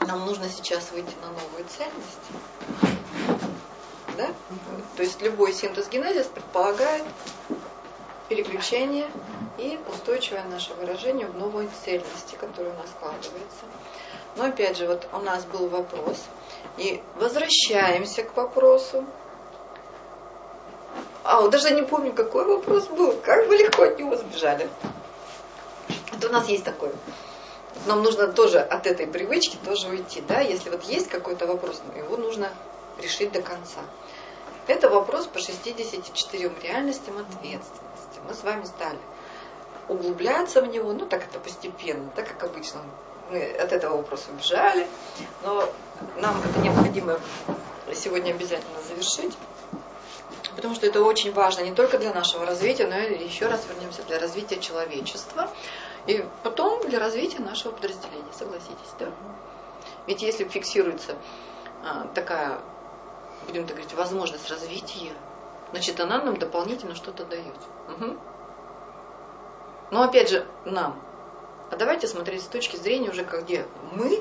нам нужно сейчас выйти на новую цельность. Да? То есть любой синтез-генезис предполагает переключение и устойчивое наше выражение в новой цельности, которая у нас складывается. Но опять же, вот у нас был вопрос, и возвращаемся к вопросу. Вот даже не помню, какой вопрос был, как вы легко от него сбежали. Это у нас есть такое. Нам нужно тоже от этой привычки тоже уйти, да, если вот есть какой-то вопрос, его нужно решить до конца. Это вопрос по 64 реальностям ответственности. Мы с вами стали углубляться в него, ну так это постепенно, так как обычно. Мы от этого вопроса убежали, но нам это необходимо сегодня обязательно завершить, потому что это очень важно не только для нашего развития, но и еще раз вернемся для развития человечества и потом для развития нашего подразделения, согласитесь, да? Ведь если фиксируется такая, будем так говорить, возможность развития, значит она нам дополнительно что-то дает. Угу. Но опять же нам. А давайте смотреть с точки зрения уже, где мы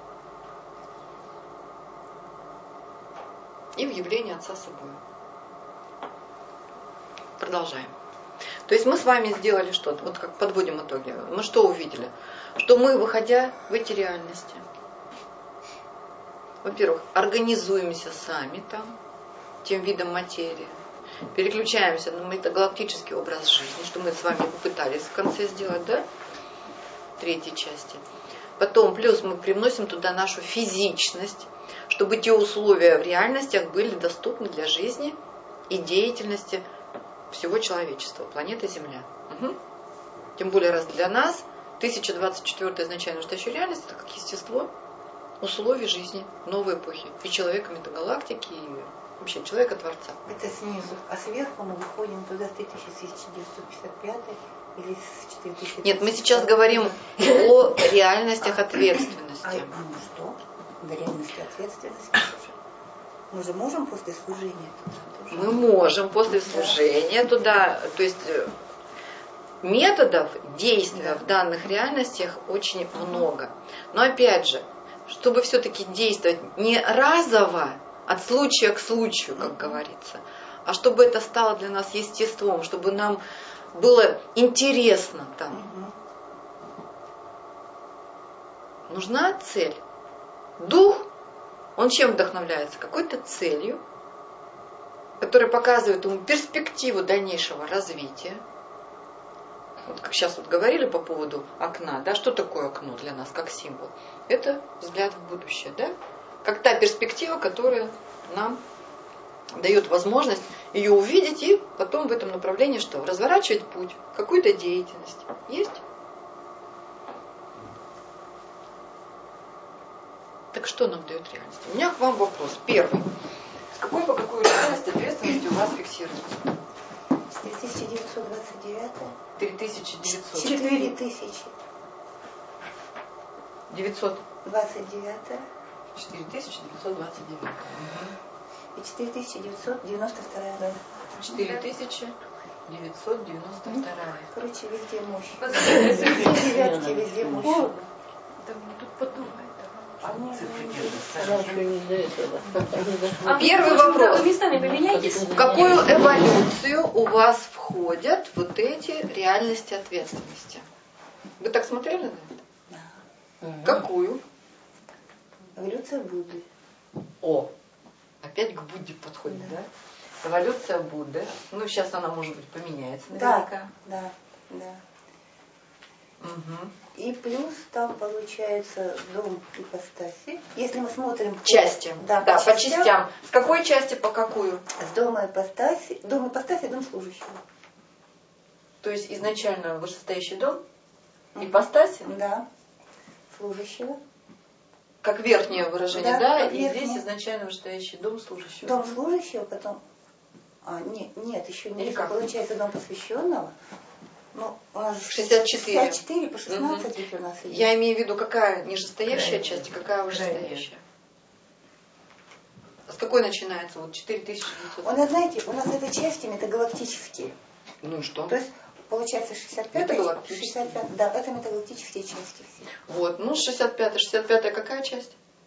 и в явлении Отца собой. Продолжаем. То есть мы с вами сделали что-то, вот как подводим итоги. Мы что увидели? Что мы, выходя в эти реальности, во-первых, организуемся сами там, тем видом материи, переключаемся на метагалактический образ жизни, что мы с вами попытались в конце сделать, да? Третьей части. Потом плюс мы привносим туда нашу физичность, чтобы те условия в реальностях были доступны для жизни и деятельности всего человечества, планеты Земля. Угу. Тем более раз для нас 1024 изначально настоящая реальность, это как естество условий жизни новой эпохи. И человека метагалактики, и вообще человека-творца. Это снизу. А сверху мы выходим туда с 1955 или с 4000. Нет, мы сейчас говорим о реальностях ответственности. Что? До реальности ответственности. Мы же можем после служения туда? Мы можем после служения туда. То есть методов действия в данных реальностях очень много. Но опять же, чтобы все-таки действовать не разово, от случая к случаю, как говорится, а чтобы это стало для нас естеством, чтобы нам было интересно там. Нужна цель. Дух, он чем вдохновляется? Какой-то целью, которая показывает ему перспективу дальнейшего развития. Вот как сейчас вот говорили по поводу окна, да, что такое окно для нас как символ? Это взгляд в будущее, да? Как та перспектива, которая нам дает возможность ее увидеть и потом в этом направлении что? Разворачивать путь, какую-то деятельность. Есть? Так что нам дает реальность? У меня к вам вопрос. Первый. С какой по какую реальность ответственности у вас фиксируется? 3929. 3900. 4000. 900. 29. 4929. И 4992. Да. 4992. Короче, везде мощь. Везде, везде мощь. Да мне тут подумает. Первый вопрос. Местами поменяйтесь. В какую эволюцию у вас входят вот эти реальности ответственности? Вы так смотрели на это? Да. Какую? Эволюция Будды. Опять к Будде подходит, да? Эволюция Будды. Ну, сейчас она, может быть, поменяется наверняка. Да. Угу. И плюс там получается дом ипостаси. Если мы смотрим части. Да, по частям. С какой части по какую? С дома ипостаси, дом служащего. То есть изначально вышестоящий дом ипостаси? Да. Служащего. Как верхнее выражение, да? И верхнее. здесь изначально вышестоящий дом служащего. Дом служащего, потом... нет, еще не получается дом посвященного. Ну, у нас 64. 64 по 16 ведь у нас идет. Я имею в виду, какая нижестоящая часть и какая вышестоящая. С какой начинается? Вот 4900. У нас, знаете, у нас это части метагалактические. Ну и что? То есть, получается, 65. Да, это метагалактические части все. Вот, 65-я какая часть?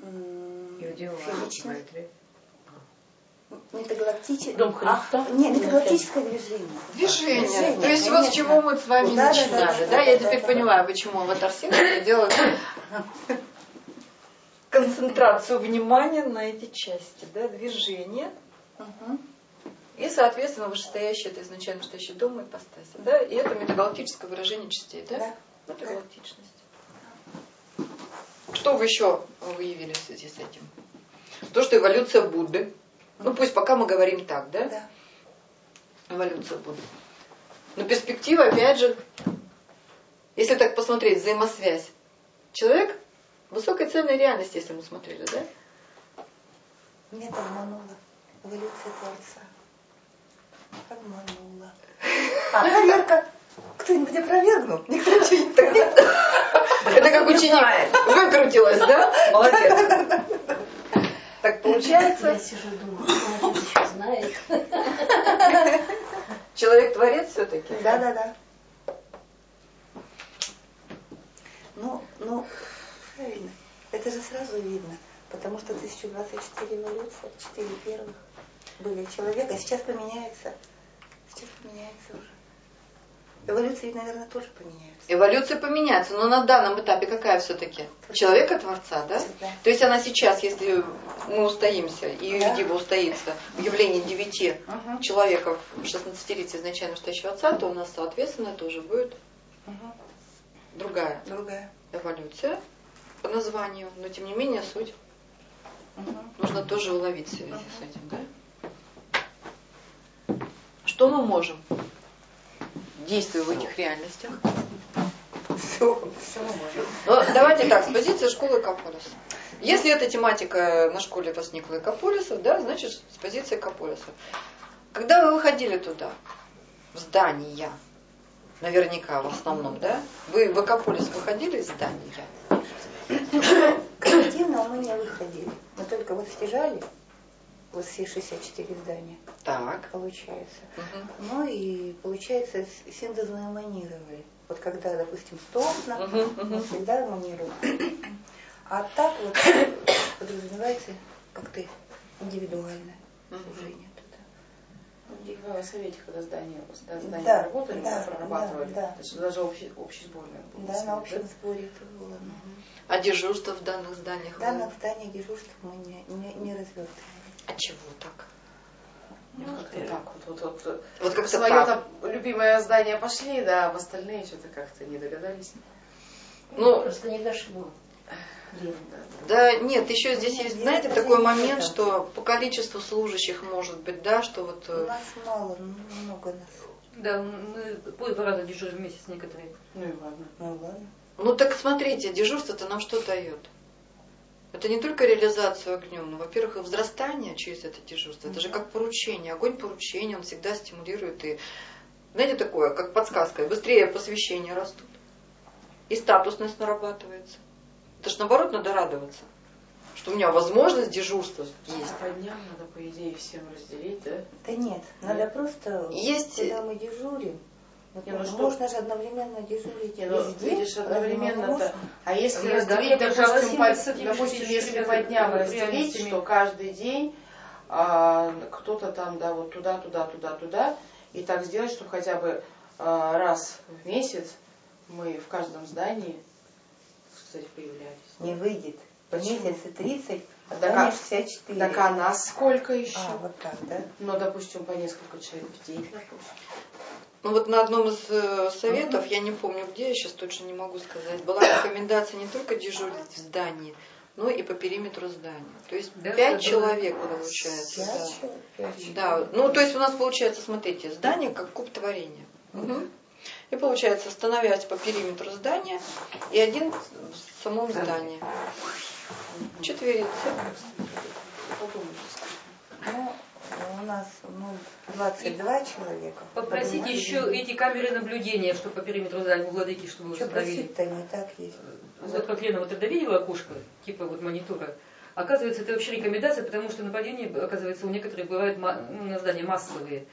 физично. Метагалактическое. Дом Христа? Нет, метагалактическое движение. Движение. То есть вот с чего мы с вами начинали. Да, я теперь понимаю, почему аватар-синхроны делают концентрацию внимания на эти части, да, движение. И, соответственно, вышестоящий, это изначально вышестоящий дом и ипостаси. Да? И это метагалактическое выражение частей, да? Да. Метагалактичность. Что вы еще выявили в связи с этим? То, что эволюция Будды. Ну, пусть пока мы говорим так, да? Да. Эволюция Будды. Но перспектива, опять же, если так посмотреть, взаимосвязь. Человек в высокой цельной реальности, если мы смотрели, да? Меня это обманула. Эволюция Творца. Обманула. Проверка. Кто-нибудь опровергнул? Никто ничего не так. Это как ученик выкрутилась, да? Молодец. Так получается... Я сижу и думаю, что он еще знает. Человек-творец все-таки? Да. Ну, правильно. Это же сразу видно. Потому что 1024 эволюции, 4 первых были человека, а сейчас поменяется. Сейчас поменяется уже. Эволюции, наверное, тоже поменяются. Эволюция поменяется, но на данном этапе какая все-таки? Человека-творца, да? Да. То есть она сейчас, если мы устоимся, и Дива устоится в явлении 9 человеков в 16-летии изначально стоящего отца, то у нас, соответственно, это уже будет другая эволюция по названию, но тем не менее суть нужно тоже уловить в связи с этим, да? Что мы можем, действуя в этих реальностях? Все мы можем. Но давайте так, с позиции школы Экополиса. Если эта тематика на школе возникла Экополиса, да, значит с позиции Экополиса. Когда вы выходили туда, в здания, наверняка в основном, да? Вы в Экополис выходили из здания? Коллективно мы не выходили. Мы только вот стяжали вот все 64 здания. Так. Получается. Ну и получается синтез мы эманировали. Вот когда, допустим, стопно, мы всегда эманируем. А так вот подразумевается как-то индивидуальное служение туда. В совете, когда здания работали, прорабатывали. Да. Это даже общий сбор. Да, на общем сборе это было. А дежурство в данных зданиях? В данных зданиях дежурств мы не развертывали. А чего так? Как-то так. Вот как-то свое так. там любимое здание пошли, да, а в остальные что-то как-то не догадались. Ну, Просто не дошло. Да, нет, еще здесь есть, знаете, такой момент, что по количеству служащих может быть, да, что вот... У нас мало, много нас. Да, мы по 2 раза дежурим в месяц некоторые. Ну и ладно. Ну так смотрите, дежурство-то нам что дает? Это не только реализацию огнем, но, во-первых, и взрастание через это дежурство. Это же как поручение. Огонь поручения, он всегда стимулирует. И, знаете, такое, как подсказка. Быстрее посвящения растут. И статусность нарабатывается. Это ж наоборот надо радоваться. Что у меня возможность дежурства есть. По дням надо, по идее, всем разделить, да? Да нет, надо просто, есть... когда мы дежурим, вот Не, ну можно же одновременно дежурить везде. Видишь, одновременно-то. А если Я разделить, допустим, если по дням ребятами, разделить, что каждый день кто-то там, да, вот туда, и так сделать, чтобы хотя бы раз в месяц мы в каждом здании, кстати, появлялись. Не выйдет. В месяце 30, а Так, здание 64. Так а нас сколько еще? Вот так, да? Ну, допустим, по несколько человек в день. Ну вот на одном из советов, я не помню где, я сейчас точно не могу сказать, была рекомендация не только дежурить в здании, но и по периметру здания. То есть 5 человек получается. 5 Да. Ну то есть у нас получается, смотрите, здание как куб творения. И получается, становясь по периметру здания, и один в самом здании. Четверица. Ну, у нас 22 человека. Попросите еще эти камеры наблюдения, чтобы по периметру здания, владыки, чтобы вы Что установили. просить-то не так есть. Вот как Лена вот тогда видела окошко, типа вот монитора. Оказывается, это вообще рекомендация, потому что нападения, оказывается, у некоторых бывают на здания массовые.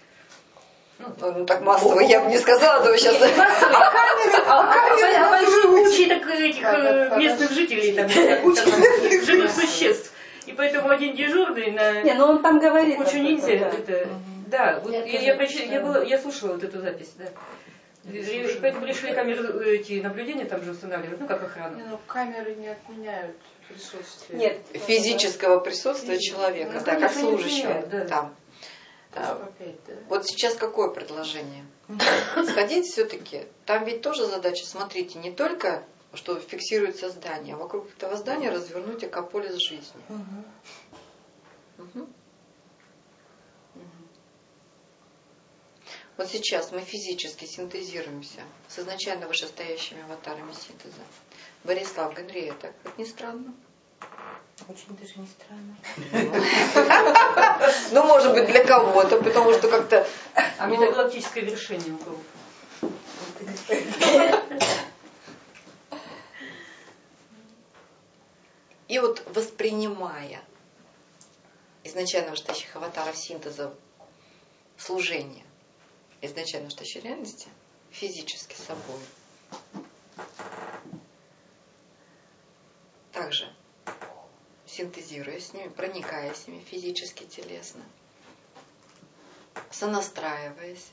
Ну так массово я бы не сказала, но вы сейчас... Большой такой этих местных жителей, там, живых существ. И поэтому один дежурный на Не, ну он там говорит. кучу ниндзя, да, вот я слушала вот эту запись, да. И поэтому решили камеры эти наблюдения там же устанавливать, ну как охрана. Ну, камеры не отменяют присутствие. Нет, физического присутствия человека, да, как служащего там. Вот сейчас какое предложение? Сходить все-таки, там ведь тоже задача, смотрите, не только, что фиксируется здание, а вокруг этого здания развернуть экополис жизни. Угу. Вот сейчас мы физически синтезируемся с изначально вышестоящими аватарами синтеза. Борислав Генриетта, так вот не странно? Очень даже не странно. Ну, может быть, для кого-то, потому что как-то... А метагалактическое вершение у кого? И вот воспринимая изначально вышестоящих аватаров синтеза служения изначально вышестоящей реальности физически собой, также синтезируя с ними, проникая с ними физически, телесно, сонастраиваясь,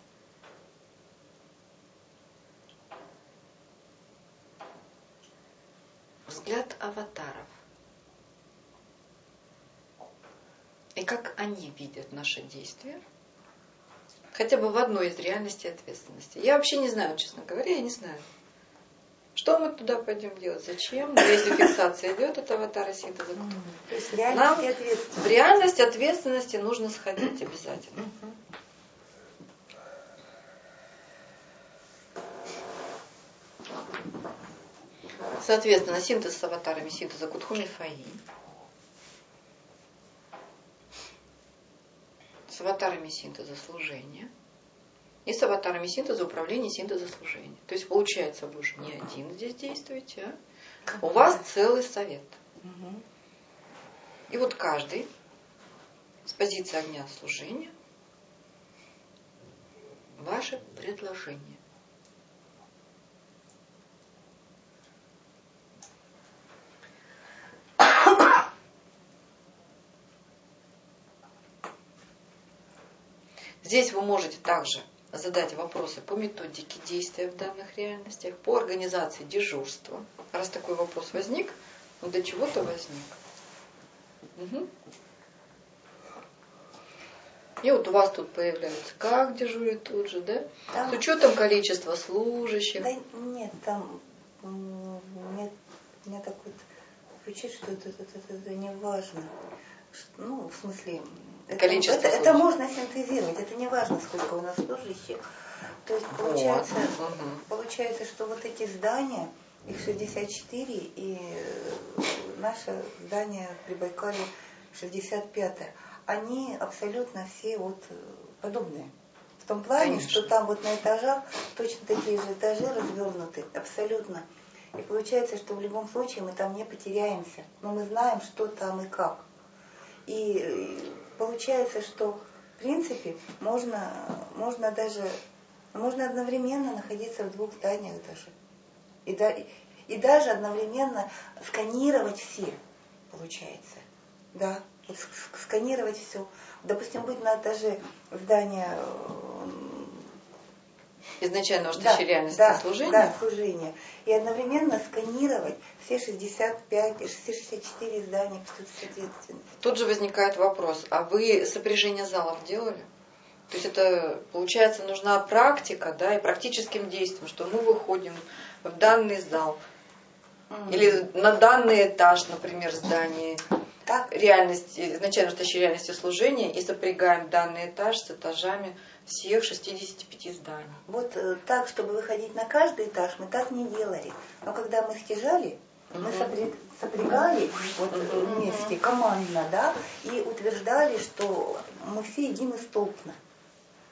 взгляд аватаров. И как они видят наши действия, хотя бы в одной из реальностей ответственности. Я вообще не знаю, честно говоря, я не знаю. Что мы туда пойдем делать? Зачем? Но если фиксация идет от аватара синтеза, То есть нам в реальность ответственности нужно сходить обязательно. Соответственно, синтез с аватарами синтеза Кутхуми Фаи, с аватарами синтеза служения и с аватарами синтеза управления синтеза служения. То есть получается, вы уже не один здесь действуете, а у вас целый совет. И вот каждый с позиции огня служения ваше предложение. Здесь вы можете также задать вопросы по методике действия в данных реальностях, по организации дежурства. Раз такой вопрос возник, он до чего-то возник. Угу. И вот у вас тут появляется, как дежурить тут же, да? Там... С учетом количества служащих. Да нет, там мне так вот звучит, что это не важно. Ну, в смысле, это можно синтезировать, это не важно, сколько у нас служащих. То есть получается, что вот эти здания, их 64, и наше здание при Байкале 65-е, они абсолютно все вот подобные. В том плане, конечно, что там вот на этажах точно такие же этажи развернуты, абсолютно. И получается, что в любом случае мы там не потеряемся, но мы знаем, что там и как. И получается, что в принципе можно одновременно находиться в двух зданиях даже. И даже одновременно сканировать все, получается. Да, вот сканировать все. Допустим, быть на этаже здания изначально вышестоящей реальности служения. Да, служения. И одновременно сканировать все 64 здания соответственно. Тут же возникает вопрос, а вы сопряжение залов делали? То есть это, получается, нужна практика, да, и практическим действием, что мы выходим в данный зал или на данный этаж, например, здания реальности, изначально вышестоящей реальности служения и сопрягаем данный этаж с этажами всех 65 зданий. Вот так, чтобы выходить на каждый этаж, мы так не делали. Но когда мы стяжали, мы сопрягали вот вместе, командно, да, и утверждали, что мы все едины столпно.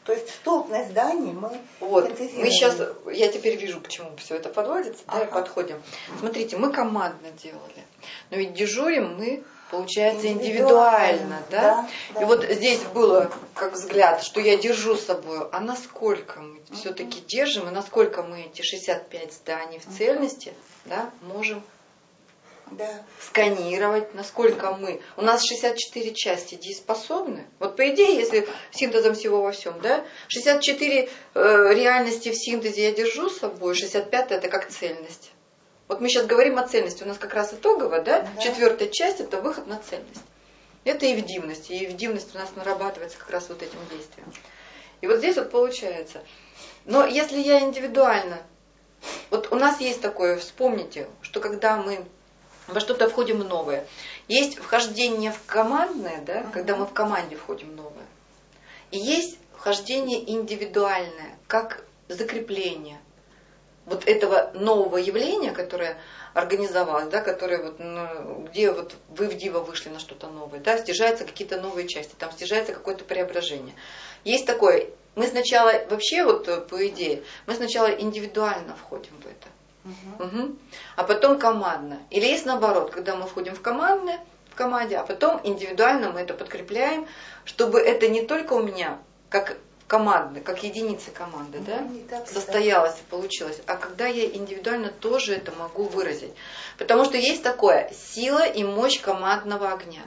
То есть столбность зданий мы Вот, синтезируем. мы сейчас, я теперь вижу, к чему все это подводится, да, и Ага. подходим. Смотрите, мы командно делали, но ведь дежурим мы, получается, Индивидуально, индивидуально, да? да. И вот здесь было как взгляд, что я держу с собой, а насколько мы все-таки держим, и насколько мы эти 65 зданий в цельности, да, можем Да. сканировать, насколько мы. У нас 64 части дееспособны. Вот по идее, если синтезом всего во всем, да, 64 реальности в синтезе я держу с собой, 65 это как цельность. Вот мы сейчас говорим о цельности, у нас как раз итогово, да, Да. 4-я часть это выход на цельность. Это и в дивность, и в дивность у нас нарабатывается как раз вот этим действием. И вот здесь вот получается. Но если я индивидуально, вот у нас есть такое, вспомните, что когда мы во что-то входим новое. Есть вхождение в командное, да, когда мы в команде входим в новое. И есть вхождение индивидуальное, как закрепление вот этого нового явления, которое организовалось, да, которое вот, где вот вы в Диво вышли на что-то новое, да, стяжаются какие-то новые части, там стяжается какое-то преображение. Есть такое, мы сначала, вообще вот по идее, мы сначала индивидуально входим в это. Угу. А потом командно. Или есть наоборот, когда мы входим в командное, в команде, а потом индивидуально мы это подкрепляем, чтобы это не только у меня, как командный, как единица команды, да, состоялось и получилось, а когда я индивидуально тоже это могу выразить. Потому что есть такое, сила и мощь командного огня.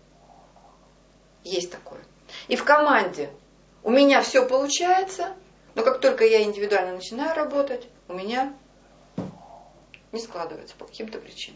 Есть такое. И в команде у меня все получается, но как только я индивидуально начинаю работать, у меня не складывается по каким-то причинам.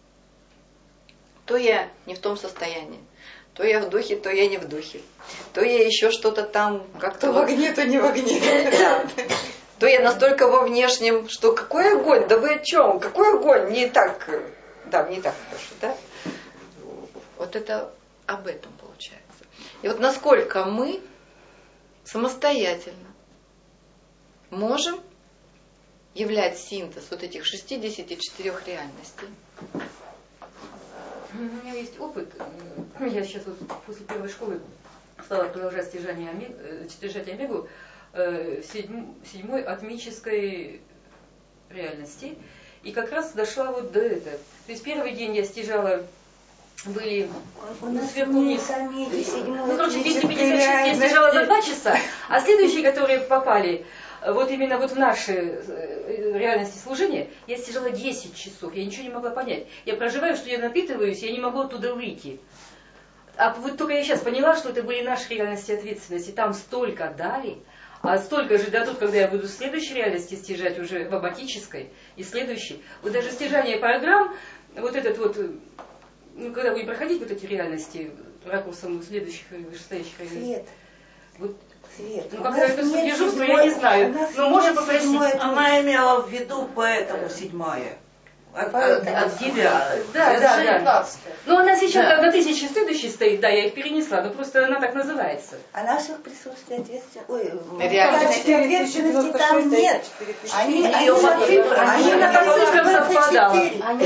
То я не в том состоянии, то я в духе, то я не в духе, то я еще что-то там как-то... То в огне, то не в огне. Да. То я настолько во внешнем, что какой огонь, да вы о чем, какой огонь, не так, да, не так хорошо, да? Вот это об этом получается. И вот насколько мы самостоятельно можем являть синтез вот этих 64 реальностей. У меня есть опыт. Я сейчас вот после первой школы стала продолжать стяжать омегу в седьмой атмической реальности. И как раз дошла вот до этого. То есть первый день я стяжала, были сверху вниз. Ну, короче, 256 я стяжала за 2 часа, а следующие, которые попали вот именно вот в наши реальности служения, я стяжала 10 часов, я ничего не могла понять. Я проживаю, что я напитываюсь, я не могу оттуда выйти. А вот только я сейчас поняла, что это были наши реальности ответственности, там столько дали, а столько же дадут, когда я буду в следующей реальности стяжать уже в аббатической и следующей. Вот даже стяжание программ, вот этот вот, ну, когда будем проходить вот эти реальности ракурсом следующих вышестоящих реальностей. Свет. Вот. Свет. Ну, как это дежурство, я не знаю. Но можно попросить. Она имела в виду поэтому 7-я. От 9. Да. Но она сейчас на 1000 следующей стоит, да, я их перенесла, но просто она так называется. А наших присутствий Реальности. ответственности там нет. Они на цифрах совпадала.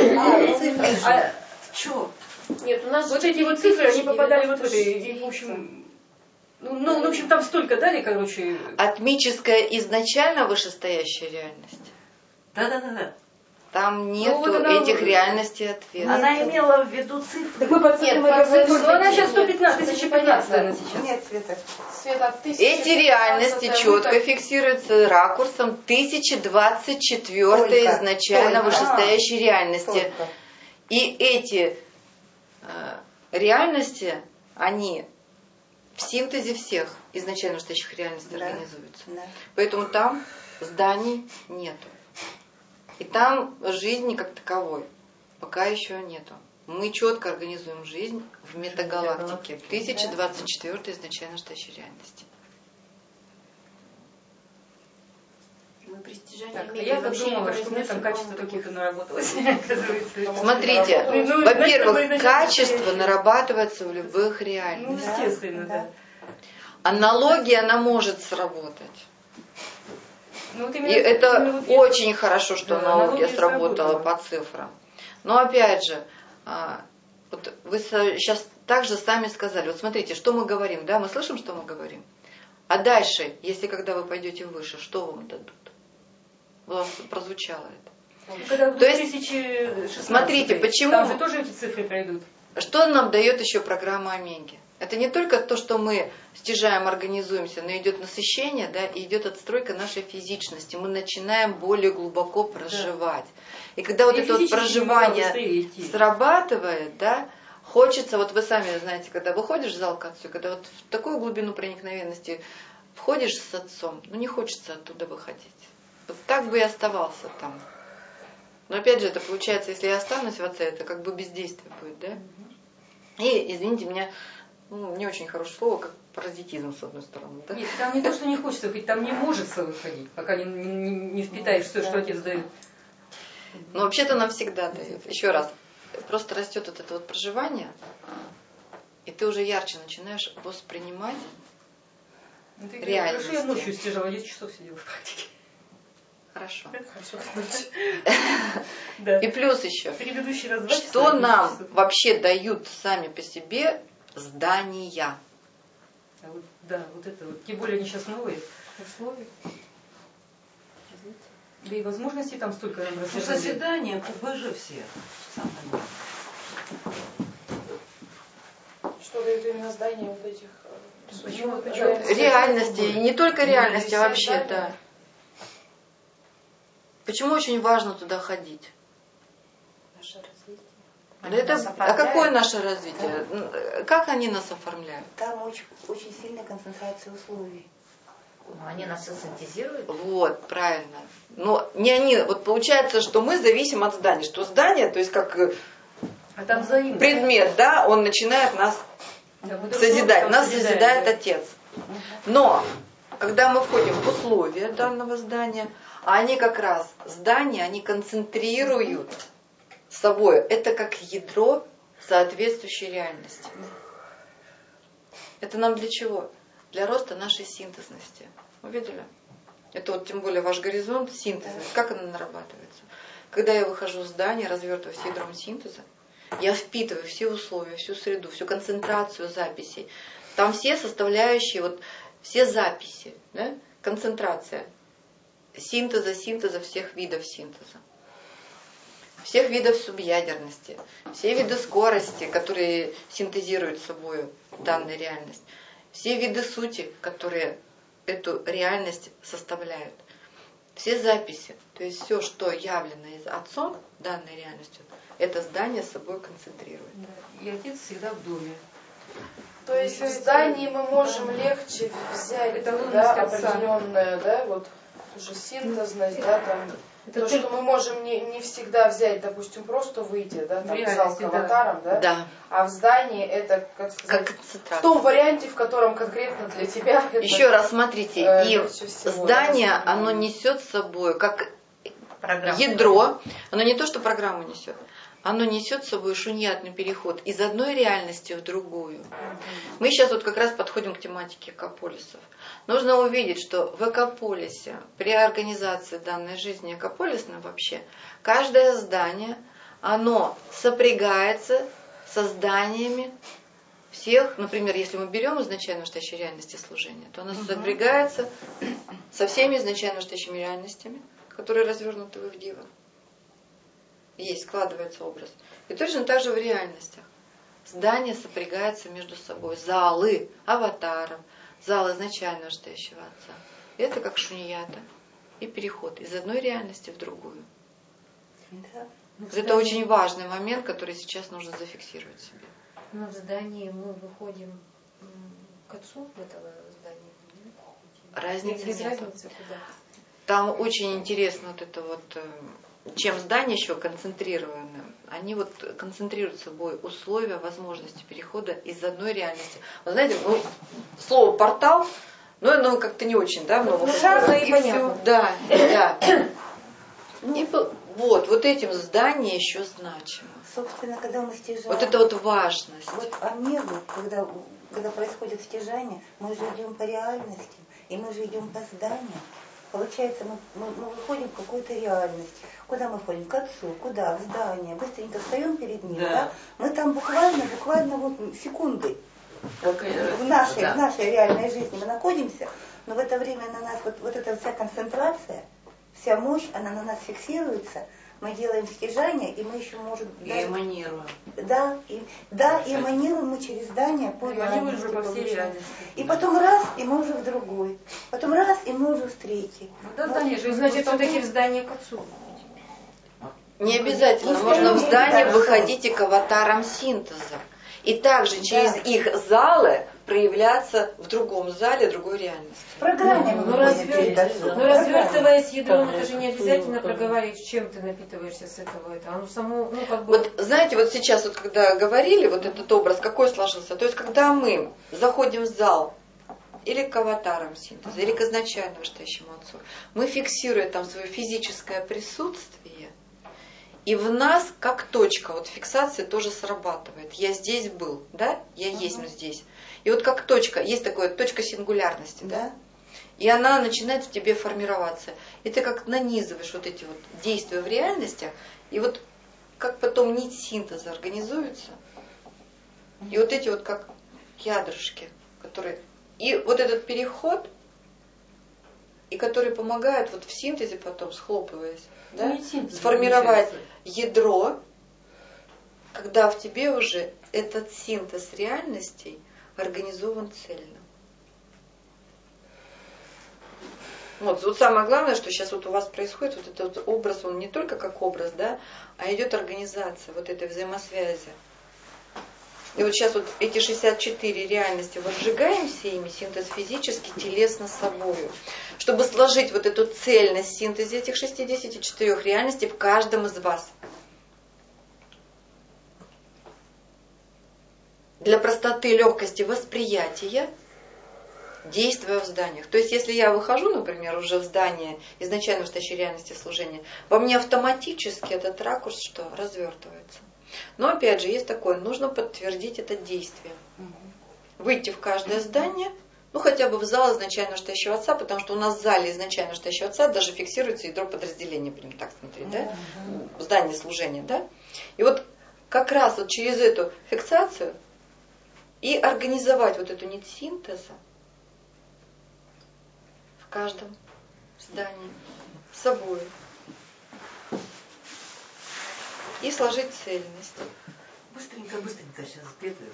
Чё? Нет, у нас вот эти вот цифры, они попадали вот в это, и, в общем... Ну, в общем, там столько дали, короче. Атмическая изначально вышестоящая реальность. Да. Там нету вот она... этих реальностей ответов. Она имела в виду цифры. Так мы по цифрам говорим. Ну, она сейчас 1015 она сейчас. Нет, Света. Эти реальности четко фиксируются ракурсом 1024 изначально вышестоящей реальности. И эти реальности, они в синтезе всех изначально вышестоящих реальностей организуются. Да. Поэтому там зданий нету. И там жизни как таковой пока еще нету. Мы четко организуем жизнь в метагалактике. 1024 изначально вышестоящей реальности. Я как думала, что у меня там качество какое-то наработалось. Смотрите, во-первых, качество нарабатывается в любых Ну, реальностях. естественно, да. Аналогия, она может сработать. Ну, вот И именно, это очень хорошо, что Да, аналогия аналогия сработала сработала. по цифрам. Но опять же, вот вы сейчас также сами сказали, вот смотрите, что мы говорим, да, мы слышим, что мы говорим? А дальше, если когда вы пойдете выше, что вам дадут? У вас прозвучало это. Когда То есть, 2016, смотрите, почему... Там же тоже эти цифры пройдут. Что нам дает еще программа Омеги? Это не только то, что мы стяжаем, организуемся, но идет насыщение, да, и идет отстройка нашей физичности. Мы начинаем более глубоко проживать. Да. И когда вот это вот проживание срабатывает, да, хочется, вот вы сами знаете, когда выходишь в зал к отцу, когда вот в такую глубину проникновенности входишь с отцом, ну не хочется оттуда выходить. Вот так бы и оставался там. Но опять же, это получается, если я останусь в отце, это как бы бездействие будет, да? И, извините меня, не очень хорошее слово, как паразитизм, с одной стороны, да? Нет, там не то, что не хочется выходить, там не может выходить, пока не впитаешь все, что отец дает. Но вообще-то нам всегда дает. Еще раз, просто растет вот это вот проживание, и ты уже ярче начинаешь воспринимать реальность. Хорошо, я ночью стяжала, 10 часов сидела в практике. Хорошо. Да. И плюс еще, Предыдущий раз что нам вообще дают сами по себе здания? Да, вот это вот. Тем более они сейчас новые условия. Да и возможностей там столько нам рассказали. Созидание, купы же все. Что дает именно здание вот этих... Почему? Реальности, и не только реальности, а вообще, да. Почему очень важно туда ходить? Наше А развитие. какое наше развитие? Да. Как они нас оформляют? Там очень сильная концентрация условий. Они нас синтезируют? Вот, правильно. Но не они. Вот получается, что мы зависим от здания. Что здание, то есть как там предмет, да, он начинает нас созидать. Нас созидает Отец. Но когда мы входим в условия данного здания, они как раз, здания, они концентрируют собой. Это как ядро соответствующей реальности. Это нам для чего? Для роста нашей синтезности. Вы видели? Это вот тем более ваш горизонт синтезность. Как она нарабатывается? Когда я выхожу в здание, развертываюсь ядром синтеза, я впитываю все условия, всю среду, всю концентрацию записей. Там все составляющие, вот все записи, да? Концентрация синтеза всех видов синтеза. Всех видов субъядерности, все виды скорости, которые синтезируют собой данную реальность, все виды сути, которые эту реальность составляют, все записи, то есть все, что явлено Отцом данной реальностью, это здание с собой концентрирует. Да. И Отец всегда в доме. То есть в здании мы можем легче взять это определенное, да, вот уже синтезность, да, там. То, что мы можем не всегда взять, допустим, просто выйти, да, там, в зал к аватарам, да? А в здании это, как сказать, в том варианте, в котором конкретно для тебя. Еще раз смотрите, и здание, оно несет с собой, как ядро, оно не то, что программу несет, оно несет с собой шуньятный переход из одной реальности в другую. Мы сейчас вот как раз подходим к тематике экополисов. Нужно увидеть, что в экополисе, при организации данной жизни экополисной вообще, каждое здание, оно сопрягается со зданиями всех, например, если мы берем изначально настоящей реальности служения, то оно сопрягается со всеми изначально настоящими реальностями, которые развернуты в Ивдива. Есть, складывается образ. И точно так же в реальностях. Здания сопрягаются между собой. Залы аватаров, зал изначально настоящего Отца. Это как шуньята. И переход из одной реальности в другую. Да. Это очень важный момент, который сейчас нужно зафиксировать себе. Но в здании мы выходим к Отцу в этого здания. Разницы без нет. разницы куда. Там очень интересно вот это вот, чем здания еще концентрированы. Они вот концентрируют собой условия, возможности перехода из одной реальности. Вы знаете, слово портал, но оно как-то не очень, да, много. Сразу и понятно. Да, да. Вот этим здание еще значимо. Собственно, когда мы стяжаем... Вот это вот важность. Вот Омегу, когда происходит стяжание, мы же идем по реальности, и мы же идем по зданию. Получается, мы выходим в какую-то реальность. Куда мы ходим? К Отцу. Куда? В здание. Быстренько встаем перед ним. Да. Мы там буквально вот секунды. Вот в нашей реальной жизни мы находимся, но в это время на нас вот эта вся концентрация, вся мощь, она на нас фиксируется. Мы делаем стяжание, и мы еще можем... И эманируем. Да, и эманируем мы через здание по реальности. По всей реальности. И потом раз, и мы уже в другой. Потом раз, и мы уже в третий. Значит, все-таки в здание к отцу. Не обязательно. Можно в здание выходить и к аватарам синтеза. И также через их залы проявляться в другом зале, другой реальности. В программе мы развертываясь ядром, это же не обязательно проговорить, чем ты напитываешься с этого. Это оно само, Вот знаете, вот сейчас, вот когда говорили, вот этот образ какой сложился, то есть когда мы заходим в зал, или к аватарам синтеза, или к изначально вышестоящему отцу, мы фиксируем там свое физическое присутствие, и в нас, как точка, вот фиксация тоже срабатывает. Я здесь был, да? Я есть здесь. И вот как точка, есть такая точка сингулярности, да? И она начинает в тебе формироваться. И ты как нанизываешь вот эти вот действия в реальностях, и вот как потом нить синтеза организуется. И вот эти вот как ядрышки, которые... И вот этот переход, и который помогает вот в синтезе потом, схлопываясь, да, сформировать ядро, когда в тебе уже этот синтез реальностей организован цельно. Вот самое главное, что сейчас вот у вас происходит, вот этот вот образ, он не только как образ, да, а идет организация вот этой взаимосвязи. И вот сейчас вот эти 64 реальности возжигаемся ими, синтез физически, телесно, собою, чтобы сложить вот эту цельность синтеза этих 64 реальностей в каждом из вас. Для простоты, легкости восприятия, действуя в зданиях. То есть, если я выхожу, например, уже в здание изначально вышестоящей реальности служения, во мне автоматически этот ракурс что? Развертывается. Но опять же, есть такое, нужно подтвердить это действие. Выйти в каждое здание, ну хотя бы в зал изначально вышестоящего отца, потому что у нас в зале изначально вышестоящего отца даже фиксируется ядро подразделения, будем так смотреть, да? В здании служения, да? И вот как раз вот через эту фиксацию и организовать вот эту нить синтеза в каждом здании с собой. И сложить цельность. Быстренько сейчас бегаю.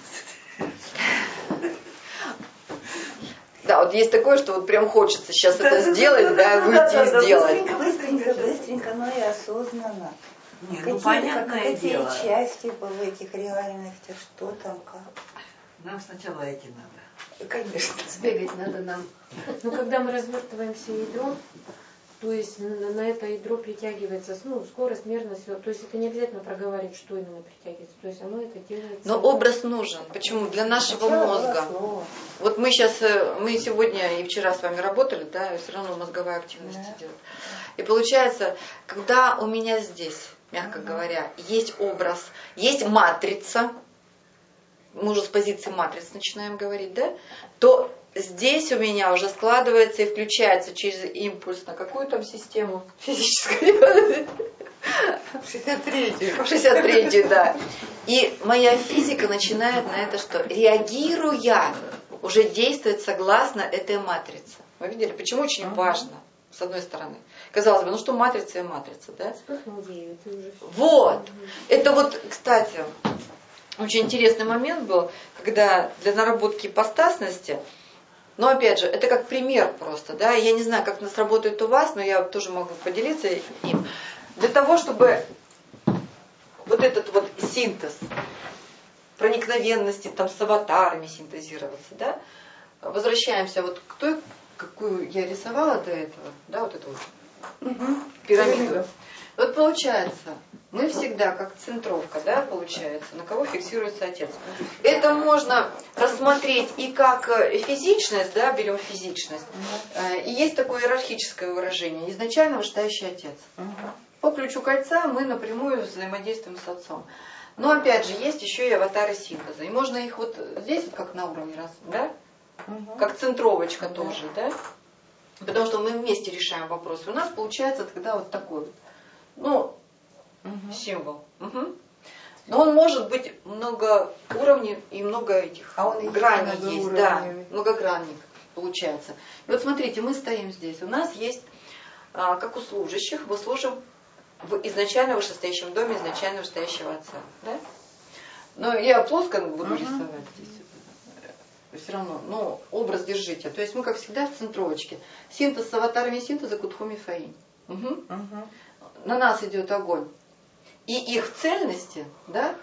Да, вот есть такое, что вот прям хочется сейчас это сделать, да, выйти и сделать. Быстренько, но и осознанно. Понятное дело. Какие части в этих реальностях, что там, как. Нам сначала эти надо. Конечно. Сбегать надо нам. Но когда мы развертываемся ядром, то есть на это ядро притягивается скорость, мерность. То есть это не обязательно проговаривать, что именно притягивается. То есть оно это делается. Но образ нужен. Почему? Для нашего мозга. Вот мы сегодня и вчера с вами работали, да, и все равно мозговая активность идет. И получается, когда у меня здесь, мягко говоря, есть образ, есть матрица, мы уже с позиции матриц начинаем говорить, да, то здесь у меня уже складывается и включается через импульс на какую там систему физическую? 63-ю. 63-ю, да. И моя физика начинает на это что? Реагируя, уже действовать согласно этой матрице. Вы видели, почему очень важно, с одной стороны. Казалось бы, что матрица и матрица, да? Вот. Это вот, кстати, очень интересный момент был, когда для наработки ипостасности, но опять же, это как пример просто, да, я не знаю, как нас работает у вас, но я тоже могу поделиться им. Для того, чтобы вот этот вот синтез проникновенности там с аватарами синтезироваться, да, возвращаемся вот к той, какую я рисовала до этого, да, вот эту вот пирамиду. Вот получается, мы всегда как центровка, да, получается, на кого фиксируется отец. Это можно рассмотреть и как физичность, да, берем физичность. И есть такое иерархическое выражение, изначально вышестоящий отец. По ключу кольца мы напрямую взаимодействуем с отцом. Но опять же, есть еще и аватары синтеза. И можно их вот здесь, вот как на уровне раз, да, как центровочка тоже, да. Потому что мы вместе решаем вопросы. У нас получается тогда вот такой вот, символ. Но он может быть много уровней и много этих граней есть. Да, многогранник получается. И вот смотрите, мы стоим здесь. У нас есть, как у служащих, мы служим в изначально вышестоящем доме изначально вышестоящего отца. Да? Но я плоско буду рисовать здесь. Все равно, но образ держите. То есть мы, как всегда, в центровочке. Синтез с аватарами синтеза Кутхуми Фаинь. На нас идет огонь. И их цельности, да,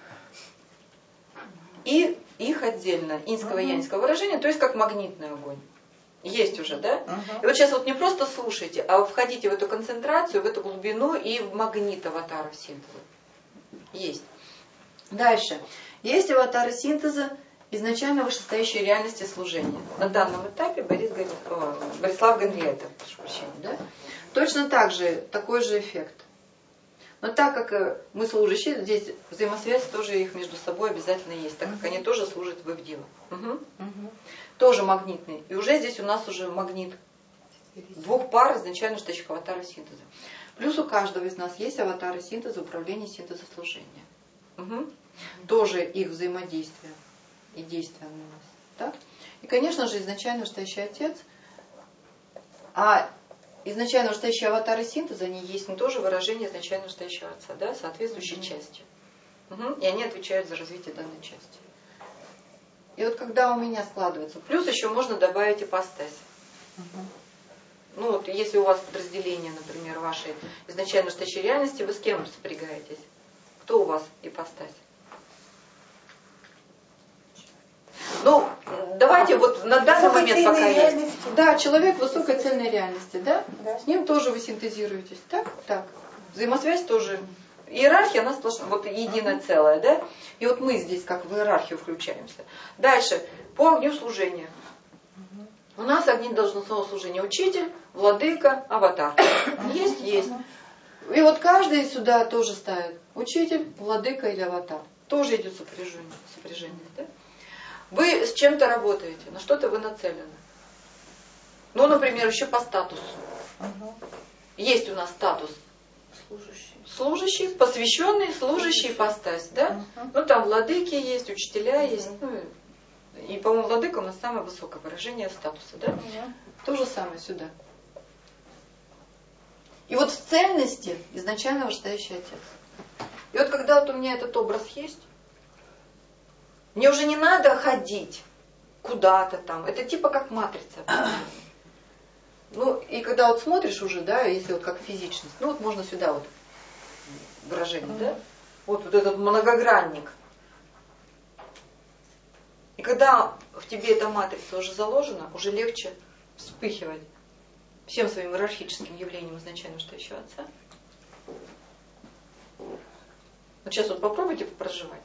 и их отдельно, инского и янского выражения, то есть как магнитный огонь. Есть уже, да? И вот сейчас вот не просто слушайте, а входите в эту концентрацию, в эту глубину и в магнит аватаров синтеза. Есть. Дальше. Есть аватары синтеза изначально вышестоящей реальности служения. На данном этапе Борислав Генриетта, прошу прощения, да? Точно так же, такой же эффект. Но так как мы служащие, здесь взаимосвязь тоже их между собой обязательно есть, так как они тоже служат в Ивдиву. Тоже магнитный. И уже здесь у нас уже магнит двух пар изначально вышестоящих аватаров синтеза. Плюс у каждого из нас есть аватары синтеза, управления синтеза служения. Тоже их взаимодействие и действия на нас. Так? И, конечно же, изначально вышестоящий отец, а изначально вышестоящие аватары синтеза, они есть тоже выражение изначально вышестоящего отца, да, соответствующей части. И они отвечают за развитие данной части. И вот когда у меня складывается, плюс еще можно добавить ипостась. Ну вот, если у вас подразделение, например, вашей изначально вышестоящей реальности, вы с кем сопрягаетесь? Кто у вас ипостась? Ну, давайте вот на данный момент пока есть. Да, человек высокой цельной реальности, да? С ним тоже вы синтезируетесь. Так? Так. Взаимосвязь тоже. Иерархия, она сплошная, вот единое целое, да? И вот мы здесь как в иерархию включаемся. Дальше, по огню служения. У нас огни должностного служения. Учитель, владыка, аватар. Есть? Есть. И вот каждый сюда тоже ставит. Учитель, владыка или аватар. Тоже идет сопряжение, да? Вы с чем-то работаете, на что-то вы нацелены. Ну, например, еще по статусу. Есть у нас статус служащий, посвященный, служащий ипостась, да? Ну, там владыки есть, учителя есть. Ну, и, по-моему, владыка у нас самое высокое выражение статуса, да? То же самое сюда. И вот в цельности изначально вышестоящий отец. И вот когда вот у меня этот образ есть, мне уже не надо ходить куда-то там. Это типа как матрица. Ну, и когда вот смотришь уже, да, если вот как физичность, ну вот можно сюда вот выражение, да? Вот этот многогранник. И когда в тебе эта матрица уже заложена, уже легче вспыхивать всем своим иерархическим явлением изначально вышестоящего отца. Вот сейчас вот попробуйте проживать.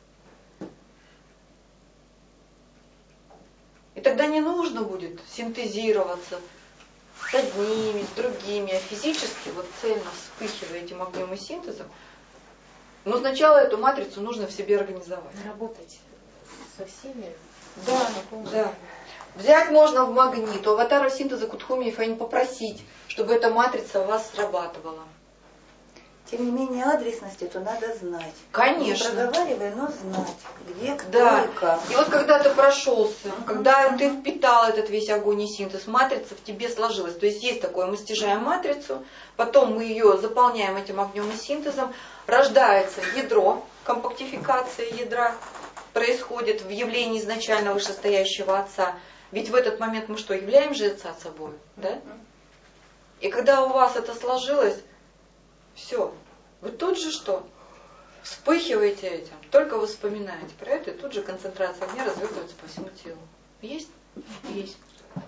И тогда не нужно будет синтезироваться с одними, с другими, а физически вот цельно вспыхивая этим огнем и синтезом. Но сначала эту матрицу нужно в себе организовать. Работать со всеми. Да, да. Взять можно в магнит, у аватаров синтеза Кутхуми и Фаинь попросить, чтобы эта матрица у вас срабатывала. Тем не менее, адресность эту надо знать. Конечно. Не проговаривай, но знать, где, кто да. и как. И вот когда ты прошелся, когда ты впитал этот весь огонь и синтез, матрица в тебе сложилась. То есть есть такое, мы стяжаем матрицу, потом мы ее заполняем этим огнем и синтезом, рождается ядро, компактификация ядра происходит в явлении изначально вышестоящего отца. Ведь в этот момент мы что, являем же отца собой? Да? И когда у вас это сложилось, все, вы тут же что? Вспыхиваете этим, только вы вспоминаете про это, и тут же концентрация огня развертывается по всему телу. Есть? Есть.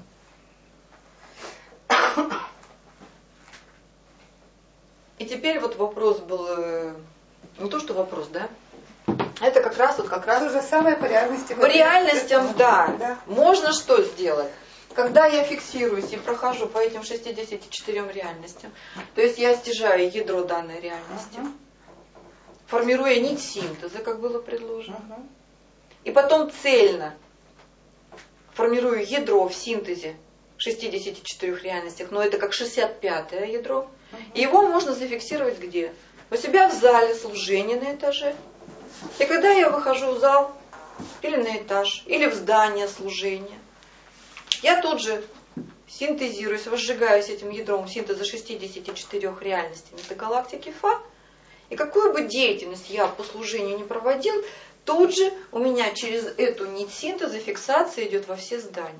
И теперь вот вопрос был, не то что вопрос, да? Это как раз вот То же самое по реальности. По реальностям, да. Можно что сделать? Когда я фиксируюсь и прохожу по этим 64 реальностям, то есть я стяжаю ядро данной реальности, формируя нить синтеза, как было предложено, и потом цельно формирую ядро в синтезе 64 реальностях, но это как 65-е ядро, и его можно зафиксировать где? У себя в зале служения на этаже, И когда я выхожу в зал, или на этаж, или в здание служения, я тут же синтезируюсь, возжигаюсь этим ядром синтеза 64 реальностей метагалактики Фа. И какую бы деятельность я по служению не проводил, тут же у меня через эту нить синтеза фиксация идет во все здания.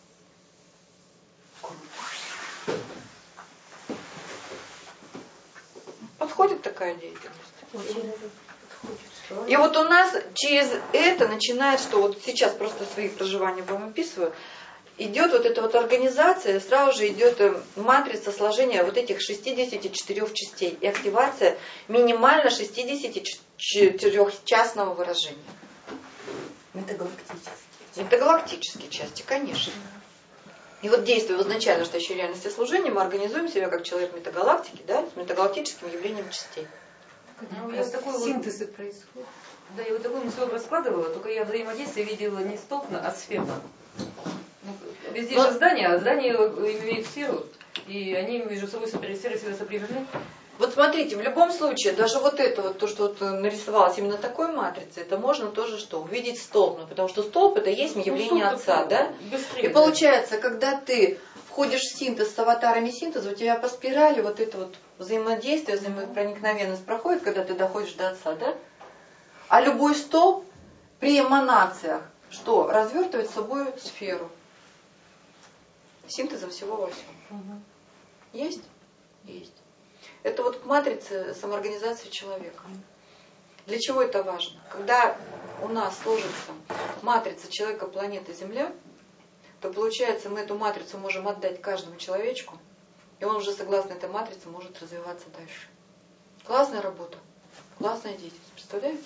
Подходит такая деятельность? И вот у нас через это начинает, что вот сейчас просто свои проживания вам описываю, идет вот эта вот организация, сразу же идет матрица сложения вот этих 64 частей и активация минимально 64-частного выражения. Метагалактические. Метагалактические части, конечно. И вот действуя в изначально настоящей реальности служения, мы организуем себя как человек метагалактики, да, с метагалактическим явлением частей. Я вот такой синтезы происходят. Да, я вот такой мысль раскладывала, только я взаимодействие видела не стопно, а сферно. Везде же здания, а здания имеют сферу, и они между собой сопряжены. Вот смотрите, в любом случае, даже вот это вот, то, что вот нарисовалось именно такой матрицей, это можно тоже что? Увидеть столбно, потому что столб это есть явление Отца, да? Быстрее, и получается, когда ты входишь в синтез с аватарами синтеза, у тебя по спирали вот это вот взаимодействие, взаимопроникновенность проходит, когда ты доходишь до Отца, да? А любой столб при эманациях, что? Развертывает собой сферу. Синтезом всего во всем. Есть? Есть. Это вот матрица самоорганизации человека. Для чего это важно? Когда у нас сложится матрица человека, планеты, Земля, то получается, мы эту матрицу можем отдать каждому человечку, и он уже согласно этой матрице может развиваться дальше. Классная работа, классная деятельность. Представляете?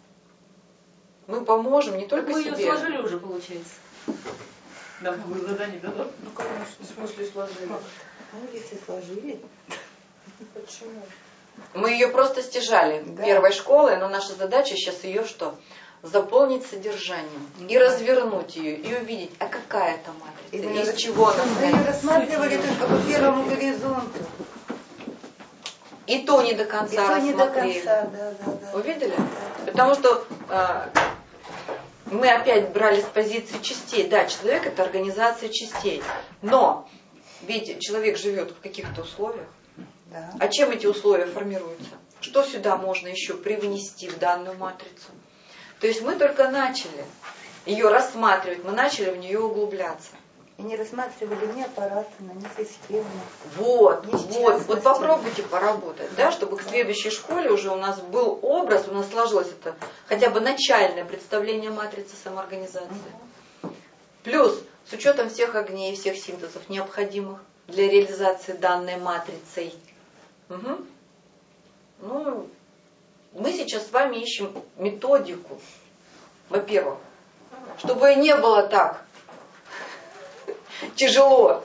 Мы поможем не только мы себе. Мы ее сложили уже, получается. Нам было задание дано. Ну, конечно, в смысле сложили. Ну, если сложили. Почему? Мы ее просто стяжали первой школы, но наша задача сейчас ее что? Заполнить содержанием и развернуть ее, и увидеть, а какая это матрица, из чего она состоит. Мы ее рассматривали только по первому горизонту. И то не до конца рассмотрели. Не до конца, да. Увидели? Потому что мы опять брали с позиции частей. Да, человек это организация частей. Но ведь человек живет в каких-то условиях. Да. А чем эти условия формируются? Что сюда можно еще привнести в данную матрицу? То есть мы только начали ее рассматривать, мы начали в нее углубляться. И не рассматривали ни аппараты, ни системы. Вот попробуйте поработать, да, чтобы к следующей школе уже у нас был образ, у нас сложилось это хотя бы начальное представление матрицы самоорганизации. Плюс, с учетом всех огней, всех синтезов, необходимых для реализации данной матрицей. Ну, мы сейчас с вами ищем методику, во-первых, чтобы не было так тяжело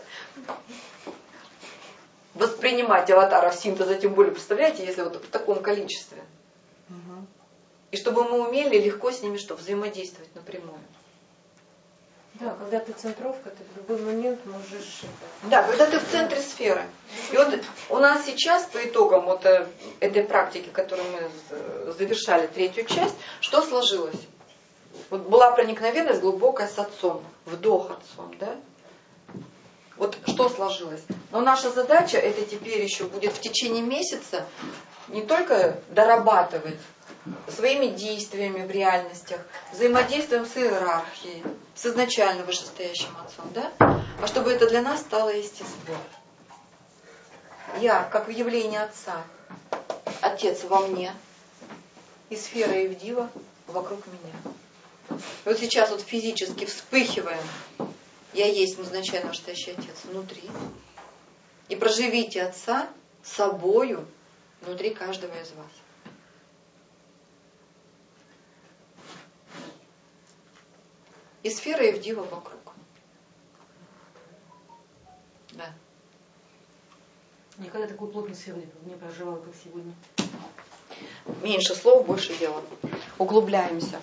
воспринимать аватаров синтеза, тем более, представляете, если вот в таком количестве. И чтобы мы умели легко с ними что, взаимодействовать напрямую. Да, когда ты центровка, ты в любой момент можешь... Да, когда ты в центре сферы. И вот у нас сейчас по итогам вот этой практики, которую мы завершали третью часть, что сложилось? Вот была проникновенность глубокая с Отцом, вдох Отцом, да? Вот что сложилось? Но наша задача это теперь еще будет в течение месяца не только дорабатывать своими действиями в реальностях, взаимодействием с иерархией, с изначально вышестоящим Отцом, да? А чтобы это для нас стало естеством. Я, как явление Отца, Отец во мне, и сфера Евдива вокруг меня. И вот сейчас вот физически вспыхиваем, я есть изначально вышестоящий Отец внутри. И проживите Отца собою внутри каждого из вас. И сфера Евдива вокруг. Да. Никогда такую плотную сферу не проживала, как сегодня. Меньше слов, больше дела. Углубляемся.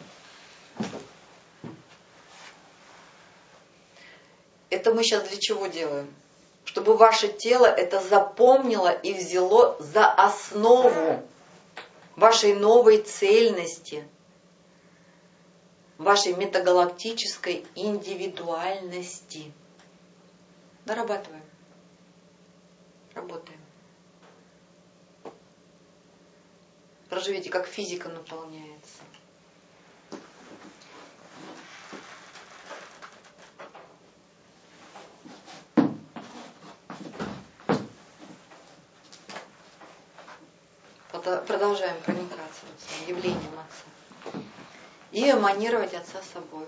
Это мы сейчас для чего делаем? Чтобы ваше тело это запомнило и взяло за основу вашей новой цельности, вашей метагалактической индивидуальности. Нарабатываем. Работаем. Проживите, как физика наполняется. Продолжаем проникаться явлением Отца. И эманировать Отца собой.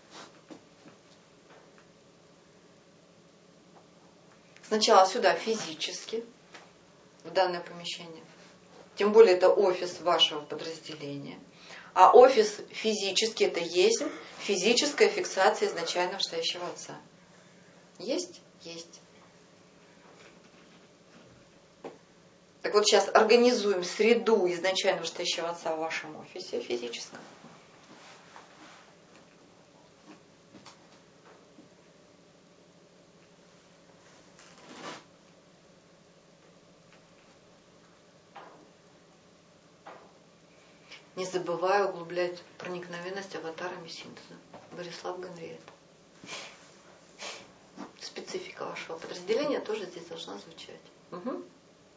Сначала сюда физически, в данное помещение. Тем более это офис вашего подразделения. А офис физически это есть физическая фиксация изначально вышестоящего Отца. Есть? Есть. Так вот сейчас организуем среду изначально вышестоящего Отца в вашем офисе физическом. Не забывая углублять проникновенность аватарами синтеза. Борислав Генриет. Специфика вашего подразделения тоже здесь должна звучать. Угу.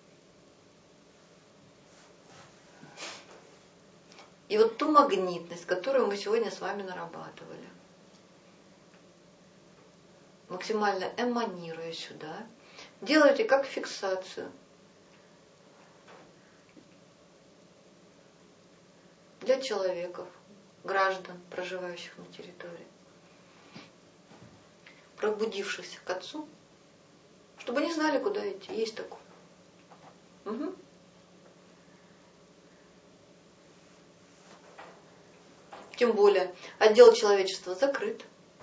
И вот ту магнитность, которую мы сегодня с вами нарабатывали, максимально эманируя сюда, делайте как фиксацию. Для человеков, граждан, проживающих на территории, пробудившихся к Отцу, чтобы они знали, куда идти. Есть такое. Угу. Тем более, отдел человечества закрыт.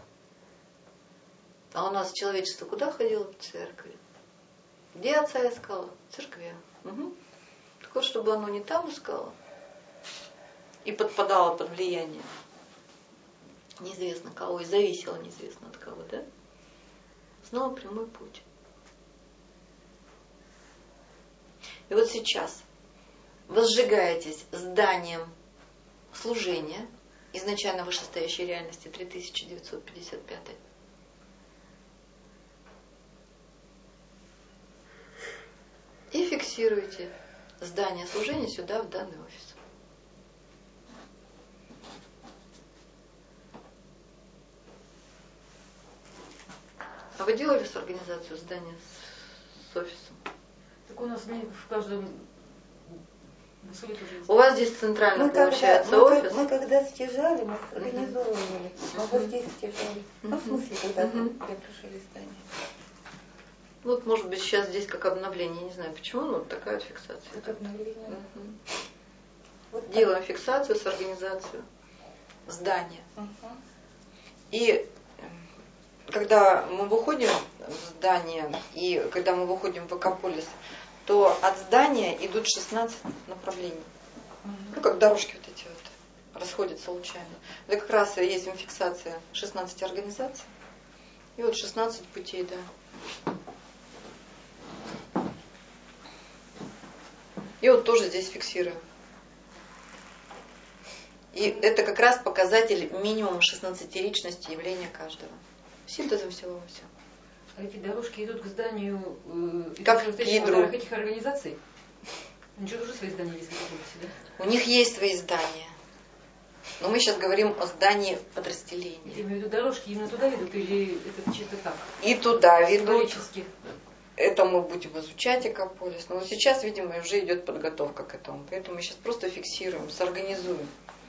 А у нас человечество куда ходило? В церкви. Где Отца искало? В церкви. Угу. Так вот, чтобы оно не там искало, и подпадала под влияние неизвестно кого, и зависело неизвестно от кого, да? Снова прямой путь. И вот сейчас возжигаетесь зданием служения, изначально вышестоящей реальности 3955. И фиксируете здание служения сюда, в данный офис. А вы делали с организацией здания с офисом? Так у нас в каждом... У вас здесь центрально получается офис? Мы когда стяжали, мы организовывали. Мы вот здесь стяжали. Ну, в смысле, когда приглашали здание. Вот, может быть, сейчас здесь как обновление, я не знаю почему, но такая вот фиксация. Вот обновление. Вот делаем фиксацию с организацией здания. И когда мы выходим в здание, и когда мы выходим в Экополис, то от здания идут 16 направлений. Ну, как дорожки вот эти вот расходятся лучами. Это как раз есть фиксация 16 организаций. И вот 16 путей, да. И вот тоже здесь фиксируем. И это как раз показатель минимум 16-ричности явления каждого. Синтезом всего во всем. А эти дорожки идут к зданию как к ядру этих организаций? Они же тоже свои здания есть в Экополисе, да? У них есть свои здания. Но мы сейчас говорим о здании подразделения. Я имею в виду, дорожки именно туда ведут или это чисто так? И туда ведут. Символически. Это мы будем изучать Экополис. Но вот сейчас, видимо, уже идет подготовка к этому. Поэтому мы сейчас просто фиксируем, сорганизуем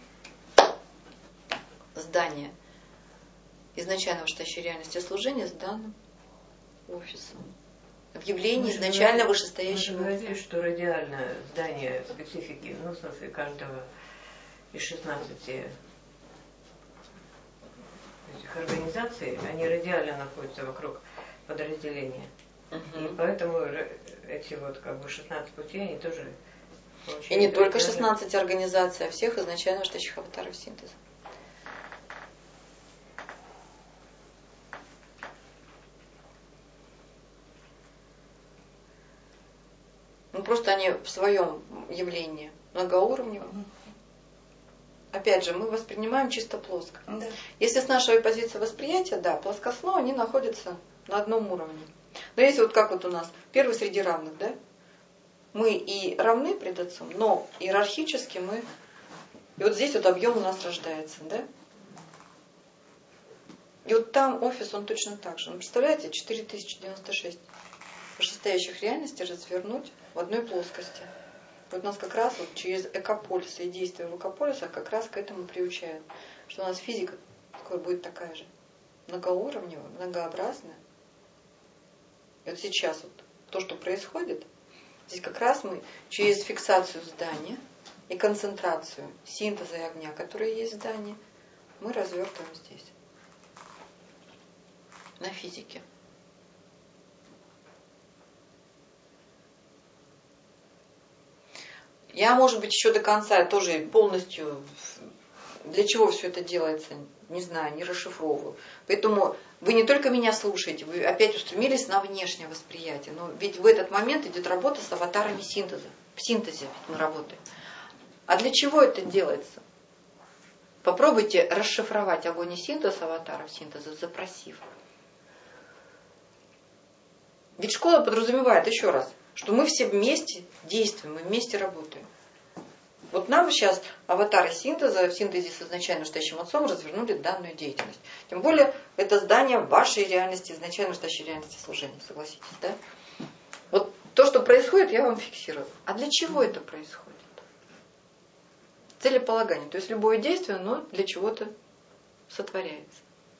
здание изначально вышестоящей реальности служения с данным офисом. Объявление изначально вышестоящего. Мы говорили, что радиальное здание специфики, ну, в смысле, каждого из 16 этих организаций, они радиально находятся вокруг подразделения. И поэтому эти вот как бы 16 путей, они тоже получают. И не только 16 организаций, а всех изначально вышестоящих аватаров синтеза. Ну, просто они в своем явлении многоуровневым. Опять же, мы воспринимаем чисто плоско. Да. Если с нашей позиции восприятия, да, плоскостно, они находятся на одном уровне. Но если вот как вот у нас, первый среди равных, да, мы и равны пред Отцом, но иерархически мы, и вот здесь вот объем у нас рождается, да. И вот там офис, он точно так же. Ну, представляете, 4096 вышестоящих реальностей развернуть в одной плоскости. Вот нас как раз вот через экополисы и действия в экополисах как раз к этому приучают. Что у нас физика скоро будет такая же. Многоуровневая, многообразная. И вот сейчас вот то, что происходит, здесь как раз мы через фиксацию здания и концентрацию синтеза и огня, которые есть в здании, мы развертываем здесь. На физике. Я, может быть, еще до конца тоже полностью, для чего все это делается, не знаю, не расшифровываю. Поэтому вы не только меня слушаете, вы опять устремились на внешнее восприятие. Но ведь в этот момент идет работа с аватарами синтеза. В синтезе мы работаем. А для чего это делается? Попробуйте расшифровать огонь и синтез аватаров синтеза, запросив. Ведь школа подразумевает, еще раз, что мы все вместе действуем, мы вместе работаем. Вот нам сейчас аватары синтеза в синтезе с изначально настоящим отцом развернули данную деятельность. Тем более это здание вашей реальности, изначально настоящей реальности служения, согласитесь, да? Вот то, что происходит, я вам фиксирую. А для чего это происходит? Целеполагание. То есть любое действие, но для чего-то сотворяется.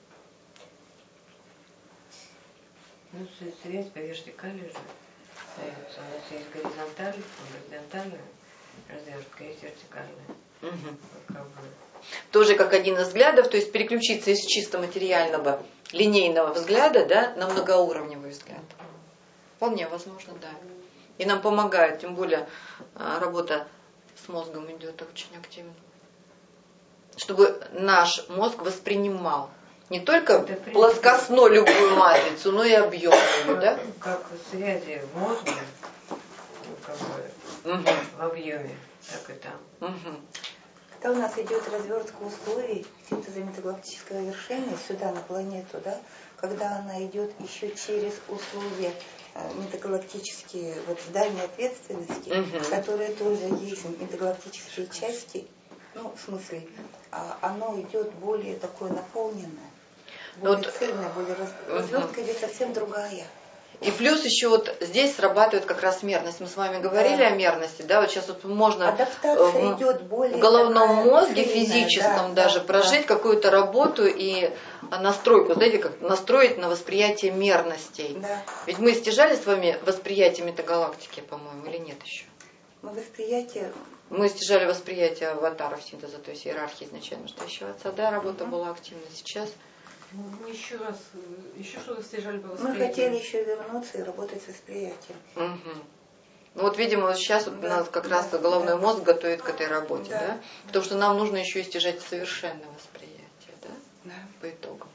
Ну, связь по вертикали же дается. У нас есть горизонтальная, развертка, есть вертикальная. Угу. Как бы. Тоже как один из взглядов, то есть переключиться из чисто материального, линейного взгляда, да, на многоуровневый взгляд. Вполне возможно, да. И нам помогает, тем более работа с мозгом идет очень активно. Чтобы наш мозг воспринимал не только плоскостно любую матрицу, но и объемную, да? Как связи в мозге, как бы, в объеме, так и там. Когда у нас идет развертка условий синтеза метагалактического вершения сюда, на планету, да, когда она идет еще через условия метагалактические, вот здания ответственности, которые тоже есть метагалактические части, ну, в смысле, оно идет более такое наполненное, более цельное, более развертка идет совсем другая. И плюс еще вот здесь срабатывает как раз мерность. Мы с вами говорили о мерности, да, вот сейчас вот можно в головном мозге физическом даже прожить какую-то работу и настройку, знаете, как настроить на восприятие мерностей. Да. Ведь мы стяжали с вами восприятие метагалактики, по-моему, или нет еще? Мы стяжали восприятие аватаров синтеза, то есть иерархии изначально настоящего отца. Да, работа была активна сейчас. Ну, еще раз, еще что-то стяжали по восприятию. Мы хотели еще вернуться и работать с восприятием. Ну вот, видимо, вот сейчас вот нас как раз головной мозг готовит к этой работе, да? Потому что нам нужно еще и стяжать совершенное восприятие, да? По итогам.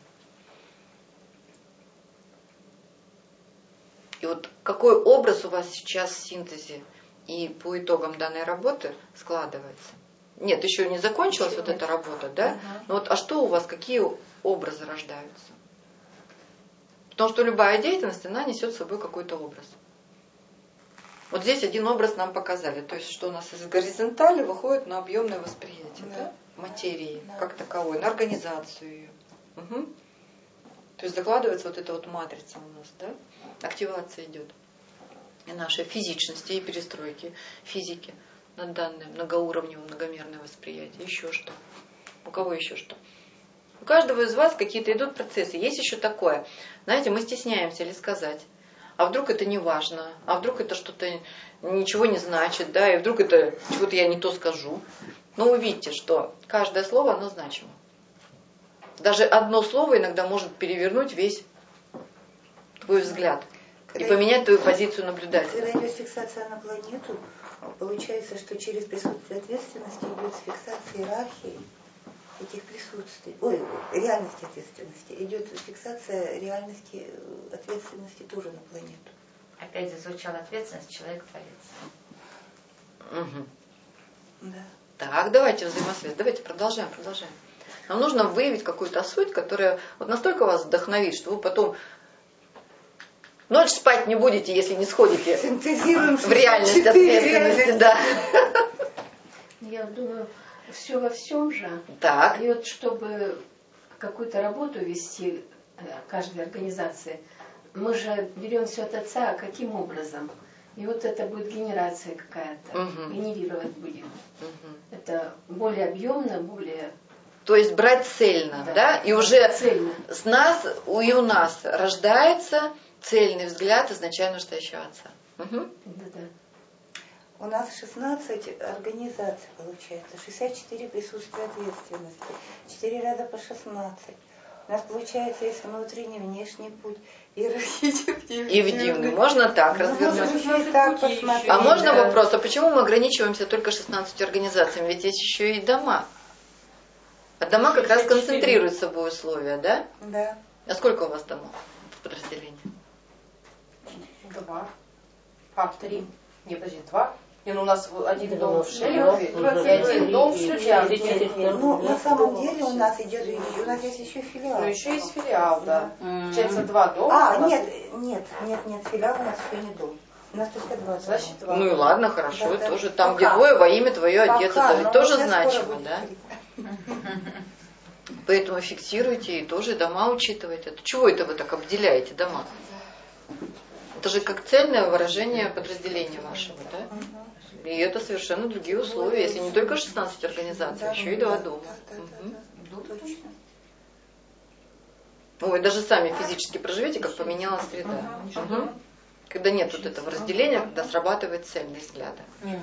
И вот какой образ у вас сейчас в синтезе и по итогам данной работы складывается? Нет, еще не закончилась вот эта работа, да? Но вот, а что у вас, какие образы рождаются? Потому что любая деятельность, она несет с собой какой-то образ. Вот здесь один образ нам показали. То есть, что у нас из горизонтали выходит на объемное восприятие, да? Материи, как таковой, на организацию ее. То есть закладывается вот эта вот матрица у нас, да? Активация идет. И нашей физичности, и перестройки физики на данное многоуровневое, многомерное восприятие. Еще что? У кого еще что? У каждого из вас какие-то идут процессы. Есть еще такое. Знаете, мы стесняемся ли сказать. А вдруг это не важно? А вдруг это что-то ничего не значит? Да? И вдруг это чего-то я не то скажу. Но увидьте, что каждое слово, оно значимо. Даже одно слово иногда может перевернуть весь твой взгляд. И поменять твою позицию наблюдателя. Когда идет фиксация на планету, получается, что через присутствие ответственности идет фиксация иерархии этих присутствий. Реальности ответственности. Идет фиксация реальности ответственности тоже на планету. Опять зазвучала ответственность, человек творец. Да. Так, давайте взаимосвязь. Давайте продолжаем. Нам нужно выявить какую-то суть, которая вот настолько вас вдохновит, что вы потом ночь спать не будете, если не сходите в реальность ответственности. Да. Я думаю, все во всем же. Так. И вот чтобы какую-то работу вести каждой организации, мы же берем все от Отца, каким образом? И вот это будет генерация какая-то, генерировать будем. Это более объемно, более... То есть брать цельно, да? И уже цельно. с нас, и у нас рождается цельный взгляд изначально ждущего Отца. Да-да. У нас 16 организаций получается, 64 присутствия ответственности, 4 раза по 16. У нас получается, если внутренний, внешний путь, иерархический. И в дивный. Можно так развернуть? А можно вопрос, а почему мы ограничиваемся только 16 организациями? Ведь есть еще и дома. А дома как раз концентрируют в собой условия, да? Да. А сколько у вас домов в подразделении? 2. 3. Не, подожди, 2. У нас один дом в Шелехове и один дом в Судьянке. Ну, на самом деле у нас идет, у нас есть еще филиал. Ну, еще есть филиал, да. Получается, 2 дома. Нет, филиал у нас еще не дом. У нас только 2 дома. Значит, 2. Ну и ладно, хорошо, Да. тоже там, где двое, во имя твое, отец, это ведь тоже значимо, да? Поэтому фиксируйте и тоже дома учитывайте. Чего это вы так обделяете дома? Это же как цельное выражение подразделения вашего, да? И это совершенно другие условия, если не только 16 организаций, а еще и 2 дома. Ой, даже сами физически проживете, как поменялась среда. Когда нет вот этого разделения, когда срабатывает цельный взгляд.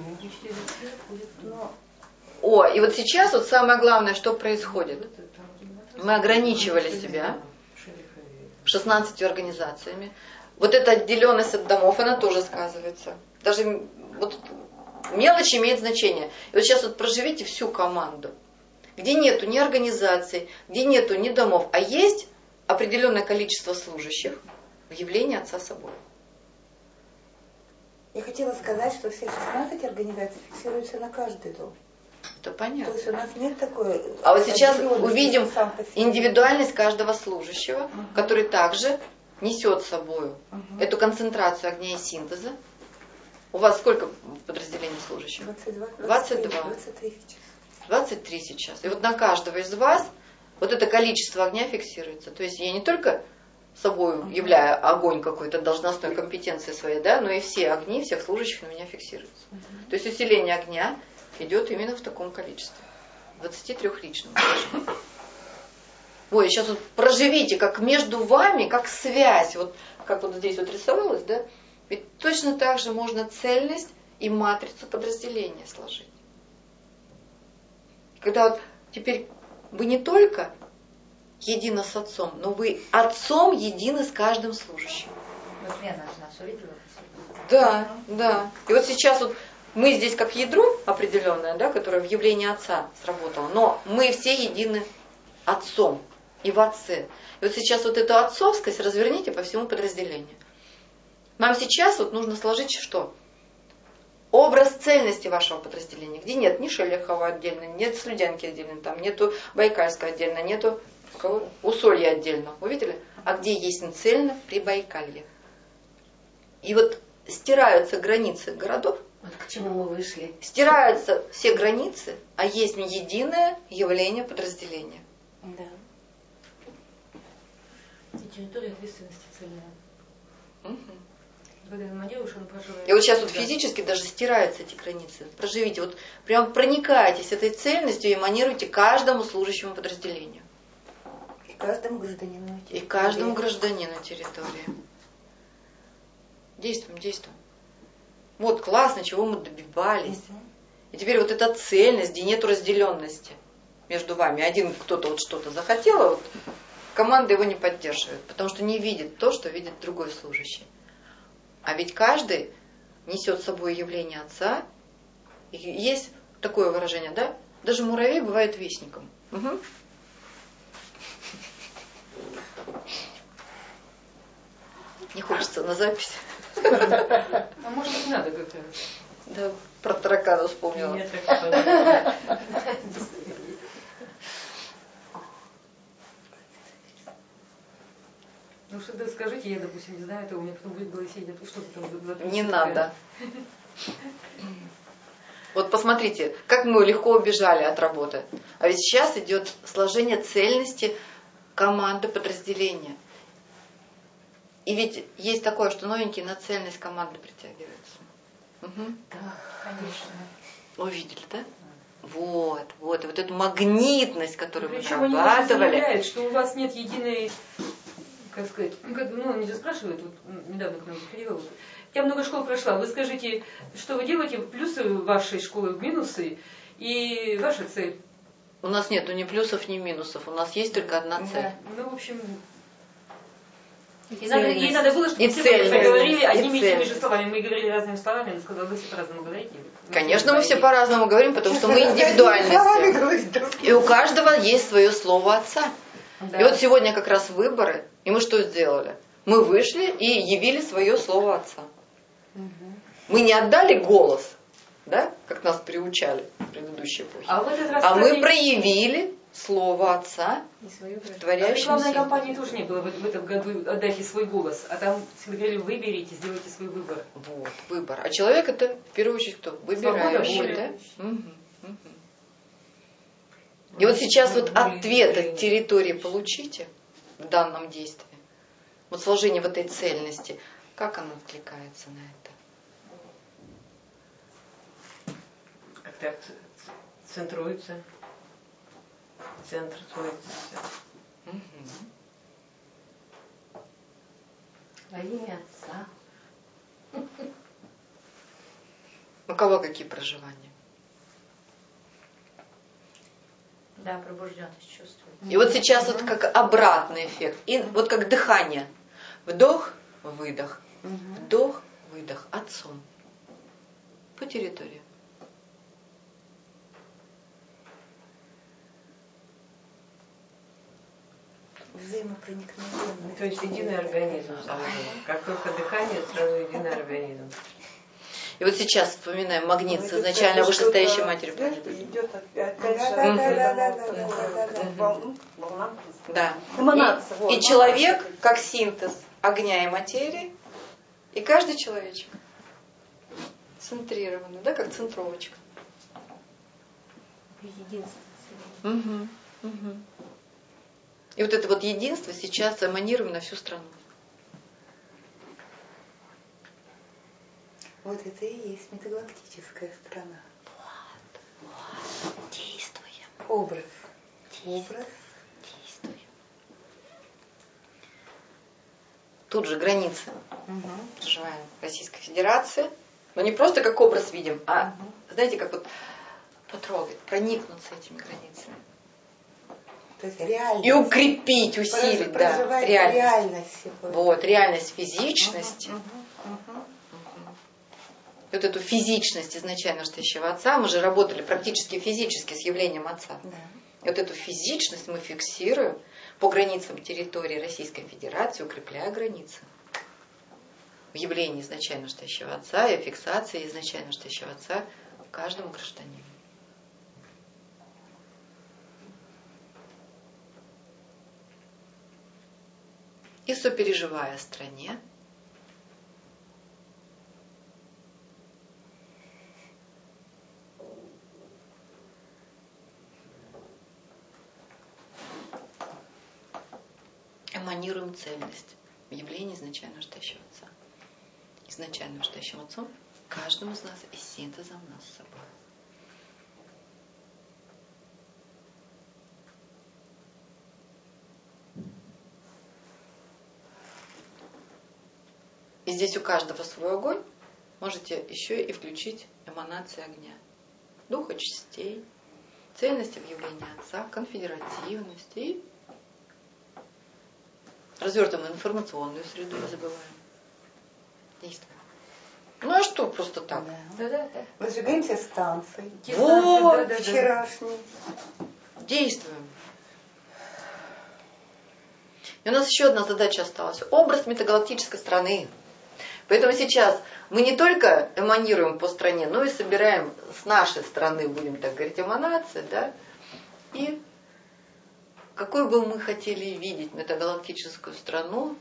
И вот сейчас вот самое главное, что происходит. Мы ограничивали себя 16 организациями. Вот эта отделенность от домов, она тоже сказывается. Даже вот мелочь имеет значение. И вот сейчас вот проживите всю команду, где нету ни организаций, где нету ни домов, а есть определенное количество служащих в явлении Отца собой. Я хотела сказать, что все 16 организаций фиксируются на каждый дом. Это понятно. То есть у нас нет такой... А вот сейчас увидим индивидуальность каждого служащего, который также несет с собой эту концентрацию огня и синтеза. У вас сколько подразделений служащих? 22. 23 сейчас. И вот на каждого из вас вот это количество огня фиксируется. То есть я не только собой являю огонь какой-то должностной компетенции своей, да, но и все огни всех служащих на меня фиксируются. То есть усиление огня идет именно в таком количестве. 23 личным. Ой, сейчас вот проживите, как между вами, как связь, вот как вот здесь вот рисовалось, да? Ведь точно так же можно цельность и матрицу подразделения сложить. Когда вот теперь вы не только едины с Отцом, но вы Отцом едины с каждым служащим. Вот Лена нас увидела. Да, да. И вот сейчас вот мы здесь как ядро определенное, да, которое в явлении Отца сработало, но мы все едины Отцом и в Отце. И вот сейчас вот эту отцовскость разверните по всему подразделению. Нам сейчас вот нужно сложить что? Образ цельности вашего подразделения, где нет ни Шелехова отдельно, нет Слюдянки отдельно, там нету Байкальска отдельно, нету кого? Усолья отдельно. Вы видели? А где есть цельно? Прибайкалье. И вот стираются границы городов. Вот к чему мы вышли. Стираются все границы, а есть единое явление подразделения. Да. И территория ответственности цельная. И вот сейчас вот физически даже стираются эти границы. Проживите, вот прям проникайтесь этой цельностью и эманируйте каждому служащему подразделению. И каждому гражданину территории. И каждому гражданину территории. Действуем, действуем. Вот классно, чего мы добивались. И теперь вот эта цельность, где нету разделенности между вами. Один кто-то вот что-то захотел, а вот команда его не поддерживает, потому что не видит то, что видит другой служащий. А ведь каждый несет с собой явление Отца. И есть такое выражение, да? Даже муравей бывает вестником. Угу. Не хочется на запись. А может быть надо как-то Да, про таракана вспомнила. Я так и подумала. Ну что-то скажите, я, допустим, не знаю, это у меня потом будет было сидеть, что-то там... Не надо. Вот посмотрите, как мы легко убежали от работы. А ведь сейчас идет сложение цельности команды подразделения. И ведь есть такое, что новенькие на цельность команды притягиваются. Угу. Да, конечно. Увидели, да? Вот эту магнитность, которую мы Причем они нарабатывали. заявляют, что у вас нет единой, как сказать, они же спрашивают, вот недавно к нам приходила, вот, я много школ прошла, вы скажите, что вы делаете, плюсы вашей школы, минусы, и ваша цель. У нас нету ни плюсов, ни минусов, у нас есть только одна цель. Да. Ну, в общем... И ей надо было, чтобы и все цельность. поговорили одними и теми цельность. же словами. Мы говорили разными словами, она сказала, вы все по-разному говорите. Конечно, мы все по-разному говорим, потому что мы индивидуальности. И у каждого есть свое слово отца. Да. И вот сегодня как раз выборы, и мы что сделали? Мы вышли и явили свое слово отца. Мы не отдали голос, да, как нас приучали в предыдущей эпохе, а мы проявили слово отца, творящее. Рекламной кампании тоже не было в этом году «Отдайте свой голос», а там всегда говорили «Выберите, сделайте свой выбор». Вот, выбор. А человек это в первую очередь кто? Выбирающий, да? Угу. И вот сейчас вот ответ от территории получите в данном действии. Вот сложение вот этой цельности. Как оно откликается на это? Как-то центруется. Центр свой. Угу. Во имя Отца. У кого какие проживания? Да, пробужденность чувствует. И вот сейчас вот как обратный эффект. И вот как дыхание. Вдох, выдох. Вдох, выдох. Отцом. По территории. Взаимопроникновенность. То есть единый организм сразу. Как только дыхание, сразу единый организм. И вот сейчас вспоминаем магнит с изначально вышестоящей матерью. Идет опять Да. Эманация. И человек как синтез огня и материи, и каждый человечек центрированный, да, как центровочка. Единство. Угу, угу. И вот это вот единство сейчас эманируем на всю страну. Вот это и есть метагалактическая страна. Вот. Действуем. Образ. Действуем. Тут же границы. Проживаем в Российской Федерации. Но не просто как образ видим, а, знаете, как вот потрогать, проникнуться этими границами. То есть реальность. И укрепить, усилить, да, реальность. Вот, реальность физичности. Вот эту физичность изначально настоящего Отца, мы же работали практически физически с явлением Отца. Да. И вот эту физичность мы фиксируем по границам территории Российской Федерации, укрепляя границы. В явлении изначально настоящего Отца и фиксации изначально настоящего Отца каждому гражданину. И сопереживая о стране, эманируем цельность в явлении изначально настоящего Отца. Изначально настоящим Отцом каждому из нас и синтезом нас с собой. И здесь у каждого свой огонь. Можете еще и включить эманации огня. Духа частей, цельности в явлении Отца, конфедеративность и развертываем информационную среду, не забываем. Действуем. Ну а что просто так? Да. Возжигаем все станции. Вот, Вчерашний. действуем. И у нас еще одна задача осталась. Образ метагалактической страны. Поэтому сейчас мы не только эманируем по стране, но и собираем с нашей стороны, будем так говорить, эманации, да, и какой бы мы хотели видеть метагалактическую страну,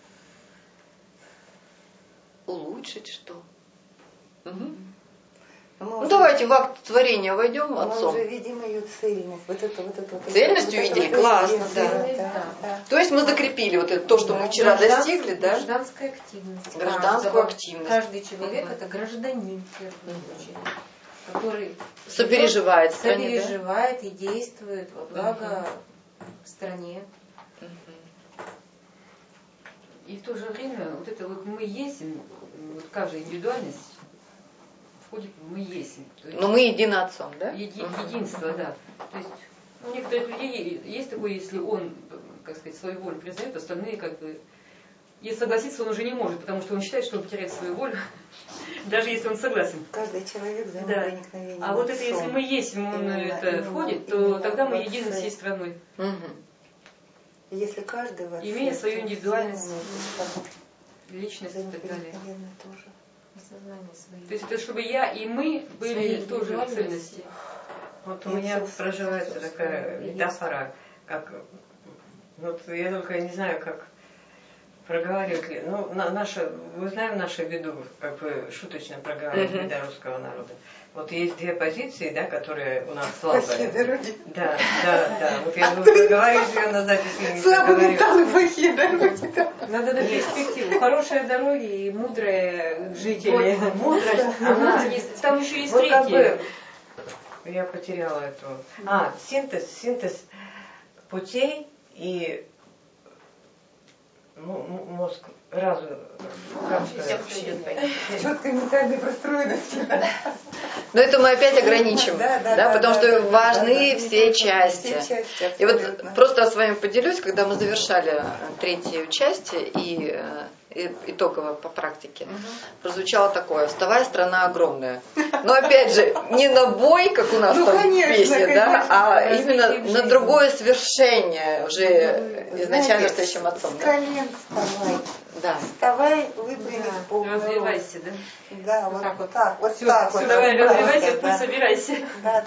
улучшить что? Угу. Ну давайте в акт творения войдем отцом. Мы уже видим ее цельность. Цельность увидели, классно, да. То есть мы закрепили вот это, то, что мы вчера достигли, да? Гражданская активность. Гражданскую активность. Каждый человек это гражданин, в первую очередь, который сопереживает стране, сопереживает и действует во благо стране. И в то же время вот это вот мы есть, вот каждая индивидуальность входит в мы есть. Но мы едины отцом, да? Единство, да. То есть у некоторых людей есть такое, если он, как сказать, свою волю признает, остальные как бы... Если согласиться, он уже не может, потому что он считает, что он потеряет свою волю, даже если он согласен. Каждый человек взаимопроникновение. Да. А вот это, если мы есть, он это входит, то тогда мы едины всей страной. Если каждый вас... Имея свою индивидуальность, личность и так далее. Тоже. То есть это чтобы я и мы были тоже в цельности. Вот у меня проживается такая метафора, как... Вот я только не знаю, как проговаривать ли. Ну, мы знаем нашу беду, как бы шуточно проговаривать беда русского народа. Вот есть две позиции, да, которые у нас слабые. Да. Вот я буду проговаривать ее на записи. Слабые металлы, плохие дороги. Надо на перспективу. Хорошие дороги и мудрые жители. Мудрость. Там еще есть третье. Я потеряла эту. Синтез путей и мозг, разум. Четкой ментальной простроенности. Но это мы опять ограничим, потому что важны все части. И вот просто с вами поделюсь, когда мы завершали третью часть и итогово по практике, прозвучало такое: вставай, страна огромная. Но опять же, не на бой, как у нас там в песне, да, а именно на другое свершение уже изначально стоящим отцом. С колен вставай. Да. Вставай, выпрямись полный рост. Развивайся, да? Да, вот так, вот так. Давай, развивайся, пусть собирайся. Да.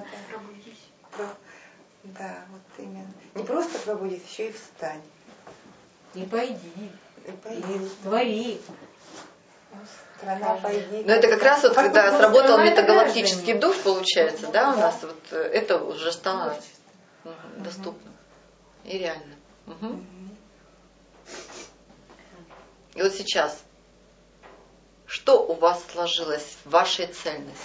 Да, вот именно. Не просто пробудись, еще и встань. И пойди. И твори. Страна, пойди. Но это как раз вот когда сработал метагалактический дух, получается, да, у нас вот это уже стало доступно и реально. И вот сейчас, что у вас сложилось в вашей цельности?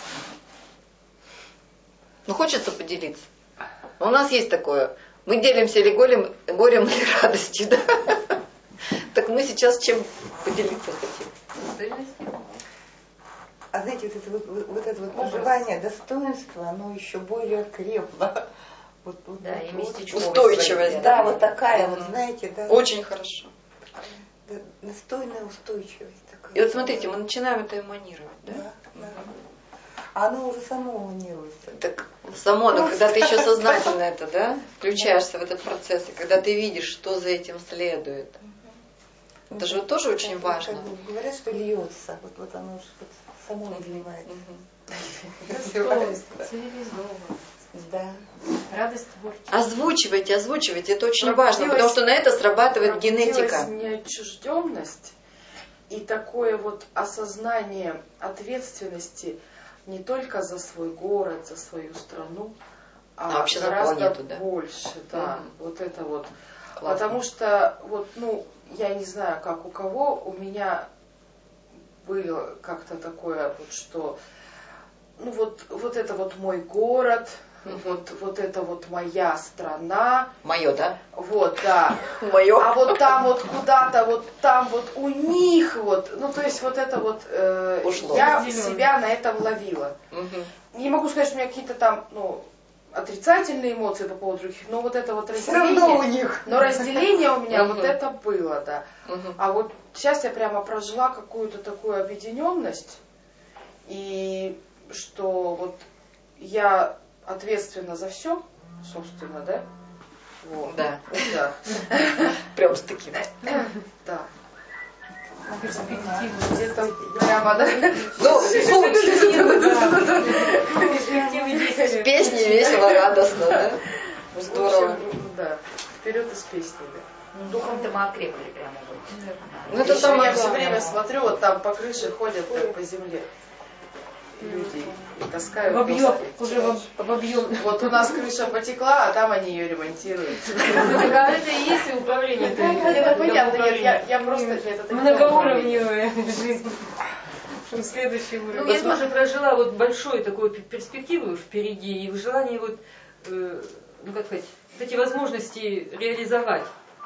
Ну, хочется поделиться. У нас есть такое, мы делимся или горем или радостью, да? Так мы сейчас чем поделиться хотим? А знаете, вот это проживание достоинства, оно еще более крепло. И местечковость. Устойчивость, да, вот такая, вот знаете, да. Очень хорошо. Достойная устойчивость такая. И вот смотрите, мы начинаем это эманировать, да? Да. А оно уже само эманируется. Так само, но когда ты еще сознательно это, да, включаешься в этот процесс, и когда ты видишь, что за этим следует. Это же тоже очень важно. Говорят, что льется, вот оно уже само разливается. Да. Радость творчества. Озвучивайте, это очень важно, потому что на это срабатывает генетика. Неотчужденность и такое вот осознание ответственности не только за свой город, за свою страну, а вообще гораздо за планету, да? больше, да, вот это вот. Классно. Потому что вот, я не знаю, как у кого, у меня было как-то такое вот, что вот это вот мой город, вот это вот моя страна. Мое, да? Вот, да. Мое. А вот там вот куда-то, вот там вот у них вот, то есть вот это вот, я себя на этом ловила. Не могу сказать, что у меня какие-то там, отрицательные эмоции по поводу других, но вот это вот разделение. Все равно у них. Но разделение у меня вот это было, да. А вот сейчас я прямо прожила какую-то такую объединенность, и что вот я ответственна за все, собственно, да? Вот. Да. Да. Прям с таким. Да. перспективу. Где-то прямо, да? Ну, с песней весело, радостно, да? Здорово. В общем, да, вперед из песни, да. Духом-то мы окрепли прямо. Ну, это Еще самое я все главное. время смотрю, вот там по крыше ходят так, по земле люди и таскают. В объем, доски. уже в объем. Вот у нас крыша потекла, а там они ее ремонтируют. Это и есть управление. Это понятно, я просто это Многоуровневая жизнь. Следующий Ну, уровень. я тоже прожила вот большую такую перспективу впереди и в желании вот, ну как сказать, эти возможности реализовать.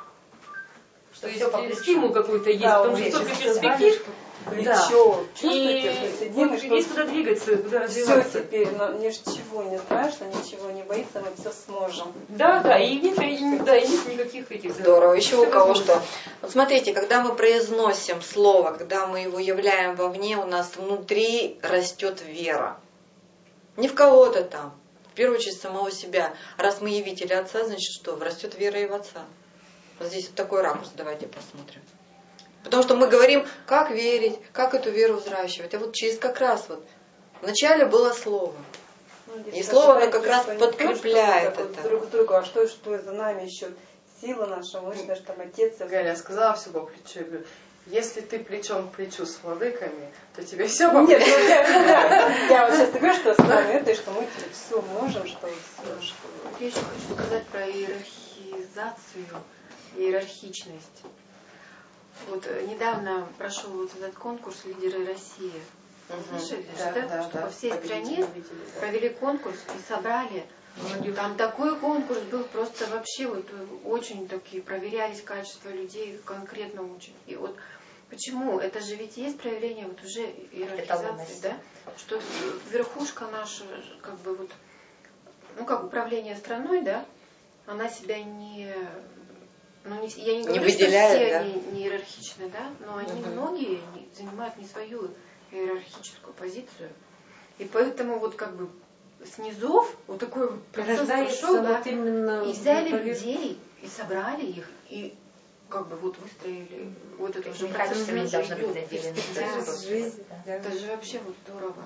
Что есть стимул какой-то есть, Да, потому что столько перспектив. Плечо. И Чувствуете, что сидим, вот и что есть куда двигаться, куда все развиваться. теперь, но ничего не страшно, ничего не боится, мы все сможем. Да, и нет никаких этих. Здорово. Еще у Всё кого возможно. что? Вот смотрите, когда мы произносим слово, когда мы его являем вовне, у нас внутри растет вера. Не в кого-то там, в первую очередь самого себя. Раз мы явители Отца, значит что? Растет вера и в Отца. Вот здесь вот такой ракурс, давайте посмотрим. Потому что мы говорим, как верить, как эту веру взращивать. А вот через как раз вот вначале было слово. И слово, оно как раз подкрепляет это. Друг другу, а что за нами еще? Сила наша, мощная, что там Отец. Галя сказала все по плечу. Я говорю, если ты плечом к плечу с владыками, то тебе все по Нет, плечу. я вот сейчас говорю, что с нами это, и что мы все можем, что все. Я еще хочу сказать про иерархизацию, иерархичность. Вот недавно прошел вот этот конкурс «Лидеры России». Слышали, что по всей стране провели конкурс и собрали. Там такой конкурс был просто вообще вот очень такие, проверялись качества людей конкретно очень. И вот почему? Это же ведь есть проявление вот уже иерархизации, да? Что верхушка наша, как бы вот, ну как управление страной, да, она себя не... Ну, я не говорю, выделяет, что все да? они не иерархичны, да, но они многие занимают не свою иерархическую позицию. И поэтому вот как бы снизов вот такой вот процесс прошел, да, вот именно и взяли людей, и собрали их, и как бы вот выстроили вот это уже Качествами должны быть идет. наделены. жизнь. Это же вообще вот здорово.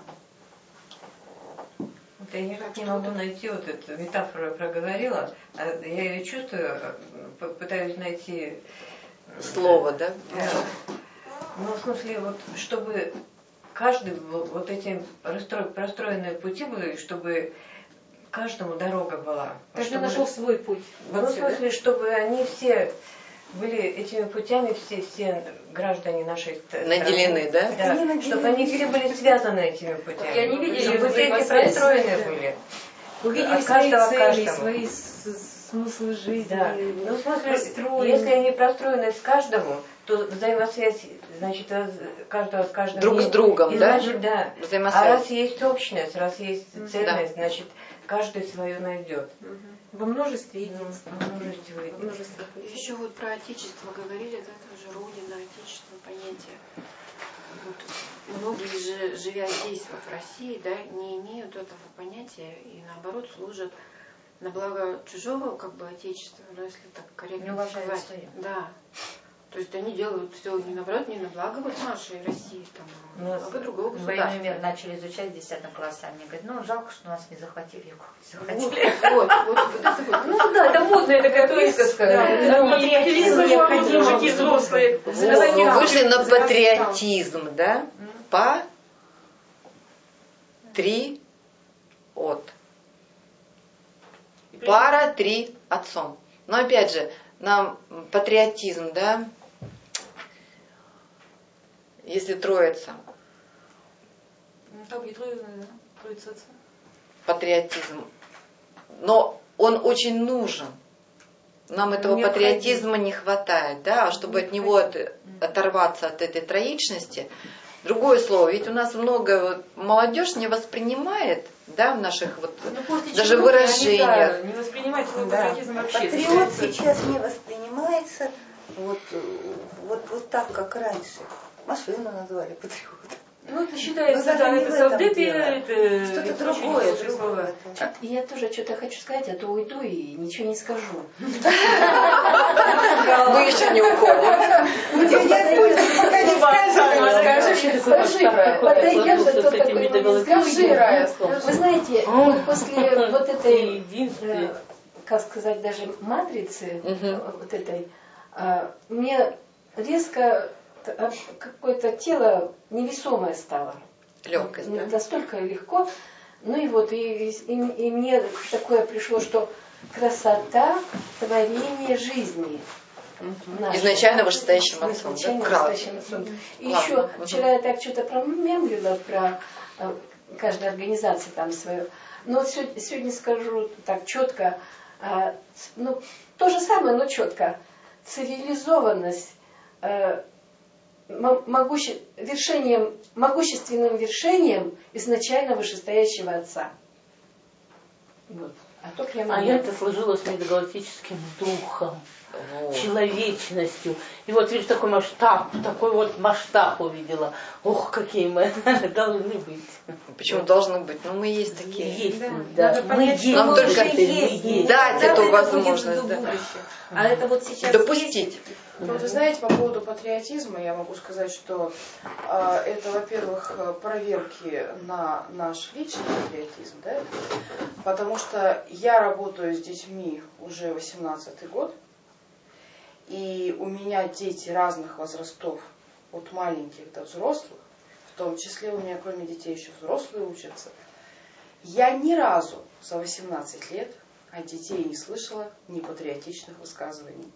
Вот я никак не могу найти вот эту метафору, я проговорила, а я ее чувствую, пытаюсь найти Слово, да? Ну, в смысле, вот чтобы каждый вот эти простроенные пути были, чтобы каждому дорога была. Каждый Чтобы- нашел свой путь. Ну, в смысле, чтобы они все были этими путями, все граждане нашей страны. Наделены, да? Да, чтобы они все были связаны этими путями. И они видели чтобы пути эти взаимосвязь. простроены были. Увидели От свои каждого к цели, каждому. свои смыслы жизни. Да. Ну, в смысле, Простроены. если они простроены с каждому, то взаимосвязь, значит, каждого с каждым. Друг с есть. другом, И да? значит, да. А Взаимосвязь. раз есть общность, раз есть цельность, значит, каждый свое найдет. Во множестве единства. Во множестве. Во множестве путей. Еще вот про отечество говорили, да, тоже родина, отечество, понятие. Вот многие же, живя здесь, вот в России, да, не имеют этого понятия и наоборот служат на благо чужого, как бы, отечества, но если так корректно Не уважают сказать. своё. Да. То есть они делают все не наоборот, не на благо вот нашей России, там, а на благо другого Военный государства. мир начали изучать в 10 классе, а мне говорят, ну жалко, что нас не захватили. Я говорю, Вот, захватили. вот это вот. Ну да, это модная такая присказка. Патриотизм необходим. Мужики взрослые. Вы вышли на патриотизм, да? От. Пара, три, отцом. Но опять же, нам патриотизм, да? Если троица, Там не троица, да? Троица отца. патриотизм. Но он очень нужен. Нам этого Необходим. патриотизма не хватает, да? А чтобы от него оторваться от этой троичности, другое слово, ведь у нас много вот, молодежь не воспринимает, да, в наших вот Ну, после даже чего выражениях. они, да, не воспринимать свой патриотизм вообще. Патриот сейчас не воспринимается вот так, как раньше. Машину назвали патриотом. Ну, это считается, Ну, да, не это в этом совдепи, дело. это Что-то очень другое, хорошее слово. Я тоже что-то хочу сказать, а то уйду и ничего не скажу. Мы еще не уходим. Пока не Скажи, Рая, вы знаете, вот после вот этой, как сказать, даже матрицы, вот этой, мне резко какое-то тело невесомое стало. Легкость, да? Настолько легко. Ну и вот, и мне такое пришло, что красота творения жизни. Изначально вышестоящим отцом. Изначально Да? вышестоящим отцом. И еще вчера я так что-то промямлила про каждой организации там свою. Но вот сегодня скажу так четко, ну, то же самое, но четко. Цивилизованность могущественным вершением изначально вышестоящего отца. Вот. А то прямо я это сложила с межгалактическим духом, человечностью. И вот видишь, такой вот масштаб увидела. Ох, какие мы должны быть. Почему должны быть? Ну, мы есть такие. Есть, да. Мы есть. Нам только есть. дать эту возможность. Да. А это вот сейчас допустить. Вот вы знаете, по поводу патриотизма я могу сказать, что это, во-первых, проверки на наш личный патриотизм, да? Потому что я работаю с детьми уже 18-й год, и у меня дети разных возрастов, от маленьких до взрослых, в том числе у меня кроме детей еще взрослые учатся. Я ни разу за 18 лет от детей не слышала непатриотичных высказываний.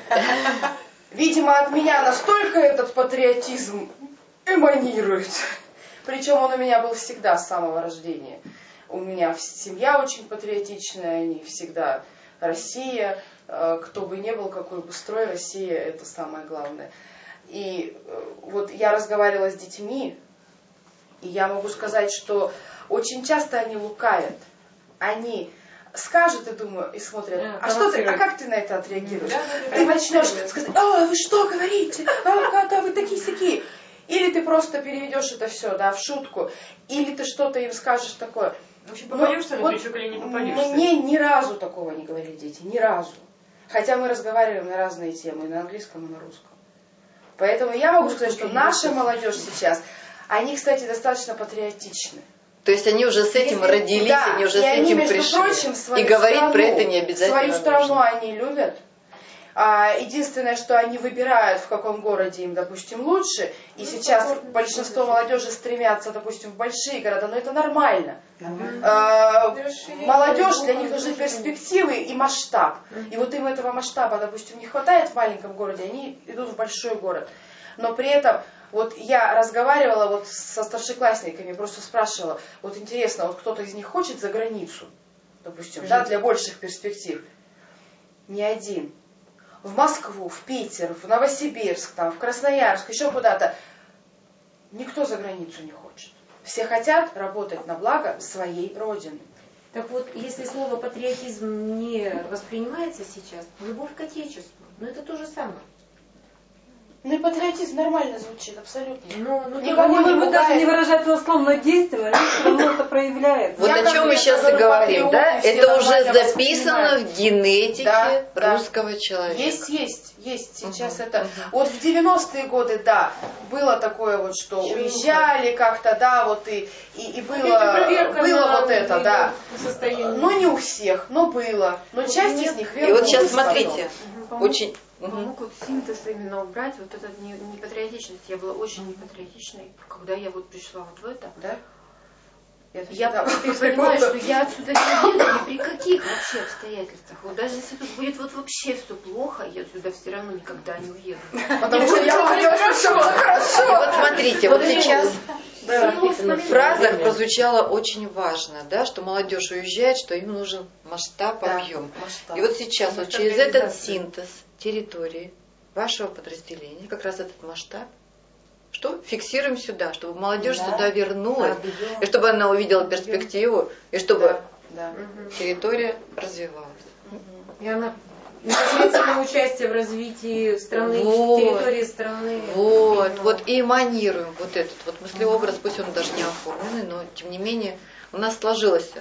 Видимо, от меня настолько этот патриотизм эманирует. Причем он у меня был всегда с самого рождения. У меня семья очень патриотичная, они всегда Россия. Кто бы ни был, какой бы строй, Россия — это самое главное. И вот я разговаривала с детьми, и я могу сказать, что очень часто они лукавят. Они скажут, и думаю, и смотрят, а как ты на это отреагируешь? Ты начнешь сказать, вы что говорите? Да, вы такие-сякие. Или ты просто переведешь это все, да, в шутку, или ты что-то им скажешь такое. Вообще попадешься на крючок или не попадешься? Мне ни разу такого не говорили дети, ни разу. Хотя мы разговариваем на разные темы, и на английском, и на русском. Поэтому я могу сказать, что наша молодежь сейчас, они, кстати, достаточно патриотичны. То есть они уже с этим родились, да, они уже с этим пришли. Прочим, и говорить страну, про это не обязательно. Свою страну они любят. Единственное, что они выбирают, в каком городе им, допустим, лучше. И сейчас большинство молодежи стремятся, допустим, в большие города, но это нормально. Молодежь, для них нужны перспективы и масштаб. И вот им этого масштаба, допустим, не хватает в маленьком городе, они идут в большой город. Но при этом, вот я разговаривала вот со старшеклассниками, просто спрашивала, вот интересно, вот кто-то из них хочет за границу, допустим, да, для больших перспектив? Ни один. В Москву, в Питер, в Новосибирск, там, в Красноярск, еще куда-то. Никто за границу не хочет. Все хотят работать на благо своей родины. Так вот, если слово патриотизм не воспринимается сейчас, любовь к Отечеству, но это то же самое. Ну и патриотизм нормально звучит, абсолютно. Никого не даже не выражать словно действие, они все равно это проявляет. Вот о чем мы сейчас и говорим, да? Это уже записано в генетике русского человека. Есть. Сейчас это... Вот в 90-е годы, да, было такое вот, что уезжали как-то, да, вот и было вот это, да. Но не у всех, но было. Но часть из них вернулась. И вот сейчас смотрите, очень... Помог вот синтез именно убрать, вот этот непатриотичность. Я была очень непатриотичной, когда я вот пришла вот в это. Да? Я понимаю, что я отсюда не уеду ни при каких вообще обстоятельствах. Вот даже если тут будет вот вообще все плохо, я отсюда все равно никогда не уеду. Потому что я хорошо. Вот смотрите, вот сейчас в фразах прозвучало очень важно, да, что молодежь уезжает, что им нужен масштаб, объем. И вот сейчас вот через этот синтез территории вашего подразделения, как раз этот масштаб, что фиксируем сюда, чтобы молодежь сюда вернулась, и чтобы она увидела перспективу, и чтобы территория развивалась. И она непосредственное участие в развитии страны, территории страны. Вот, и эманируем вот этот вот мыслеобраз, пусть он даже не оформленный, но тем не менее у нас сложилось,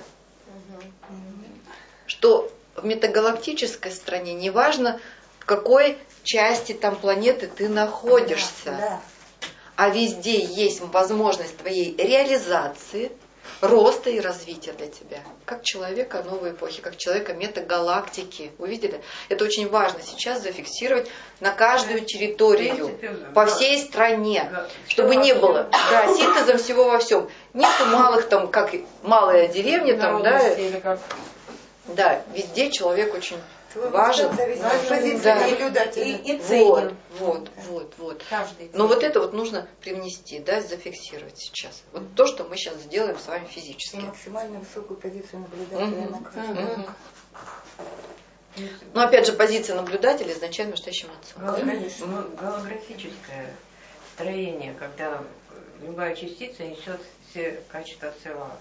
что в метагалактической стране неважно, в какой части там планеты ты находишься, а везде есть возможность твоей реализации, роста и развития для тебя. Как человека новой эпохи, как человека метагалактики. Вы видели? Это очень важно сейчас зафиксировать на каждую территорию, по всей стране, чтобы не было синтеза всего во всем. Нету малых там, как малая деревня, там, да, везде человек очень важен. Вот. Но вот это вот нужно привнести, зафиксировать сейчас. Вот то, что мы сейчас сделаем с вами физически. И максимально высокую позицию наблюдателя. Но опять же, позиция наблюдателя изначально настоящим отцом. Голографическое строение, когда любая частица несет все качества целого.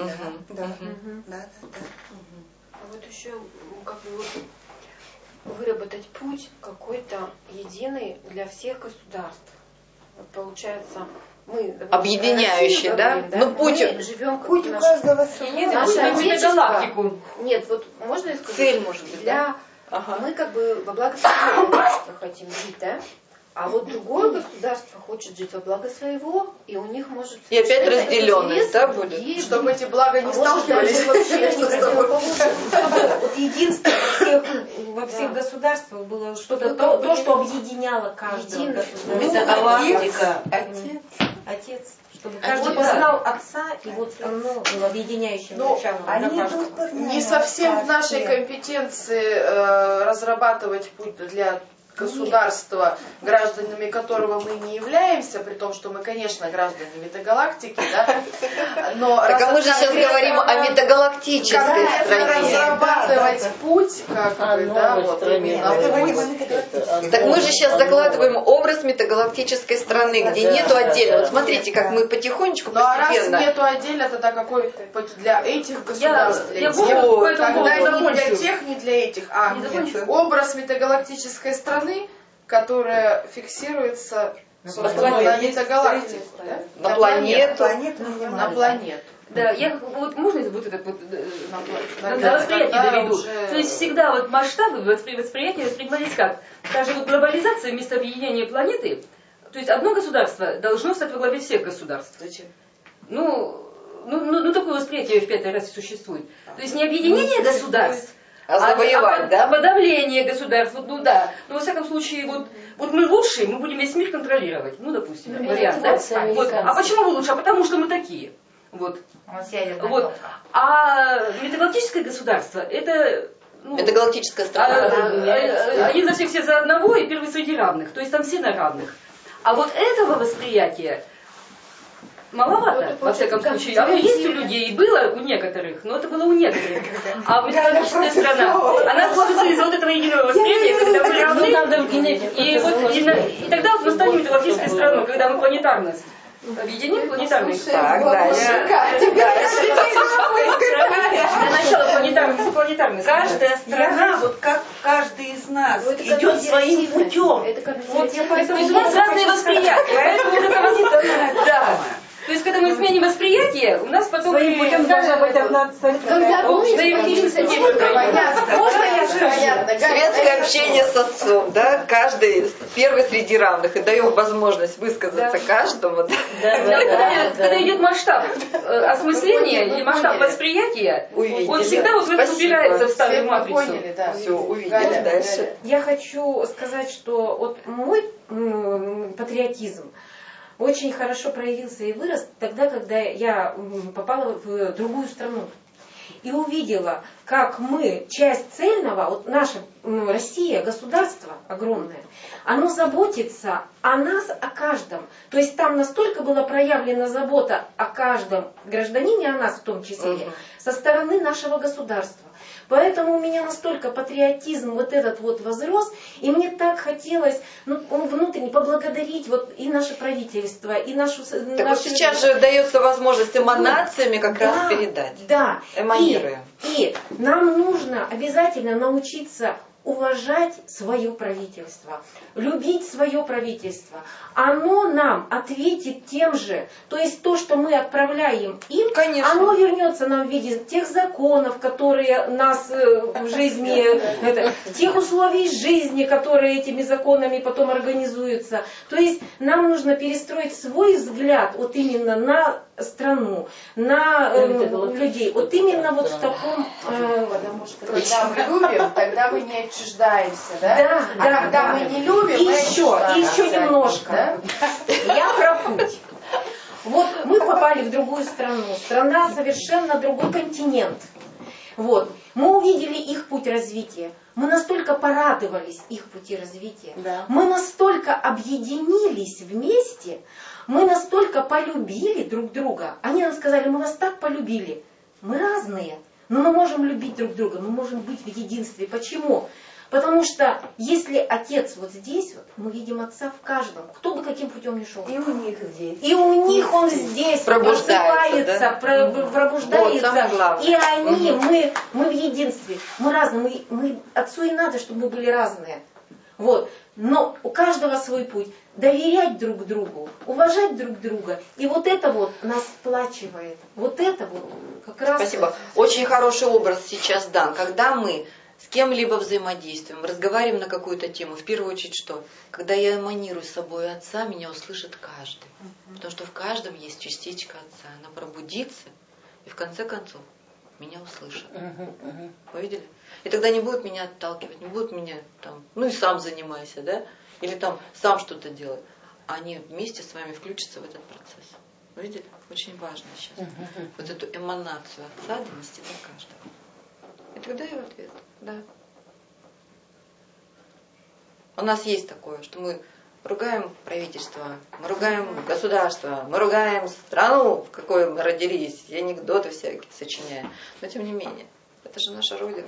А вот еще как бы выработать путь какой-то единый для всех государств. Вот получается, мы объединяющий, да? Ну, путь, мы живем путь у каждого наша галактику. Нет, вот можно сказать? Цель может быть, для мы как бы во благо своего государства хотим жить, да? А вот другое государство хочет жить во благо своего, и у них может... И опять разделенность, да, будет? Чтобы эти блага не сталкивались вообще. Вот единство во всех государствах было что-то, то, что объединяло каждое государство. Галактика. Отец. Чтобы каждый познал отца, и вот оно было объединяющим началом. Не совсем в нашей компетенции разрабатывать путь для государства, гражданами которого мы не являемся, при том, что мы, конечно, граждане метагалактики, да, но так мы же сейчас говорим о метагалактической стране. Разрабатывать путь, как бы, да, вот именно. Так мы же сейчас закладываем образ метагалактической страны, где нету отдельно. Вот смотрите, как мы потихонечку, постепенно. Ну а раз нету отдельно, тогда какой для этих государств? Когда не для тех, не для этих, а образ метагалактической страны, которая фиксируется на метагалактику, на планету. На планету. Да, я вот можно вот это вот на восприятие доведу. То есть всегда вот масштабы восприятия воспринимались как? Даже вот глобализация вместо объединения планеты, то есть одно государство должно стать во главе всех государств. Зачем? Ну такое восприятие в 5-й раз существует. То есть не объединение государств, завоевать, да? Подавление государств, ну да. Но во всяком случае, вот мы лучшие, мы будем весь мир контролировать. Ну, допустим, вариант, да? Вот. А почему мы лучше? А потому что мы такие. Вот. А метагалактическое государство, это... метагалактическая страна. Они за всех все за одного и первый среди равных. То есть там все на равных. А вот этого восприятия маловато, во всяком случае. Оно есть у людей, было у некоторых, но это было у некоторых. А метагалактическая страна, она сложится из вот этого единого восприятия, когда мы равны, и тогда вот мы станем метагалактической страной, когда мы планетарность объединим планетарность. Так, дальше. Для начала планетарность. Каждая страна, вот как каждый из нас, идет своим путем. То есть у нас разные восприятия, поэтому это да. То есть, когда мы изменим восприятие, у нас потом... Своим путем должна быть одна цель. Светское общение с отцом, да, каждый первый среди равных, и даем возможность высказаться каждому. Когда идет масштаб осмысления или масштаб восприятия, он всегда вот в это упирается в старую матрицу. Все, увидели дальше. Я хочу сказать, что вот мой патриотизм очень хорошо проявился и вырос тогда, когда я попала в другую страну. И увидела, как мы, часть цельного, вот наша Россия, государство огромное, оно заботится о нас, о каждом. То есть там настолько была проявлена забота о каждом гражданине, о нас в том числе, со стороны нашего государства. Поэтому у меня настолько патриотизм вот этот вот возрос, и мне так хотелось внутренне поблагодарить вот и наше правительство, и нашу... Так вот сейчас же дается возможность эманациями как раз передать. Да. Эманируем. И нам нужно обязательно научиться уважать свое правительство, любить свое правительство. Оно нам ответит тем же. То есть то, что мы отправляем им, Конечно. оно вернется нам в виде тех законов, которые нас в жизни, тех условий жизни, которые этими законами потом организуются. То есть нам нужно перестроить свой взгляд вот именно на страну, на людей. Вот именно вот в таком... Потому что когда мы любим, тогда мы не отчуждаемся, да? Да, да, когда да. мы не любим, И мы еще немножко. Да? Я про путь. Вот мы попали в другую страну. Страна совершенно другой континент. Вот. Мы увидели их путь развития. Мы настолько порадовались их пути развития. Да. Мы настолько объединились вместе. Мы настолько полюбили друг друга. Они нам сказали, мы вас так полюбили. Мы разные, но мы можем любить друг друга. Мы можем быть в единстве. Почему? Потому что если Отец вот здесь, вот, мы видим Отца в каждом, кто бы каким путем ни шел. И у них здесь. И у них Он здесь Пробуждается, просыпается, пробуждается. Вот, самое главное. И они, мы в единстве. Мы разные. Мы Отцу и надо, чтобы мы были разные. Вот. Но у каждого свой путь. Доверять друг другу, уважать друг друга. И вот это вот нас сплачивает. Вот это вот как раз... Спасибо. Очень хороший образ сейчас дан. Когда мы с кем-либо взаимодействуем, разговариваем на какую-то тему, в первую очередь что? Когда я эманирую с собой Отца, меня услышит каждый. Потому что в каждом есть частичка Отца. Она пробудится и в конце концов меня услышат. Вы видели? И тогда не будут меня отталкивать, не будут меня там, ну и сам занимайся, да? Или там сам что-то делай. Они вместе с вами включатся в этот процесс. Вы видели? Очень важно сейчас. Вот эту эманацию Отца донести до каждого. И тогда и в ответ, да. У нас есть такое, что мы ругаем правительство, мы ругаем государство, мы ругаем страну, в какой мы родились, и анекдоты всякие сочиняем. Но тем не менее, это же наша Родина.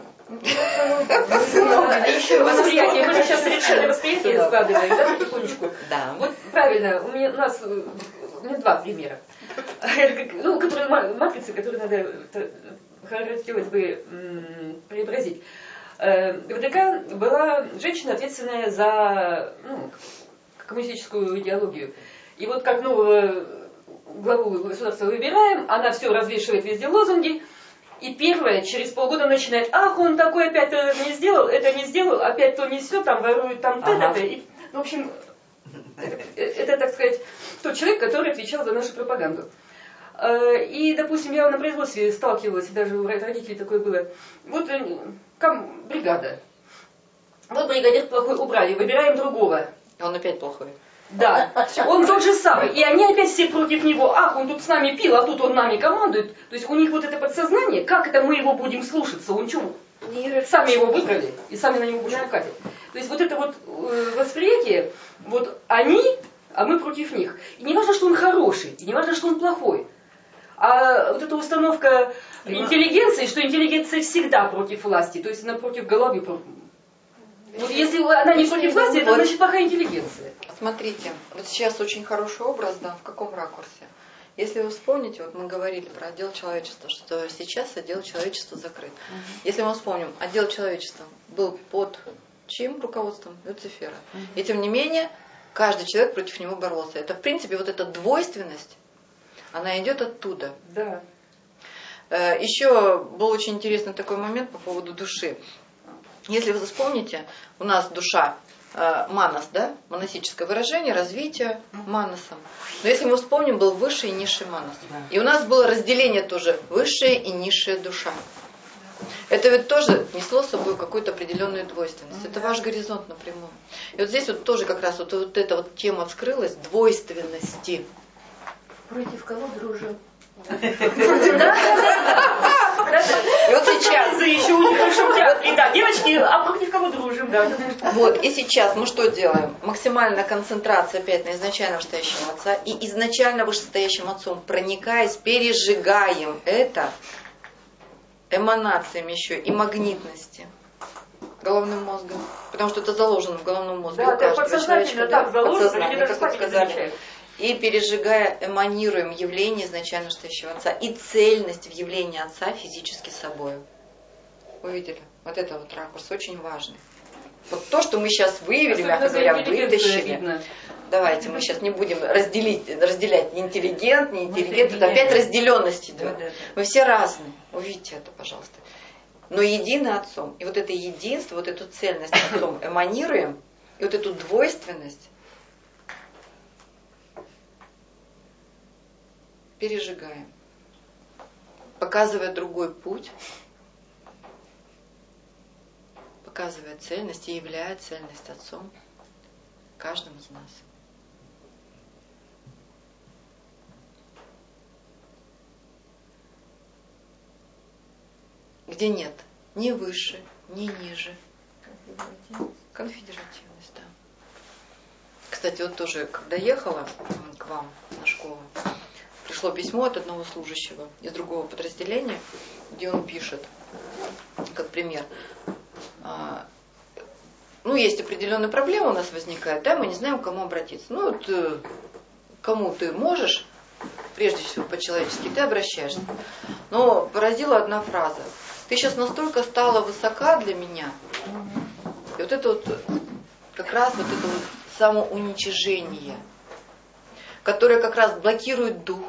Еще восприятие. Мы же сейчас совершенно восприятие складываем, да, потихонечку. Да. Вот правильно, у меня два примера. Ну, которые матрицы, которые надо, хотелось бы преобразить. В ВДК была женщина, ответственная за коммунистическую идеологию. И вот как нового главу государства выбираем, она все развешивает везде лозунги. И первое, через полгода начинает, ах, он такой опять не сделал, это не сделал, опять то не все, там ворует, там это. И, в общем, это, так сказать, тот человек, который отвечал за нашу пропаганду. И, допустим, я на производстве сталкивалась, даже у родителей такое было. Вот бригада. Вот бригадир плохой убрали, выбираем другого. Он опять плохой. Да, он тот же самый. И они опять все против него. Ах, он тут с нами пил, а тут он нами командует. То есть у них вот это подсознание, как это мы его будем слушаться? Он что, сами его выбрали и сами на него будем катить. То есть вот это вот восприятие, вот они, а мы против них. И не важно, что он хороший, и не важно, что он плохой. А вот эта установка интеллигенции, что интеллигенция всегда против власти, то есть она против головы. Вот если она не против власти, это значит плохая интеллигенция. Смотрите, вот сейчас очень хороший образ, да, в каком ракурсе. Если вы вспомните, вот мы говорили про отдел человечества, что сейчас отдел человечества закрыт. Если мы вспомним, отдел человечества был под чьим руководством? Люцифера. И тем не менее, каждый человек против него боролся. Это, в принципе, вот эта двойственность, она идет оттуда. Да. Еще был очень интересный такой момент по поводу души. Если вы вспомните, у нас душа манас, да, монасическое выражение, развитие манасом. Но если мы вспомним, был высший и низший манас. И у нас было разделение тоже, высшая и низшая душа. Это ведь тоже несло с собой какую-то определенную двойственность. Это ваш горизонт напрямую. И вот здесь вот тоже как раз вот эта вот тема вскрылась, двойственности. Против кого дружим? И вот сейчас... Да, девочки, а против кого дружим, да. Вот, и сейчас мы что делаем? Максимальная концентрация опять на изначально вышестоящем Отца. И изначально вышестоящим Отцом, проникаясь, пережигаем это эманациями еще и магнитности головным мозгом. Потому что это заложено в головном мозге. Да, у каждого подсознательно человечка, так заложено, подсознание, как вы сказали. И пережигая, эманируем явление изначально вышестоящего Отца и цельность в явлении Отца физически собой. Вы видели? Вот это вот ракурс очень важный. Вот то, что мы сейчас выявили, мягко говоря, вытащили. Давайте мы сейчас не будем разделять ни интеллигент, ни интеллигент. Это опять разделенность идет. Мы все разные. Увидите это, пожалуйста. Но едины Отцом. И вот это единство, вот эту цельность Отцом эманируем, и вот эту двойственность пережигаем. Показывая другой путь, показывая цельность и являя цельность Отцом каждому из нас. Где нет ни выше, ни ниже. Конфедеративность, да. Кстати, вот тоже, когда ехала к вам на школу, пришло письмо от одного служащего из другого подразделения, где он пишет, как пример, есть определенные проблемы у нас возникают, да, мы не знаем, к кому обратиться. Вот кому ты можешь, прежде всего по-человечески, ты обращаешься. Но поразила одна фраза. Ты сейчас настолько стала высока для меня. И вот это вот, как раз вот это вот самоуничижение, которое как раз блокирует дух,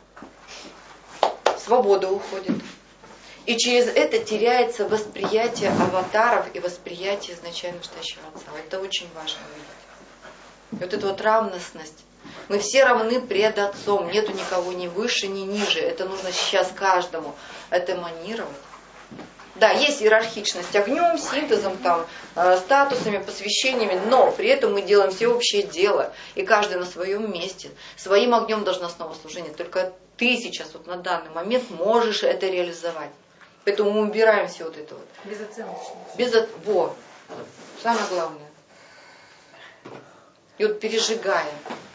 свобода уходит. И через это теряется восприятие аватаров и восприятие изначально настоящего Отца. Это очень важно увидеть. И вот эта вот равностность. Мы все равны пред Отцом. Нету никого ни выше, ни ниже. Это нужно сейчас каждому это эманировать. Да, есть иерархичность огнем, синтезом, статусами, посвящениями, но при этом мы делаем все общее дело, и каждый на своем месте. Своим огнем должностного служения. Только ты сейчас вот на данный момент можешь это реализовать. Поэтому мы убираем все вот это вот. Безоценочность. Во. Самое главное. И вот пережигаем.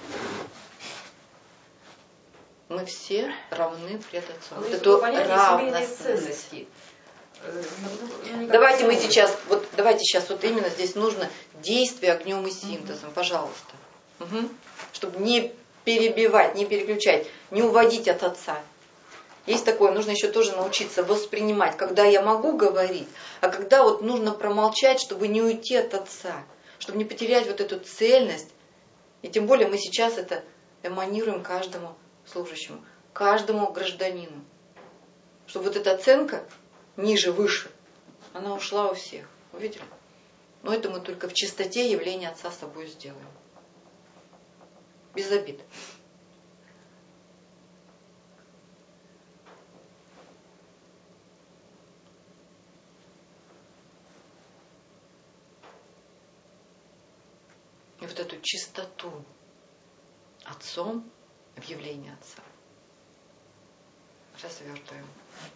Мы все равны пред Отцом. Вот эту равностность. Давайте сейчас вот именно здесь нужно действие огнем и синтезом, пожалуйста. Чтобы не перебивать, не переключать, не уводить от Отца. Есть такое, нужно еще тоже научиться воспринимать, когда я могу говорить, а когда вот нужно промолчать, чтобы не уйти от Отца, чтобы не потерять вот эту цельность. И тем более мы сейчас это эманируем каждому служащему, каждому гражданину. Чтобы вот эта оценка ниже, выше, она ушла у всех. Увидели? Но это мы только в чистоте явления Отца с собой сделаем. Без обид. И вот эту чистоту Отцом в явлении Отца развертываем.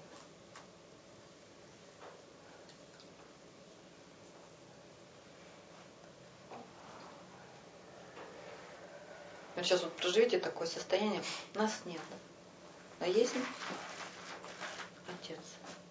Вот сейчас вот проживите такое состояние, нас нет, а есть Отец.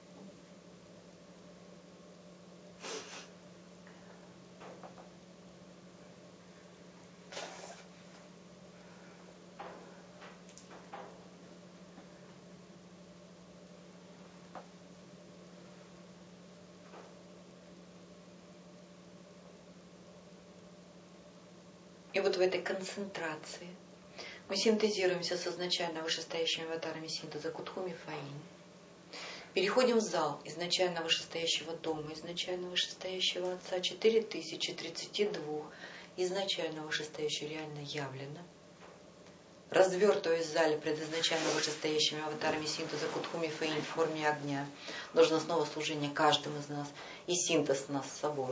И вот в этой концентрации мы синтезируемся с изначально вышестоящими аватарами синтеза Кутхуми Фаин. Переходим в зал изначально вышестоящего дома, изначально вышестоящего Отца 4032, изначально вышестоящего реально явлено. Развертываясь в зале пред изначально вышестоящими аватарами синтеза Кутхуми Фаин в форме огня, должностного служения каждому из нас и синтез нас с собой.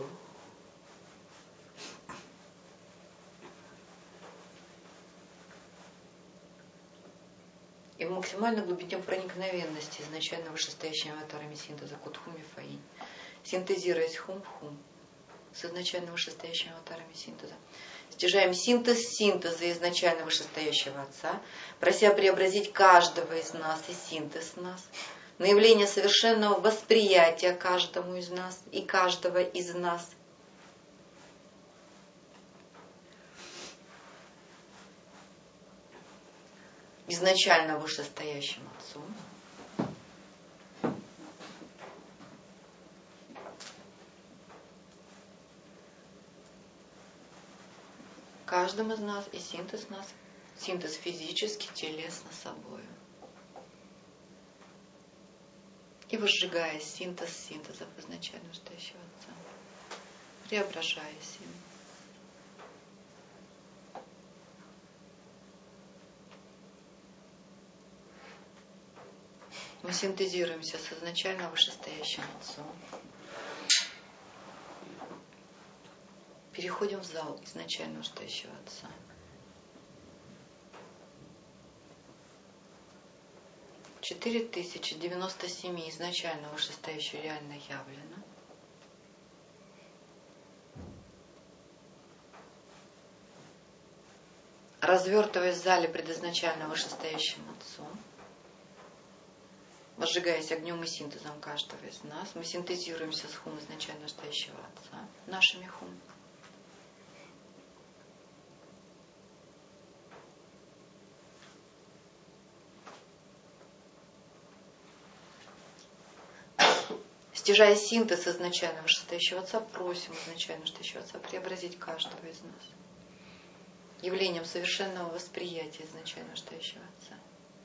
И в максимальной глубине проникновенности изначально вышестоящими аватарами синтеза Кутхуми Фаин, синтезируясь хум-хум с изначально вышестоящими аватарами синтеза, стяжаем синтез синтеза изначально вышестоящего Отца, прося преобразить каждого из нас и синтез нас, на явление совершенного восприятия каждому из нас и каждого из нас. Изначально вышестоящим Отцом, каждом из нас и синтез нас, синтез физически, телесно собою. И возжигая синтез синтезов изначально настоящего Отца, преображаясь им. Мы синтезируемся с изначально вышестоящим Отцом. Переходим в зал изначально вышестоящего Отца. — 4097 изначально вышестоящего реально явлено. Развертываясь в зале предизначально вышестоящим Отцом, возжигаясь огнем и синтезом каждого из нас, мы синтезируемся с хум изначально настоящего Отца, нашими хум. Стяжая синтез изначально вышестоящего Отца, просим изначально вышестоящего Отца преобразить каждого из нас явлением совершенного восприятия изначально вышестоящего Отца.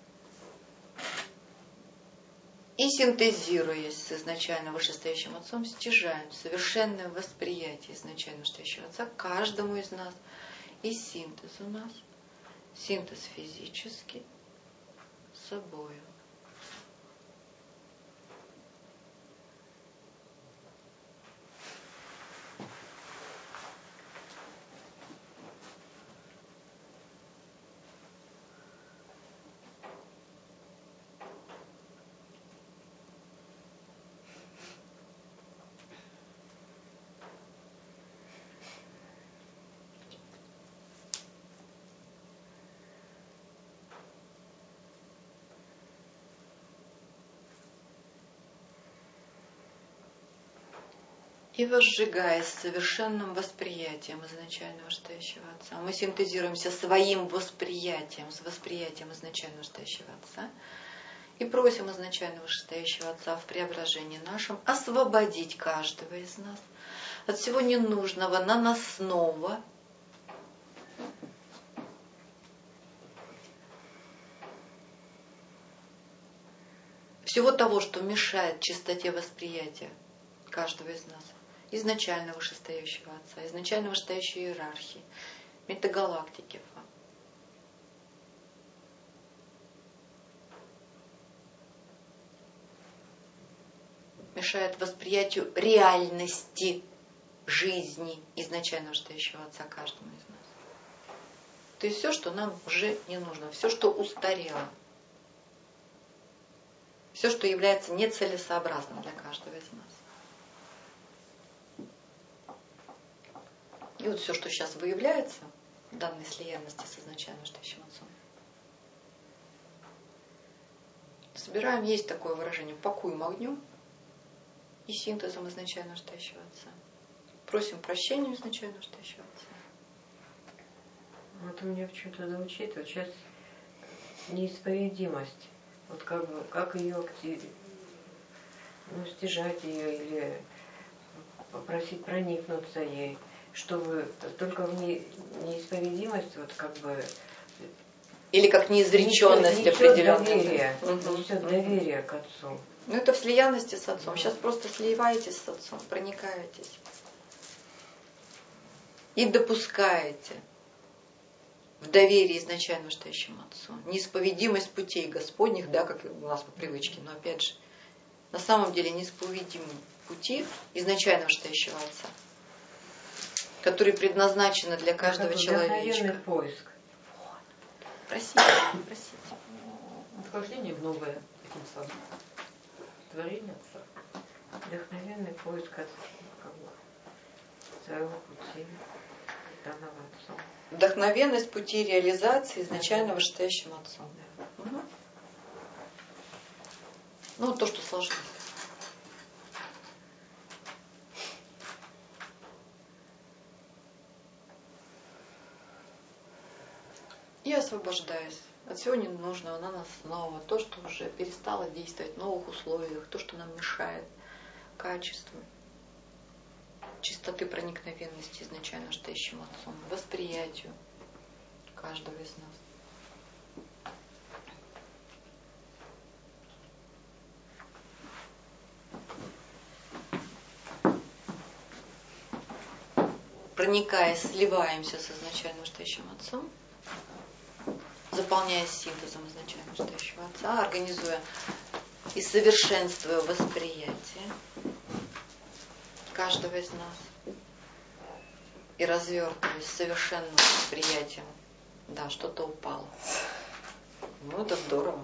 И синтезируясь с изначально вышестоящим Отцом, стяжаем совершенное восприятие изначально вышестоящего Отца каждому из нас. И синтез у нас, синтез физический, с собою. И возжигаясь совершенным восприятием изначально вышестоящего Отца, мы синтезируемся своим восприятием, с восприятием изначально вышестоящего Отца, и просим изначально вышестоящего Отца в преображении нашем освободить каждого из нас от всего ненужного, наносного, всего того, что мешает чистоте восприятия каждого из нас. Изначально вышестоящего Отца, изначально вышестоящей иерархии, метагалактики. Мешает восприятию реальности жизни изначально вышестоящего Отца каждому из нас. То есть все, что нам уже не нужно, все, что устарело, все, что является нецелесообразным для каждого из нас. И вот все, что сейчас выявляется в данной слиянности с изначально вышестоящим Отцом, собираем, есть такое выражение, пакуем огнем и синтезом изначально вышестоящего Отца. Просим прощения изначально вышестоящего Отца. Вот у меня в чем-то научить, вот сейчас неисповедимость, вот как ее стяжать ее или попросить проникнуться ей, чтобы только в неисповедимость, вот как бы... Или как неизреченность определенная. Несет доверие к Отцу. Ну это в слиянности с Отцом. Сейчас просто сливаетесь с Отцом, проникаетесь. И допускаете в доверии изначально вышестоящему Отцу неисповедимость путей Господних, да, как у нас по привычке, но опять же, на самом деле неисповедимы пути изначально вышестоящего Отца, которые предназначены для каждого человечка. Поиск. Вот. Просите. Вхождение в новое, таким самым. Творение Отца. Вдохновенный поиск своего пути, данного Отцом. Вдохновенность пути реализации изначально вышестоящим Отцом. Угу. Ну, то, что сложилось. И освобождаясь от всего ненужного, наносного, то, что уже перестало действовать в новых условиях, то, что нам мешает качеству. чистоты проникновенности изначально настоящим Отцом, восприятию каждого из нас. Проникаясь, сливаемся с изначально настоящим Отцом, заполняясь синтезом изначально настоящего Отца, организуя и совершенствуя восприятие каждого из нас и развертываясь совершенным восприятием. Да, что-то упало. Ну, это здорово.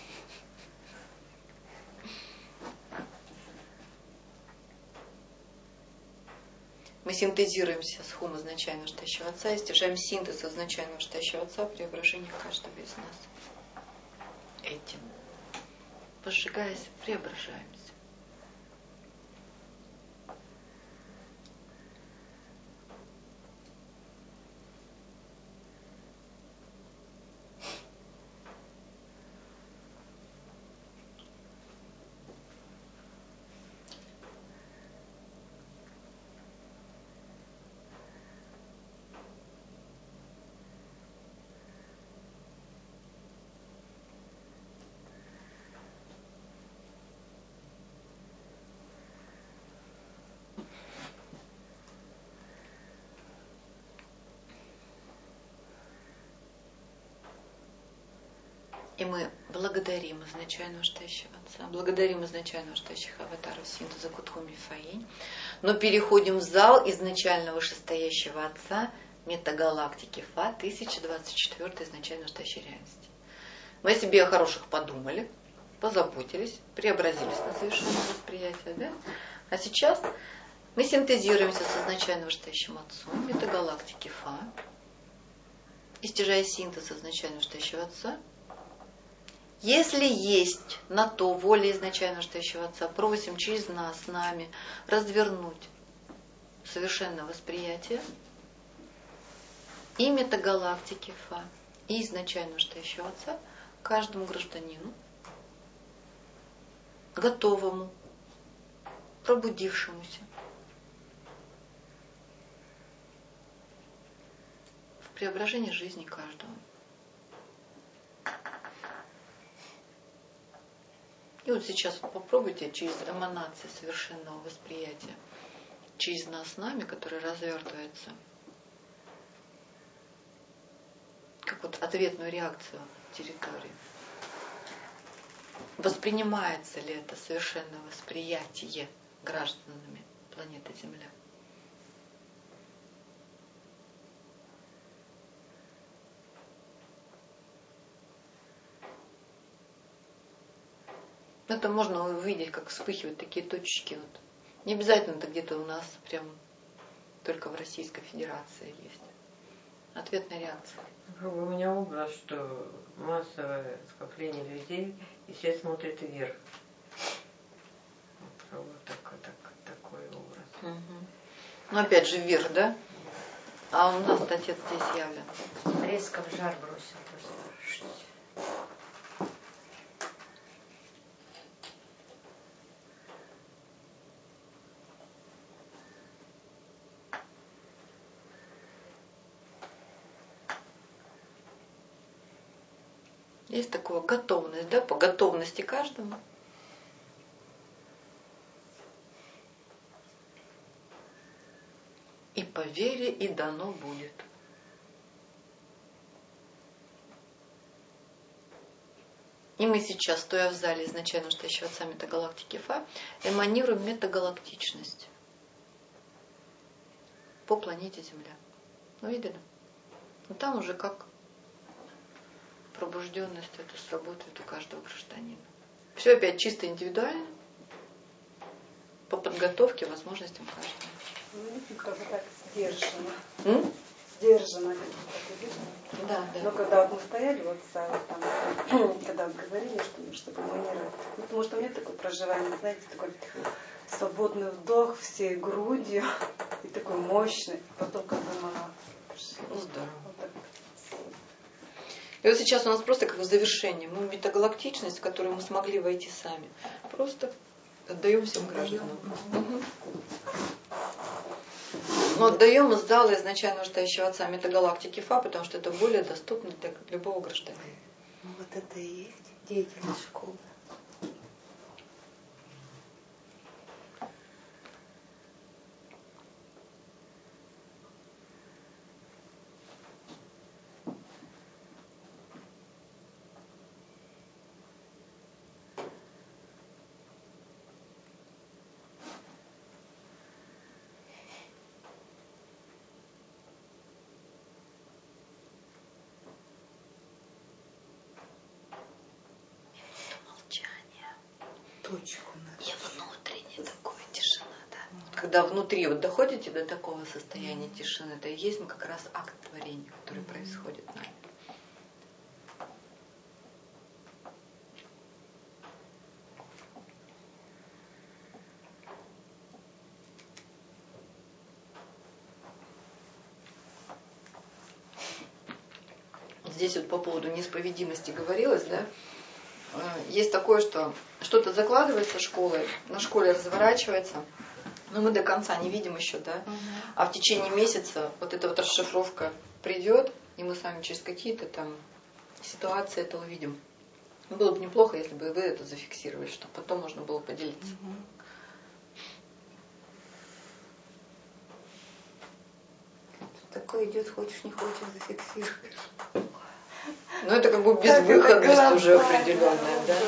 Мы синтезируемся с хум изначально настоящего Отца и стяжаем синтез изначально настоящего Отца преображения каждого из нас. Этим, пожигаясь, преображаемся. И мы благодарим изначально настоящего Отца, благодарим изначально настоящих аватаров синтеза Кутхуми Фаинь, но переходим в зал изначально вышестоящего Отца метагалактики Фа 1024 изначально настоящей реальности. Мы о себе о хороших подумали, позаботились, преобразились на совершенное восприятие, да? А сейчас мы синтезируемся с изначально вышестоящим Отцом метагалактики Фа, истяжая синтез изначально вышестоящего Отца. Если есть на то воля изначально настоящего Отца, просим через нас, с нами, развернуть совершенное восприятие и метагалактики Фа, и изначально настоящего Отца каждому гражданину, готовому, пробудившемуся в преображении жизни каждого. И вот сейчас вот попробуйте через эманации совершенного восприятия, через нас с нами, который развертывается, как вот ответную реакцию территории. Воспринимается ли это совершенное восприятие гражданами планеты Земля? Это можно увидеть, как вспыхивают такие точечки. Вот. Не обязательно это где-то у нас прям только в Российской Федерации есть. Ответная реакция. У меня образ, что массовое скопление людей, и все смотрят вверх. Вот такой образ. Угу. Ну опять же вверх, да? А у нас Отец здесь явлен. Резко в жар бросил. Есть такая готовность, да, по готовности каждому. И по вере, и дано будет. И мы сейчас, стоя в зале изначально настоящего Отца метагалактики Фа, эманируем метагалактичность по планете Земля. Ну, видели? Но там уже как пробужденность это сработает у каждого гражданина. Все опять чисто индивидуально, по подготовке, возможностям каждого. Ну, как бы так сдержанно. Сдержанно. Да. Но когда вот мы стояли вот там, когда вот говорили, чтобы манера, ну, потому что у меня такое проживание, знаете, такой свободный вдох всей грудью и такой мощный, потом как бы ну, здорово. Вот так. И вот сейчас у нас просто как в завершении. Мы метагалактичность, в которую мы смогли войти сами, просто отдаем всем гражданам. Угу. Но отдаем из зала изначально настоящего отца метагалактики ФА, потому что это более доступно для любого гражданина. Ну вот это и есть деятельность школы. Точку надо. И внутренняя такая тишина, да. Вот когда внутри вот доходите до такого состояния тишины, это и есть как раз акт творения, который происходит в нами. Здесь вот по поводу несправедливости говорилось, да, есть такое, что что-то закладывается школой, на школе разворачивается, но мы до конца не видим еще, да, а в течение месяца вот эта вот расшифровка придет, и мы сами через какие-то там ситуации это увидим. Было бы неплохо, если бы вы это зафиксировали, чтобы потом можно было поделиться. Такое идет, хочешь не хочешь, зафиксируешь. Ну это как бы безвыходность уже определенная, да?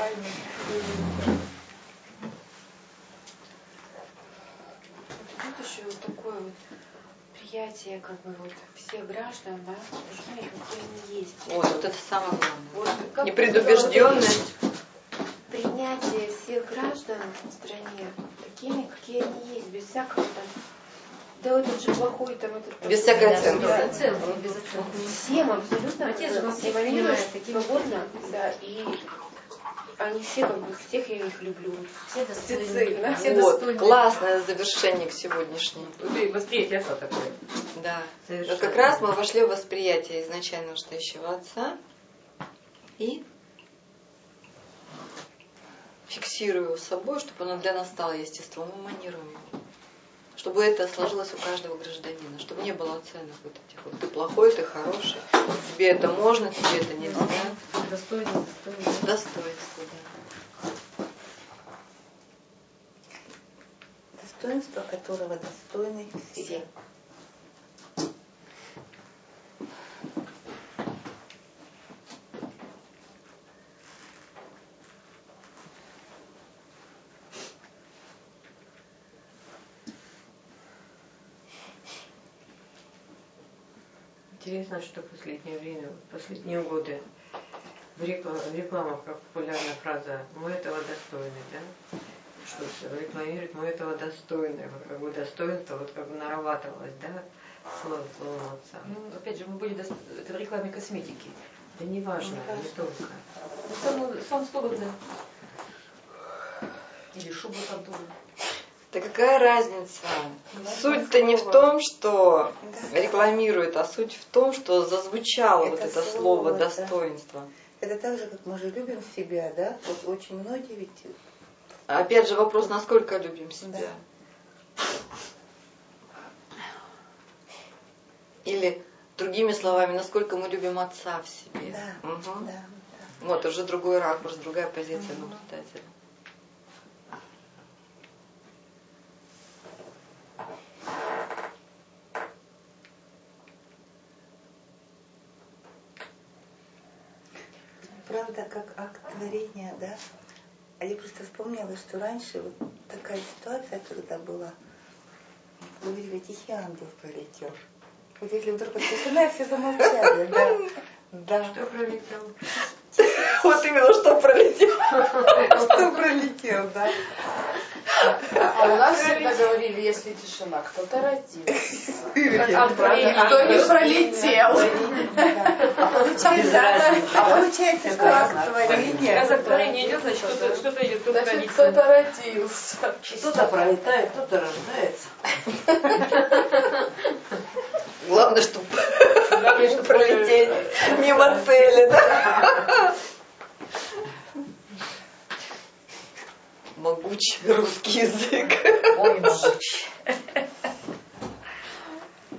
Тут еще вот такое вот приятие как бы вот всех граждан, да, такими, какие они есть. Вот это самое главное. Вот, непредубежденность. Принятие всех граждан в стране такими, какие они есть, без всякого там, да вот этот же плохой там этот. Без всякой оценки. Без оценки. Всем абсолютно эволюируешь свободно, да, и они все как бы, всех я их люблю. Все достойны. Все вот, классное завершение к сегодняшнему. Восприятие отца такое. Да. Вот как раз мы вошли в восприятие изначально настоящего отца и фиксирую его с собой, чтобы оно для нас стало естеством, эманируем. Чтобы это сложилось у каждого гражданина, чтобы не было оценок вот этих вот. Ты плохой, ты хороший, тебе это можно, тебе это нельзя. Достоинство, да. Достоинство, которого достойны все. Интересно, что в последнее время, в последние годы в рекламах как популярная фраза «мы этого достойны», да? Что рекламирует «мы этого достойны», вот как бы достоинство вот как бы нарабатывалось, да, словом отца. Ну, опять же, мы были это в рекламе косметики. Да не важно, не только. Сам слоган, да. Или шуба там тоже. Да какая разница? Суть-то не в том, что рекламирует, а суть в том, что зазвучало вот это слово достоинство. Это так же, как мы же любим себя, да? Вот очень многие ведь... Опять же вопрос, насколько любим себя. Да. Или, другими словами, насколько мы любим отца в себе. Да, угу. Да. Вот, уже другой ракурс, другая позиция наблюдателя. Правда, как акт творения, да? А я просто вспомнила, что раньше вот такая ситуация, когда была, вы видели, тихий ангел пролетел. Вот если вдруг тишина, все замолчали, да? Да. Что пролетел? Вот именно что пролетел. Что пролетел, да? А у нас всегда говорили, если тишина, кто-то родился. Кто не пролетел. А получается, что акт творения. Когда творение идет, значит что-то идет, кто-то Значит, родится. кто-то родился. Кто-то пролетает, кто-то рождается. Главное, чтобы пролететь мимо цели, да? Могучий русский язык. Ой, могучий.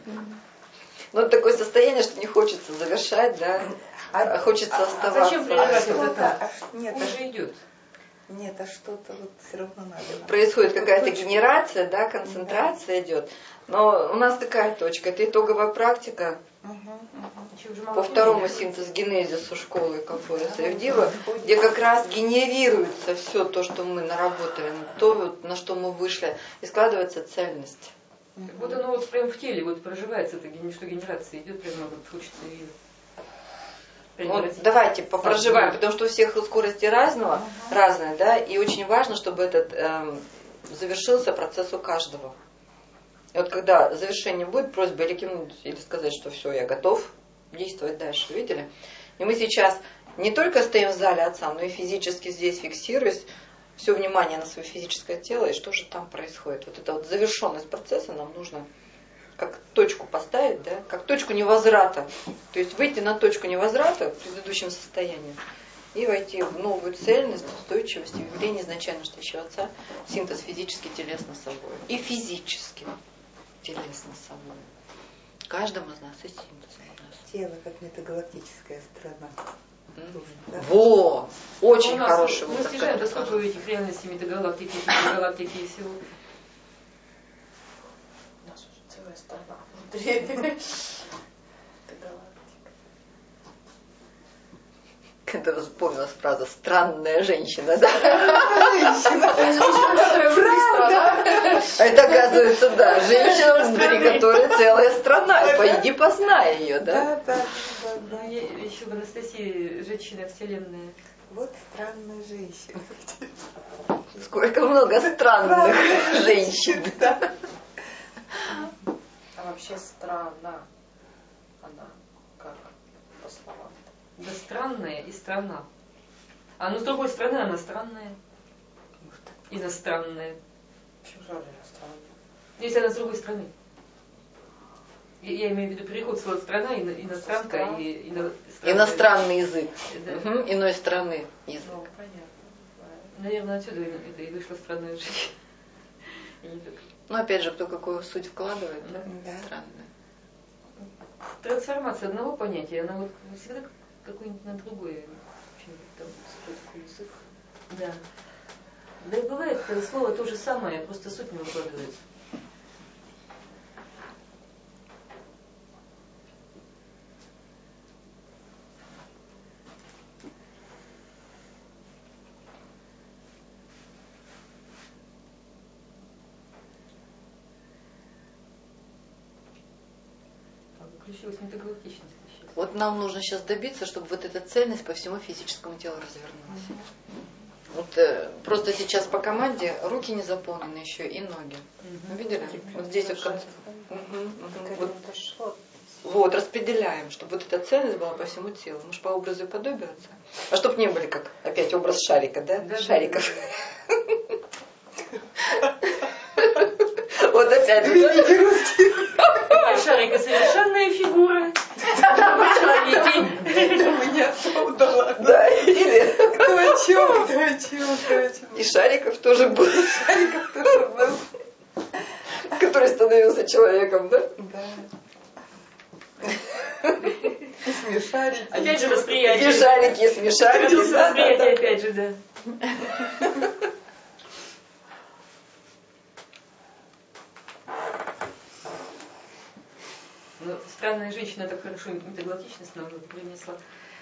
Но это такое состояние, что не хочется завершать, да, а хочется оставаться. Зачем прерывать это? Нет, Он же идет. Нет, а что-то вот все равно надо. Происходит какая-то генерация, да, концентрация идет. Но у нас такая точка, это итоговая практика по второму синтез-генезису школы КФУС Евдива, где как раз генерируется все то, что мы наработали, то, на что мы вышли, и складывается цельность. Вот оно вот прям в теле вот проживается, это, что генерация идет, прямо вот хочется ее. Вот давайте попроживаем, потому что у всех скорости разные, да, и очень важно, чтобы этот завершился процесс у каждого. И вот когда завершение будет, просьба или кивнуть, или сказать, что все, я готов действовать дальше, видели? И мы сейчас не только стоим в зале Отца, но и физически здесь фиксируясь, все внимание на свое физическое тело, и что же там происходит. Вот эта вот завершенность процесса нам нужно как точку поставить, да, как точку невозврата. То есть выйти на точку невозврата в предыдущем состоянии и войти в новую цельность, устойчивость, в явление изначально стоящего Отца, синтез физически, телесно собой. И физически, телесно собой. Каждому из нас и синтез у нас. Тело как метагалактическая страна. Во! Очень хороший вот такой. Мы снижаем сколько этих реальностей метагалактики и всего. У нас уже целая страна внутри. Когда вспомнилась фраза «странная женщина», да? А это, оказывается, да, женщина, внутри которой целая страна. Пойди познай ее, да? Да. Еще в Анастасии женщина вселенная. Вот странная женщина. Сколько много странных женщин. А вообще страна, она как по словам? Да странная и страна. А ну с другой стороны она странная. Иностранная. Почему сразу иностранная? Если она с другой стороны. Я имею в виду переход слова страна, иностранка и иностранный язык. Да. Иной страны язык. Ну, понятно. Наверное, отсюда это и вышла странная жизнь. Ну, опять же, кто какую суть вкладывает, да? Странная. Трансформация одного понятия, она вот всегда какое-нибудь на другое. Там, такой язык. Да. Да и бывает, слово то же самое, просто суть не укладывается. Включилась метагалактичность. Вот нам нужно сейчас добиться, чтобы вот эта цельность по всему физическому телу развернулась. Вот просто сейчас по команде руки не заполнены еще и ноги. Видели? Вот здесь вот конце. Вот, распределяем, чтобы вот эта цельность была по всему телу. Может, по образу и подобию Отца. А чтобы не были как опять образ шарика, да? Шариков. Вот опять же. Шарика совершенная фигура. Да, или... Кто о чем? И Шариков тоже был. Который становился человеком, да? Да. И смешарики. Опять же восприятие. И шарики, и смешарики. Восприятие опять же, да. Ну, странная женщина так хорошо метагалактичность нам принесла.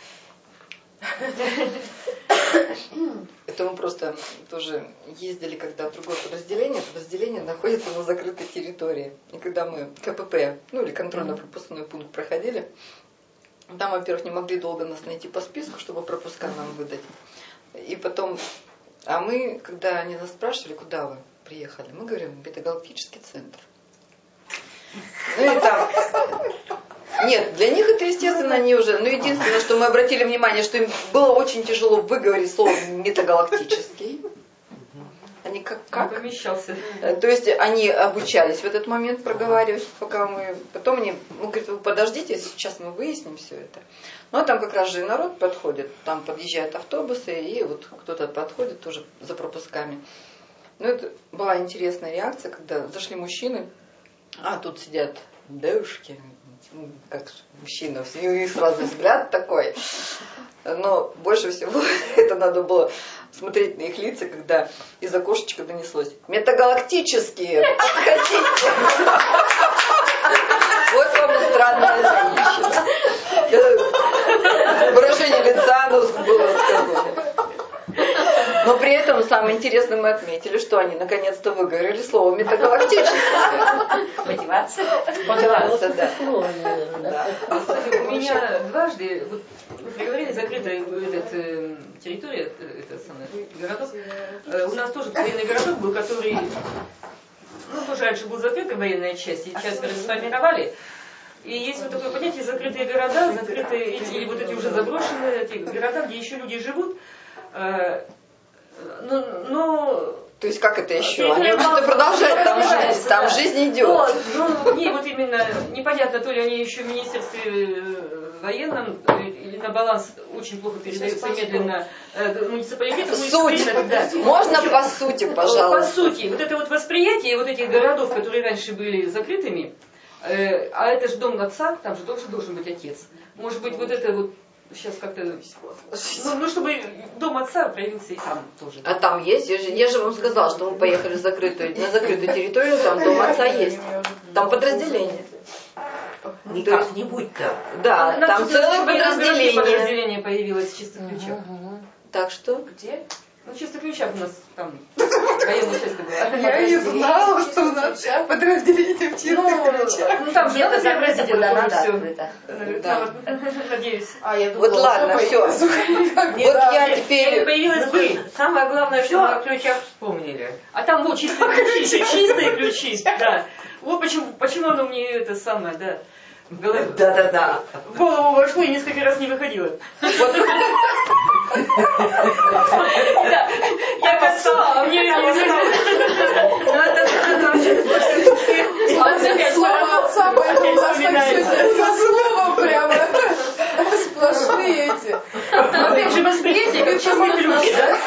Это мы просто тоже ездили когда в другое подразделение. Подразделение находится на закрытой территории. И когда мы КПП, ну или контрольно-пропускной пункт проходили, там, во-первых, не могли долго нас найти по списку, чтобы пропуска нам выдать. И потом, а мы, когда они нас спрашивали, куда вы приехали, мы говорим, метагалактический центр. Ну и там... Нет, для них это, естественно, они уже... Но единственное, что мы обратили внимание, что им было очень тяжело выговорить слово метагалактический. Они как? Не помещался. То есть они обучались в этот момент проговаривать, пока мы... Потом они... Ну, говорят, вы подождите, сейчас мы выясним все это. Ну, а там как раз же и народ подходит. Там подъезжают автобусы, и вот кто-то подходит тоже за пропусками. Ну, это была интересная реакция, когда зашли мужчины, а тут сидят девушки, как мужчина, у них сразу взгляд такой. Но больше всего это надо было смотреть на их лица, когда из окошечка донеслось: метагалактические, подходите. Вот вам и странная женщина. Выражение лица было сказано. Но при этом самое интересное мы отметили, что они наконец-то выговорили слово метагалактическое. Мотивация. Мотивация, да. Кстати, у меня дважды, вот вы говорили, закрытая территория, это самое, городок. У нас тоже военный городок был, который, тоже раньше был закрытой военная часть, сейчас расформировали. И есть вот такое понятие закрытые города, закрытые, или вот эти уже заброшенные эти города, где еще люди живут. То есть как это еще? Они что-то продолжают там жить, там жизнь идет. Вот именно непонятно, то ли они еще в министерстве военном, или на баланс очень плохо передаются медленно муниципалитетам. Суть. Можно по сути, пожалуйста. По сути. Вот это вот восприятие вот этих городов, которые раньше были закрытыми, а это же дом отца, там же тоже должен быть отец. Может быть, вот это вот сейчас как-то... чтобы дом отца проявился и там тоже. А там есть? Я же вам сказала, что мы поехали на закрытую территорию, там дом отца есть. Там подразделение. Не как-нибудь там. Да, там целое подразделение появилось в Чистых Ключах. Так что? Где? В Чистых Ключах у нас там военная часть была. Я не знала, что у нас подразделение в Чистых Ключах. Там же это закрыто, куда надо все. открыто. Надеюсь. Вот ладно, все. Вот я теперь... Появилась бы. Самое главное, что мы о ключах вспомнили. А там вот чистые ключи, чистые ключи, да. Вот почему оно мне это самое, да. Да. В голову вошло и несколько раз не выходило. Я косала, мне слово отца, поэтому у нас слово прямо сплошные эти. Опять же, восприятие как чистый ключ, да?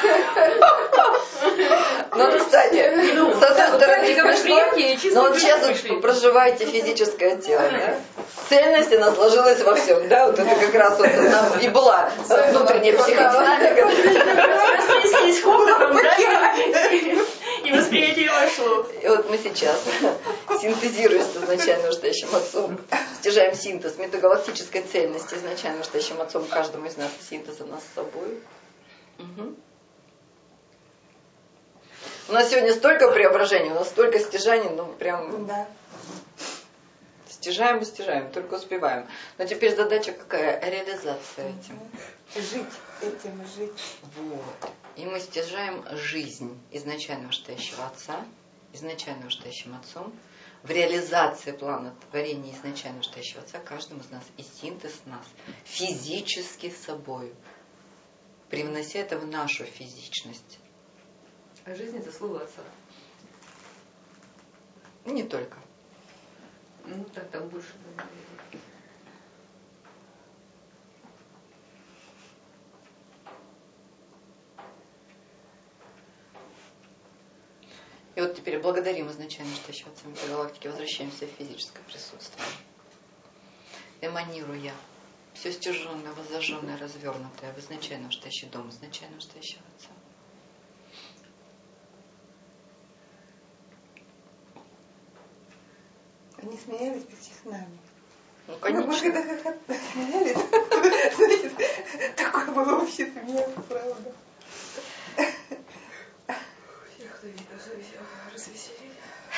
Ну, кстати, с одной стороны, восприятие и чистый но вот ключ сейчас вышли. вы проживаете физическое тело, да? Цельность, она сложилась во всем, да? Вот это как раз вот она и была внутренняя психодинамика. Разнеслись хохотом, да? И восприятие вошло. И вот мы сейчас, синтезируя с изначально ушедшим отцом, стяжаем синтез метагалактической цельности изначально ушедшим отцом каждому из нас, синтеза нас с собой. Угу. У нас сегодня столько преображений, у нас столько стяжаний, ну прям... Да. Стяжаем и стяжаем, только успеваем. Но теперь задача какая? Реализация этим. Жить этим, жить. Вот. И мы стяжаем жизнь изначально вышестоящего отца, изначально вышестоящим отцом, в реализации плана творения изначально вышестоящего отца каждому из нас и синтез нас физически с собой, привнося это в нашу физичность. А жизнь это слово отца. Не только. Ну так там больше. И вот теперь благодарим изначально вышестоящего отца галактики, возвращаемся в физическое присутствие. Эманируя все стяженное, воззаженное, развернутое в изначально вышестоящий дом, изначально вышестоящего отца. Они смеялись почти с нами. Ну, конечно. Мы когда смеялись, знаете, такой был общий смех, правда. Всех развеселили.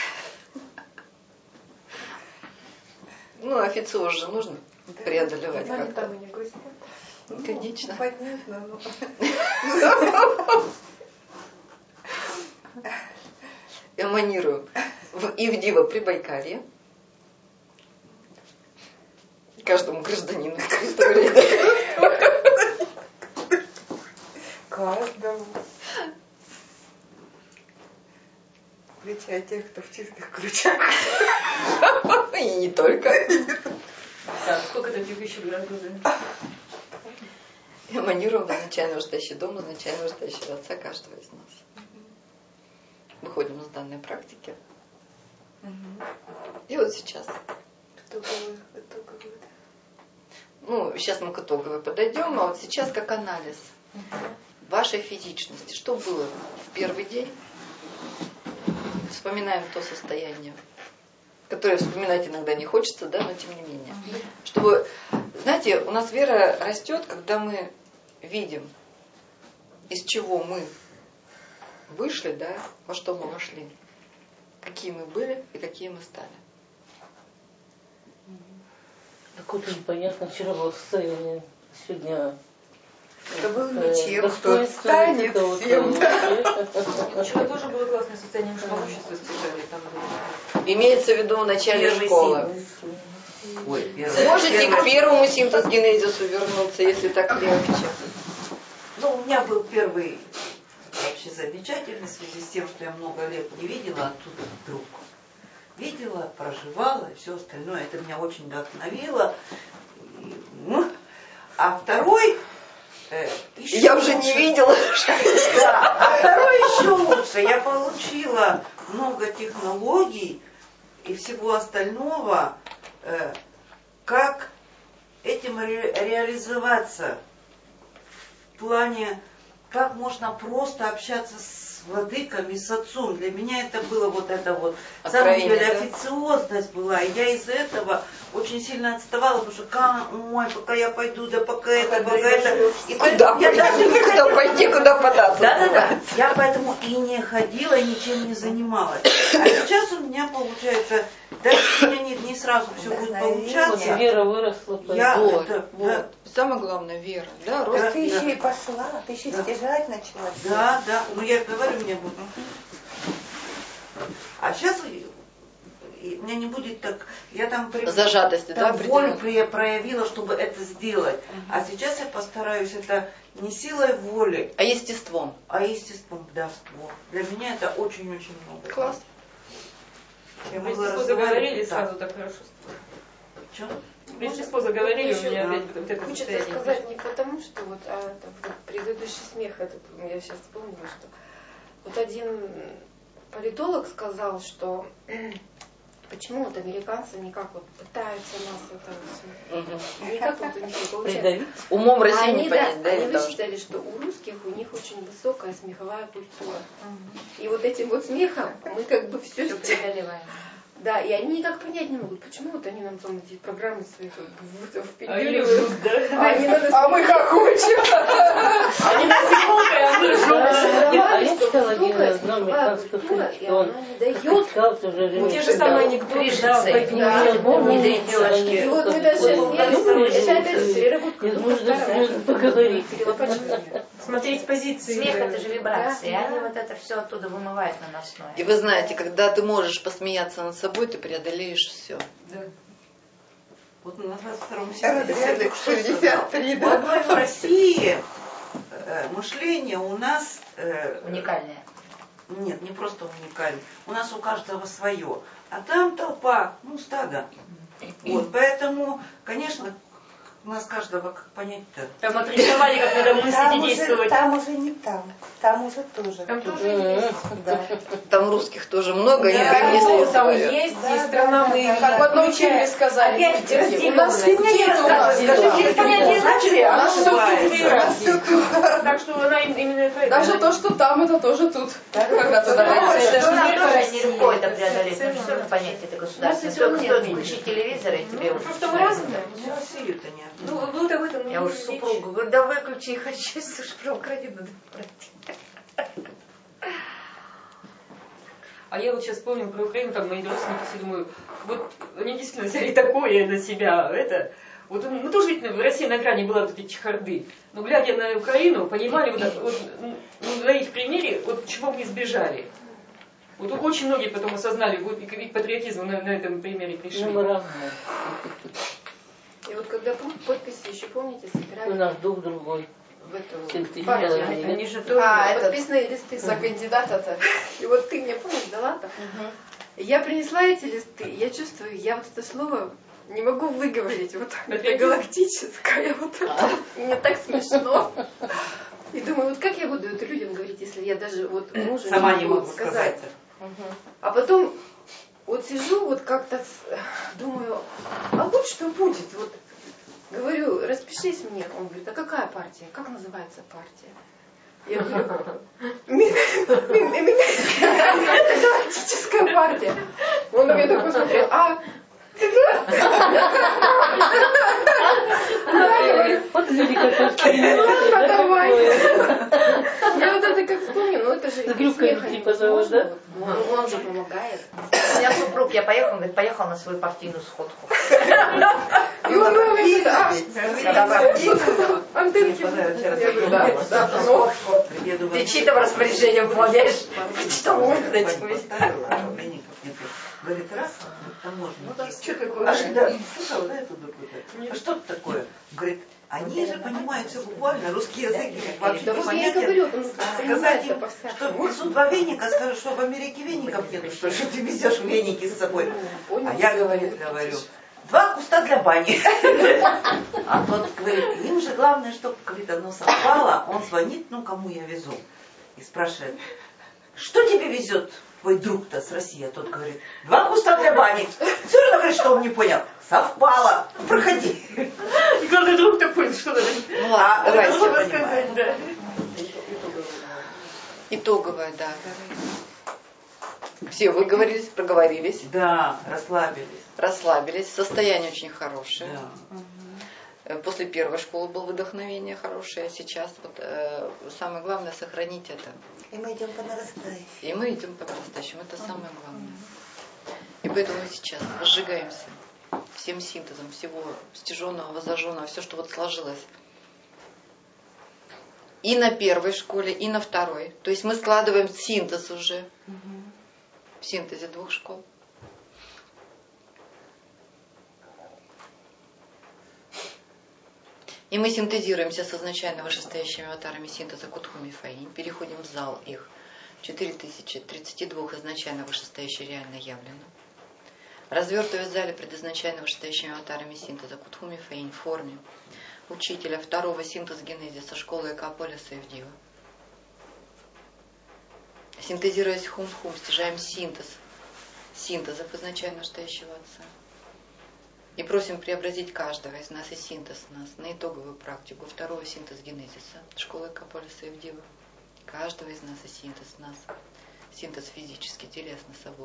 Ну, официоз же нужно преодолевать Они как-то. там и не гости. Конечно. Понятно, но... Эманирую в Ивдиво Прибайкалье. Каждому гражданину. Каждому. Включая тех, кто в чистых ключах. И не только. Так, сколько таких еще городов? Эманируем в изначально вышестоящий дом, изначально вышестоящего отца каждого из нас. Выходим из данной практики. И вот сейчас итоговый. Ну, сейчас мы к итоговой подойдем, а вот сейчас как анализ вашей физичности. Что было в первый день? Вспоминаем то состояние, которое вспоминать иногда не хочется, да, но тем не менее. Чтобы, знаете, у нас вера растет, когда мы видим, из чего мы вышли, да, во что мы вошли, какие мы были и какие мы стали. Какое-то непонятно, вчера было состояние, сегодня... Это был ничем, кто станет всем. Вчера тоже было классное состояние, что общество стяжали там было. Имеется в виду в начале школы. Можете к первому синтез-генезису вернуться, если так легче. Ну, у меня был первый вообще замечательный в связи с тем, что я много лет не видела, оттуда вдруг видела, проживала и все остальное. Это меня очень вдохновило. А второй... Я уже не видела. Да, а второй еще лучше. Я получила много технологий и всего остального, как этим реализоваться. В плане, как можно просто общаться с владыками, с отцом. Для меня это было вот это вот, самая официозность была. И я из-за этого очень сильно отставала, потому что, пока я пойду, да пока это. И куда пойти, куда податься. Да. Я поэтому и не ходила, ничем не занималась. А сейчас у меня получается, даже если у меня не сразу все будет получаться. Вера выросла. Вот. Самое главное, вера. Да, рост. Ты еще и пошла, ты еще стяжать начала. Да. Ну я говорю, мне будет. А сейчас у меня не будет так. Я там зажатости, да, волю проявила, чтобы это сделать. А сейчас я постараюсь это не силой воли, а естеством. Естеством, да. Вот. Для меня это очень-очень много. Класс. Мы заговорили сразу так хорошо. Что? Вещество заговорили, у меня опять вот это хочется состояние. сказать не потому, что вот, предыдущий смех, этот, я сейчас вспомнила, что вот один политолог сказал, что почему вот американцы никак вот пытаются нас это вот, никак вот у них не получается. Умом России не понять, да? Они высчитали, что у русских у них очень высокая смеховая культура. И вот этим вот смехом мы как бы все преодолеваем. Да, и они никак понять не могут, почему вот они нам там эти программы свои впендюривают. А мы как учим. Они нас секундой, а мы жопой. Я читала один американскую книгу, что он сказал, что уже те же самые анекдоты, да, внедрить девочки. И вот мы даже это опять переработка. Поговорить. Смотреть позиции. Смех это же вибрации, они вот это все оттуда вымывают наносное. И вы знаете, когда ты можешь посмеяться над собой, ты преодолеешь все. Да. Вот на 22-м съезде в одной в России мышление у нас уникальное. Нет, не просто уникальное. У нас у каждого свое. А там толпа, стадо. Вот, поэтому, конечно, у нас каждого как понять-то. Там отрисовали, как надо мыслить и действовать. Там уже не там уже тоже. Там тоже есть. Да. Там русских тоже много, и принесли там есть, и страна мы... Как в одном фильме сказали. У нас так что она именно это... Даже то, что там, это тоже тут. Когда туда не рукой это преодолеть. Ну, все равно понять это государство. Только стоит включить телевизор, и тебе уже... Просто мы разные. Россию-то нет. Ну, вы об этом не я уже супругу говорю, да выключи, хочу, слушай, про Украину надо пройти. А я вот сейчас помню про Украину, там мои родственники все думаю, вот они действительно взяли такое на себя, это... Вот мы тоже ведь в России на грани была вот эти чехарды. Но глядя на Украину, понимали вот на их примере, вот чего мы избежали. Вот очень многие потом осознали, вот и к патриотизму на этом примере пришли. Мы разные. И вот когда подписи еще, помните, собирали? У нас дух другой. В эту 7 тысяч партию. человек. Они же тоже подписные листы за кандидата-то. И вот ты мне помнишь, дала-то? Я принесла эти листы, я чувствую, я вот это слово не могу выговорить. Вот это галактическое, вот это. Мне так смешно. И думаю, вот как я буду это людям говорить, если я даже вот мужу сама не могу сказать. А потом вот сижу, вот как-то думаю, а вот что будет? Вот говорю, распишись мне. Он говорит, а какая партия? Как называется партия? Я говорю, демократическая партия. Он на меня так посмотрел, Вот люди как давай. Я вот это как вспомню, но это же с грюками типа зовут, да? Он же помогает. У меня супруг, я поехал, он говорит, поехал на свою партийную сходку. И он говорит, антенки. Ты чьи там распоряжения выполняешь? Что можно этим? Говорит, раз, таможенники. Что такое? А что это такое? Говорит, они же понимают все буквально, русский язык, как вообще непонятен. Сказать им, что несут два веника, скажут, что в Америке веников нету, что ты везешь веники с собой. А я, говорю, 2 куста для бани. А тот говорит, им же главное, чтобы, говорит, оно совпало. Он звонит, кому я везу. И спрашивает, что тебе везет твой друг-то с России? А тот говорит, 2 куста для бани. Все равно говорит, что он не понял. Совпало. Проходи. И главный друг такой, что надо? Ну ладно, давайте. сказать, да. Итоговая, да. Все выговорились, проговорились. Да, расслабились. Расслабились. Состояние очень хорошее. Да. После первой школы было вдохновение хорошее. Сейчас самое главное сохранить это. И мы идем по нарастающей. И мы идем по нарастающему. Это самое главное. И поэтому мы сейчас возжигаемся всем синтезом всего стяженного, возожженного, все, что сложилось. И на первой школе, и на второй. То есть мы складываем синтез уже. В синтезе 2 школ. И мы синтезируемся с изначально вышестоящими аватарами синтеза Кутхуми и Фаинь, переходим в зал их 4032 изначально вышестоящих реально явлено. Развертывая в зале предизначально вышестоящими аватарами синтеза Кутхуми и Фаинь в форме учителя второго синтез-генезиса школы Экополиса Ивдива. Синтезируясь хум-хум, стяжаем синтезов изначально вышестоящего Отца. И просим преобразить каждого из нас и синтез нас на итоговую практику второго синтез-генезиса школы Экополиса Ивдива. Каждого из нас и синтез нас. Синтез физически, телесно, собою.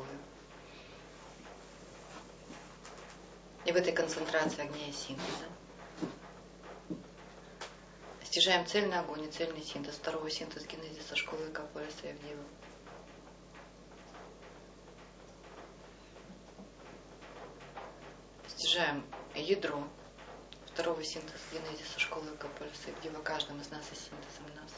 И в этой концентрации огня и синтеза стяжаем цельный огонь и цельный синтез второго синтез-генезиса школы Экополиса Ивдива. Стяжаем ядро второго синтез-генезиса школы Экополиса Ивдива каждым из нас и синтезом нас.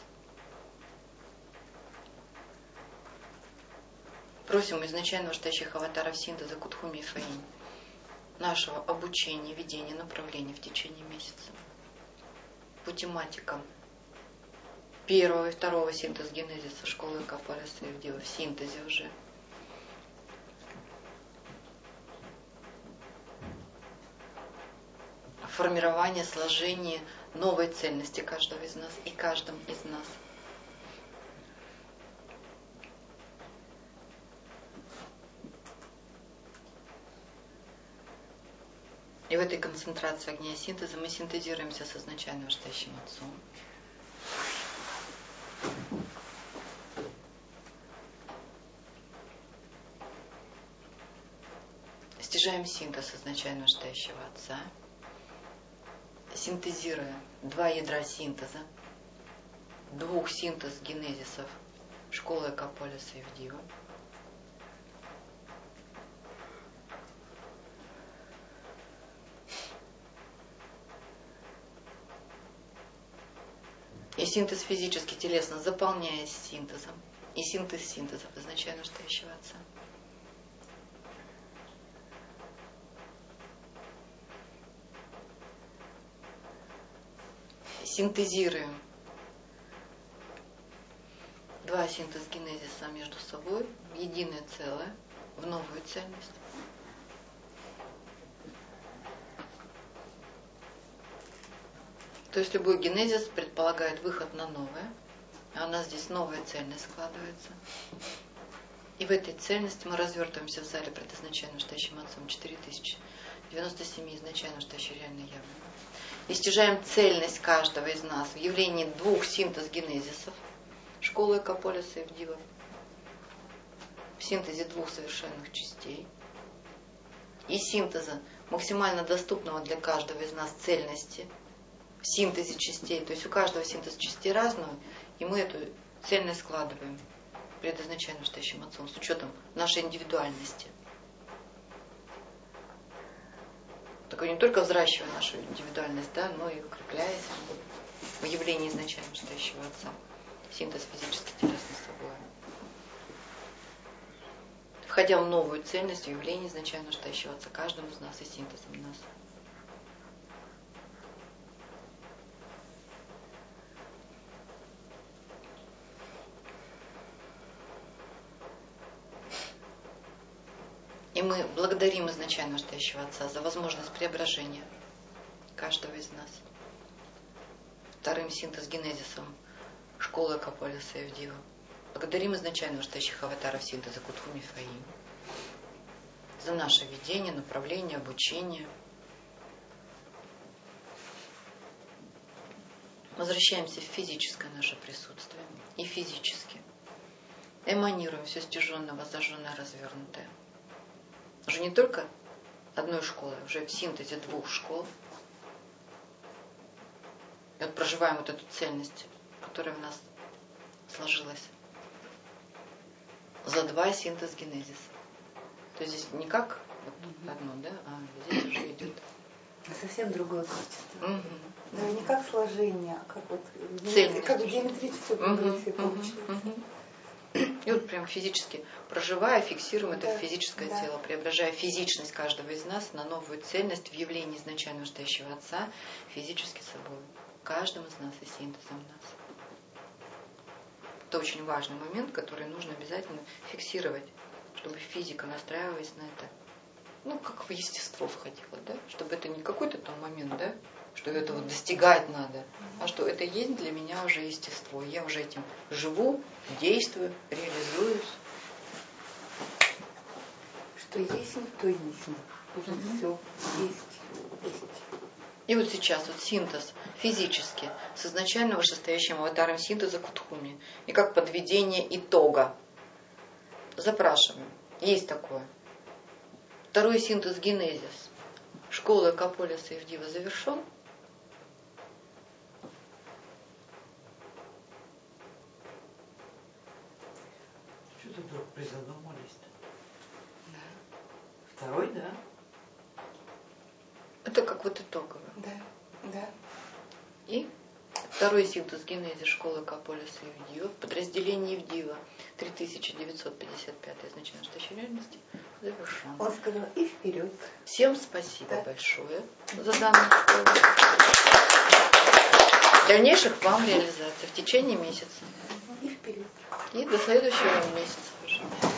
Просим изначально вышестоящих аватаров синтеза Кутхуми и Фаинь нашего обучения, ведения, направления в течение месяца по тематикам первого и второго синтез-генезиса школы Экополиса Ивдива в синтезе уже. Формирование, сложение новой цельности каждого из нас и каждым из нас. И в этой концентрации огня и синтеза мы синтезируемся с изначально вышестоящим Отцом. Стяжаем синтез изначально вышестоящего Отца. Синтезируя 2 ядра синтеза, 2 синтез-генезисов школы Экополиса Ивдива. И синтез физически, телесно, заполняясь синтезом. И синтез синтезов изначально вышестоящего Отца. Синтезируем 2 синтез-генезиса между собой в единое целое, в новую цельность. То есть любой генезис предполагает выход на новое, а у нас здесь новая цельность складывается. И в этой цельности мы развертываемся в зале предназначенным настоящим Отцом 4097 изначально настоящей реальной явно. И стяжаем цельность каждого из нас в явлении двух синтез-генезисов, школы Экополиса и Евдива, в синтезе двух совершенных частей и синтеза максимально доступного для каждого из нас цельности в синтезе частей. То есть у каждого синтез частей разного, и мы эту цельность складываем предназначенным настоящим Отцом с учетом нашей индивидуальности. Так не только взращивая нашу индивидуальность, да, но и укрепляясь в явлении изначально настоящего Отца. Синтез физически телесный собой. Входя в новую цельность, в явлении изначально настоящего Отца каждому из нас и синтезом нас. И мы благодарим изначально настоящего Отца за возможность преображения каждого из нас. Вторым синтез-генезисом школы Экополиса и Евдива. Благодарим изначально настоящих аватаров синтеза Кутхуми Фаим за наше видение, направление, обучение. Возвращаемся в физическое наше присутствие. И физически эманируем все стяженное, зажженное, развернутое. Уже не только одной школы, уже в синтезе двух школ. И вот проживаем вот эту цельность, которая в нас сложилась. За два синтез-генезиса. То есть здесь не как вот одно, да, а здесь уже идет совсем другое качество. Угу. Да, не как сложение, а как вот цельность. как в геометрической прогрессии получилось. И вот прям физически проживая, фиксируем это физическое тело, преображая физичность каждого из нас на новую цельность в явлении изначально настоящего Отца, физически собой. Каждым из нас и синтезом нас. Это очень важный момент, который нужно обязательно фиксировать, чтобы физика, настраиваясь на это, ну, как в естество входила, да? Чтобы это не какой-то там момент, да? Что это вот достигать надо, а что это есть для меня уже естество. Я уже этим живу, действую, реализуюсь. Что есть, то и есть. Уже все есть. И вот сейчас вот синтез физически с изначально вышестоящим аватаром синтеза Кутхуми. И как подведение итога. Запрашиваем. Есть такое. Второй синтез генезис. Школы Экополиса и Евдива завершен. Что-то вдруг призадумались-то. Да. Второй, да? Это как вот итогово. Да. И второй синтез генезис школы Экополиса и Евдива в подразделении Евдива 3955 значение настоящей реальности завершен. Он сказал и вперед. Всем спасибо большое за данную школу. Дальнейших вам реализаций в течение месяца. И вперед. И до следующего месяца уже.